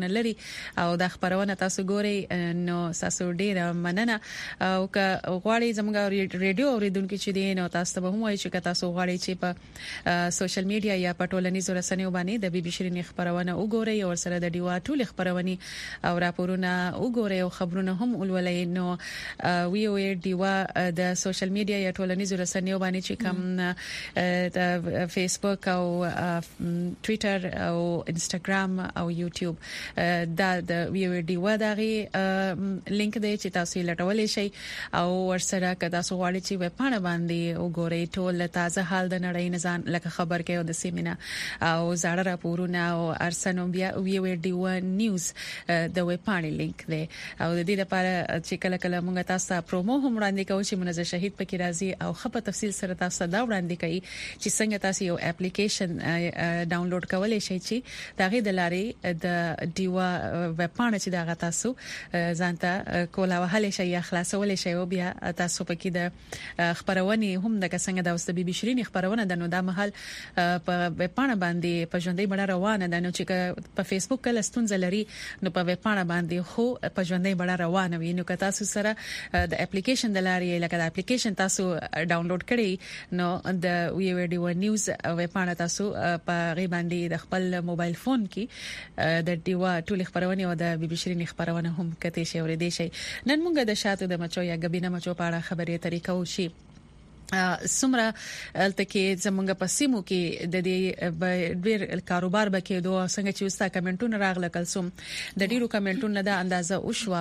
خبرونه لري او د خبرونه تاسو ګوري نو تاسو ډیره مننه او که غواړئ زموږ ریډیو اوریدونکو چې دی نو تاسو به هم وایي چې تاسو غواړئ چې په سوشل میډیا یا په ټولنیزو رسنیو باندې د بي بي شيرين خبرونه وګورئ او سره د ډیوا ټول خبرونه او راپورونه وګورئ او خبرونه هم ولولئ نو وی او ډیوا د سوشل میډیا یا ټولنیزو رسنیو باندې چې کوم د فیسبوک او ټوئیټر او انستګرام او یوټیوب دا د وی او ډیوا دغه لینک دی چې تاسو لټولای شئ او ورسره که تاسو غواړئ چې ویب پاڼه باندې وګورئ ټول تازه حال د نړۍ نزان لکه خبر کې او د سیمینه او زړه راپورونه او ارسنو بیا وی او ډیوا نیوز د ویب پاڼې لینک دی او د دې لپاره چې کله کله موږ تاسو ته پرومو هم وړاندې کوو چې منځ شهید پکې راځي او خپه تفصیل سره تاسو دا وړاندې کوي چې څنګه تاسو یو اپلیکیشن ډاونلوډ کولای شئ چې دغه د لارې د ډیوا ویب پاڼه چې دا تاسو ځانته کولا وهلې شي یا خلاصولې شي او بیا تاسو پکې د خبرونه هم د څنګه د اوس د بي بي شيرين خبرونه د نو د محل په ویب پاڼه باندې په ژوندۍ بڼه روانه ده نو چې په فیسبوک کله ستونزه لري نو په ویب پاڼه باندې خو په ژوندۍ بڼه روانه وي نو که تاسو سره د اپلیکیشن د لارې لکه د اپلیکیشن تاسو ډاونلوډ کړئ نو د وی او ډیوا نیوز ویب پاڼه تاسو په غي باندې د خپل موبایل فون کې د ډیوا ټول خبرونه او د بي بي شيرين خبرونه هم کته شي ورې دي شي نن موږ د شاتو د مچو یا غبینه مچو په اړه خبرې طریقه وشي سمره التکه زمونږ په سیمو کې د دې ډیر کاروبار بکې دوه څنګه چې وستا کمنټونه راغله کلسوم د ډیرو کمنټونو د اندازه اوشوا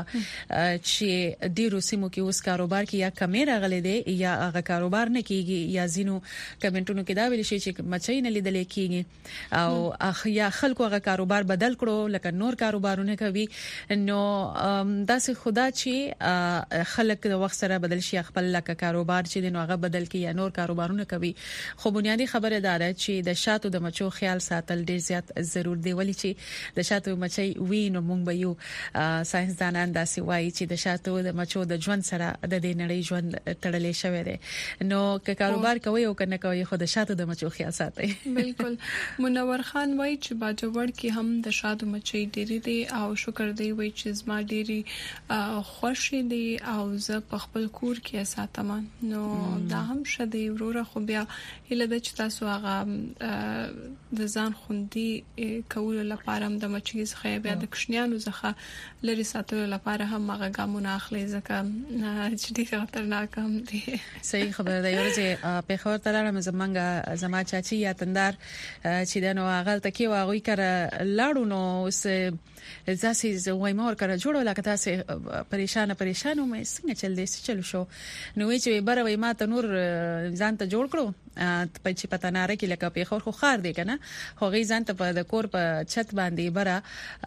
چې ډیرو سیمو کې اوس کاروبار کې یا کمیره غلې دي یا هغه کاروبار نه کیږي یا زینو کمنټونو کې دا ویل شي چې مچې نه لیدل کیږي او اخ یا خلکو هغه کاروبار بدل کړو لکه نور کاروبارونه کوي نو داسې خدا چې خلک د وخت سره بدل شي خپل لکه کاروبار چې نو هغه بدل کې یا نور کاروبارونه کوي خو بنیادی خبره ده چې د شاتو د مچو خیال ساتل ډیر زیات ضرور دی ولی چې د شاتو مچي وینو مونږ به یو ساينسدانان داسې وایي چې د شاتو د مچو د ژوند سره د دې نړۍ ژوند تړلې شوی دی نو که کاروبار کوي او کنه کوي خو د شاتو د مچو خیال ساتي بالکل منور خان وایي چې باجوړ کې هم د شاتو مچي ډېری دي او شکر دی وایي چې زما ډېری خوشي دي او زه په خپل کور کې ساتم نو دا هم شدي وروره خو بیا هله د چې تاسو هغه د ځان خوندي کول لپاره د مچي څخه بیا د کښنیانو څخه لري ساتلو لپاره هم هغه ګامونه اخلي ځکه چې ډېر خطرناک هم دي صحیح خبره ده یو چې په خبر ترانه زمونږه زما چاچی یا تندار چې دنو هغه تکي واغوي کړه لاړو نو زاسي زوی مور کړه جوړو لکه تاسو پریشان پریشان مې څنګه چل دي چلو شو نو چې بروي ما ته نور ځان ته جوړ کړو په چې پته ناره کې لکه په خور خو خار دی کنه خو غي ځان ته په د کور په چھت باندې برا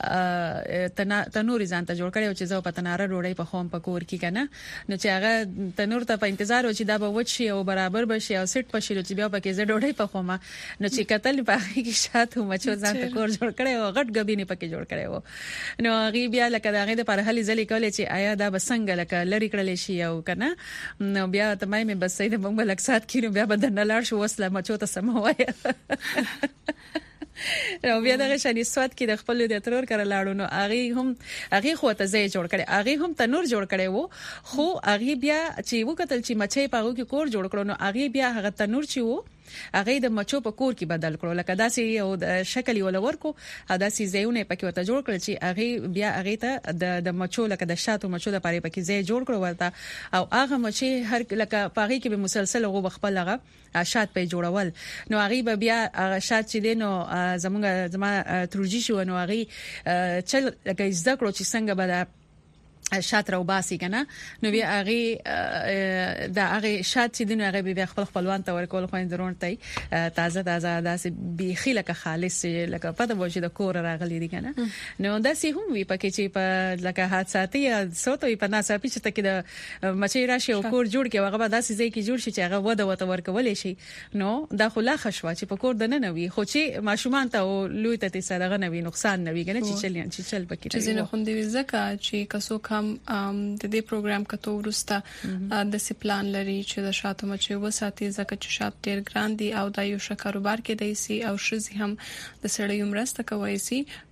تنور ځان ته جوړ کړو چې زو پته ناره ډوړې په خوم په کور کې کنه نو چې هغه تنور ته په انتظار و چې دا به وچی او برابر بشي او سټ پشي چې بیا پکې زه ډوړې په خومه نو چې قتل په کې شاته مچو ځان ته کور جوړ کړو غټ غبینه پکې جوړ کړو نو غي بیا لکه دا غي د پر هلي ځلې کولې چې آیا دا بسنګ لکه لری کړل شي او کنه نو بیا ته مې بس سید موږ لک سات کینو بیا بدن لاړ شو وسله مچو ته سموي او بیا دغه شنی سواد کې د خپل د ترور کړه لاړو نو اغه هم اغه خو ته ځای جوړ کړي اغه هم تنور جوړ کړي وو خو اغه بیا چې وکتل چې مچي پاغو کې کور جوړ کړو نو اغه بیا هغه تنور چې وو هغه د مچو په کور کې بدل کړو لکه داسې او د شکل ولا ورکو داسې ځایونه پکې وته جوړ کړل چې هغه بیا هغه ته د د مچو لکه د شاتو مچو د پاره پکې ځای جوړ کړو ورته او هغه مچي هر لکه پاغي کې به مسلسل غو بخپل هغه شات په جوړول نو هغه بیا هغه شات چې دینو زمونږ زما ترجی شو نو هغه چل لکه زده کړو چې څنګه به شات راو باسي کنه نو بیا هغه دا هغه شات چې دنه هغه بیا خپل خپلوان ته ورکول خو اندرون ته تازه تازه داسې بيخي لکه خالص لکه پته وځي د کور راغلي دي کنه نو داسې هم وی پکې چې په لکه حادثات یا سوتوي په ناسه پچ ته کې د مچي راشي او کور جوړ کې هغه داسې ځای کې جوړ شي چې هغه وده وته ورکول شي نو دا خو لا خشوا چې په کور د نه نوي خو چې ماشومان ته او لوی ته سره غنوي نقصان نوي کنه چې چلیان چې چل پکې چې زنه خوندې زکه چې کسو هم د دې پروګرام کته ورسته د سی پلان لري چې د شاتو مچي وساتي ځکه چې شات ډیر ګران دي او د یو شکروبار کې دی سي او شزي هم د سړی مرسته کوي سي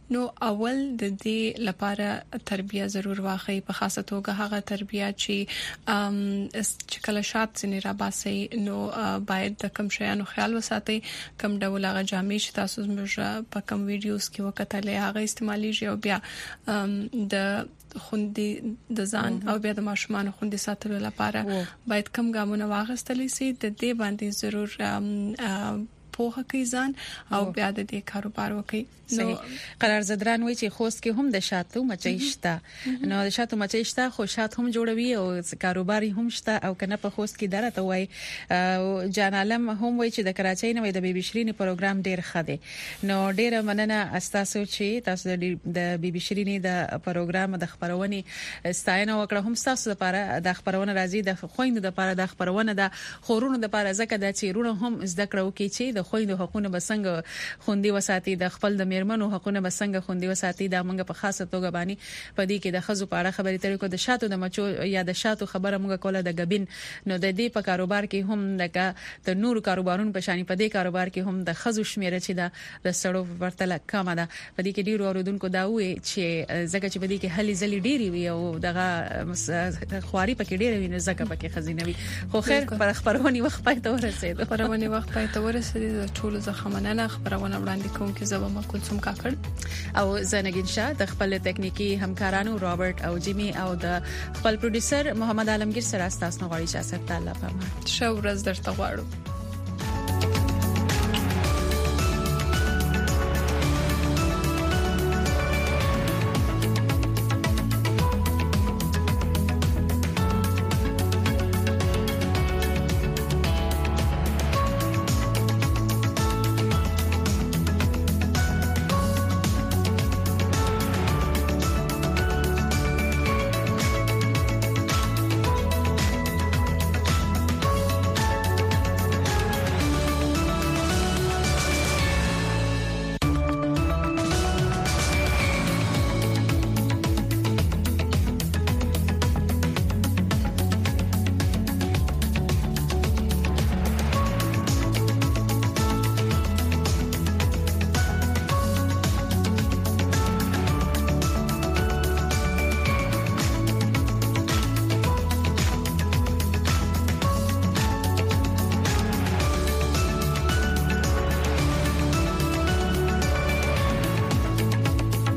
نو اول د دې لپاره تربیه ضرور واخی په خاصه توګه هغه تربیه چې ام چې کله شات سینې را باسي نو باید د کم شیانو خیال وساتئ کم ډول هغه جامې چې تاسو زموږ په کم ویډیوز کې وکټلې هغه استعمالي او بیا د خوندې د ځان او بیا د ماشومان خوندې ساتلو لپاره باید کم ګامونه واغستل شي د دې باندې ضرور پوهه کوي ځان او بیا د دې کاروبار وکړي. نو قرار زدران وی چې خوست کې هم د شاتو مچۍ شته نو د شاتو مچۍ شته خو شات هم جوړوي او کاروبار هم شته او کنه په خوست کې درته وای جان عالم هم وای چې د کراچۍ نه وای د بیبي شيرين پروګرام ډیر خده نو ډیر مننه استاسو چې تاسو د بیبي شيرين د پروګرام د خبرونې ستاینه وکړه هم تاسو لپاره د خبرونه راځي د خويند د لپاره د خبرونه د خورونو د لپاره ځکه د چیرونو هم زده کړو کې چې د خويند حقوقونه بسنګ خوندي وساتي د خپل د میرمنو حقوقونه بسنګ خوندي وساتي د منګه په خاصه توګه باندې په دې کې د خزو په اړه خبرې ترې کو د شاتو د مچو یا د شاتو خبره موږ کوله د غبین نو د دې په کاروبار کې هم د د نور کاروبارونو په شان په دې کاروبار کې هم د خزو شمیره چې د د سړو ورتله کم ده په دې کې ډیرو اوردونکو دا وې چې زګه چې په دې کې هلي ځلې ډیری وي او دغه خواري پکې ډیره وي نه زګه پکې خزینه وي خو خیر پر خبرونی وخت پای ته ورسېد خبرونی وخت پای ته ورسېد ټول زخمنانه خبرونه وړاندې کوم کې زبا ما کوم کاکړ او زنګین شاه د خپل تکنیکی همکارانو رابرټ او جیمی او د خپل پروډوسر محمد عالمگیر سره تاسو غواړي چې سره تعالی په ما شو ورځ درته غواړم.